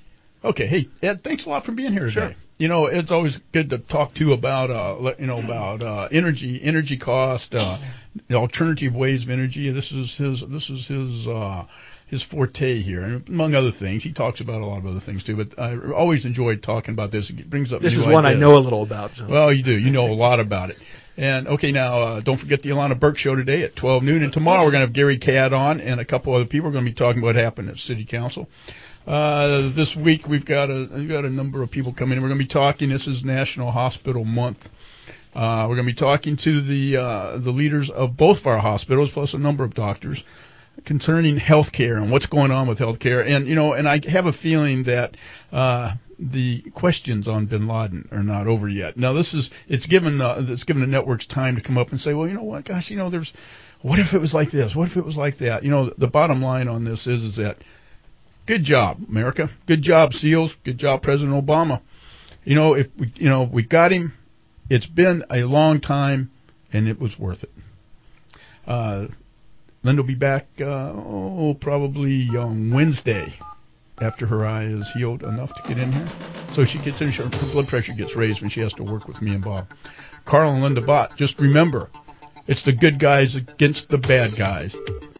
Okay, hey Ed, thanks a lot for being here today. Sure. You know, it's always good to talk to about uh, le- you know about uh, energy, energy cost, uh, alternative ways of energy. This is his this is his uh, his forte here, and among other things, he talks about a lot of other things too. But I always enjoyed talking about this. It brings up This new is one ideas. I know a little about. So. Well, you do. You know a lot about it. And, okay, now, uh, don't forget the Alana Burke Show today at twelve noon. And tomorrow we're going to have Gary Cadd on and a couple other people. We're going to be talking about what happened at City Council. Uh, this week we've got a we've got a number of people coming in. We're going to be talking. This is National Hospital Month. Uh, we're going to be talking to the uh, the leaders of both of our hospitals, plus a number of doctors, concerning health care and what's going on with health care. And, you know, and I have a feeling that uh, the questions on bin Laden are not over yet. Now, this is, it's given, uh, it's given the networks time to come up and say, well, you know what, gosh, you know, there's, what if it was like this? What if it was like that? You know, the bottom line on this is, is that good job, America. Good job, SEALs. Good job, President Obama. You know, if we, you know, we got him. It's been a long time, and it was worth it. Uh, Linda will be back, uh, oh, probably on Wednesday after her eye is healed enough to get in here. So she gets in, her blood pressure gets raised when she has to work with me and Bob. Carl and Linda Bott, just remember, it's the good guys against the bad guys.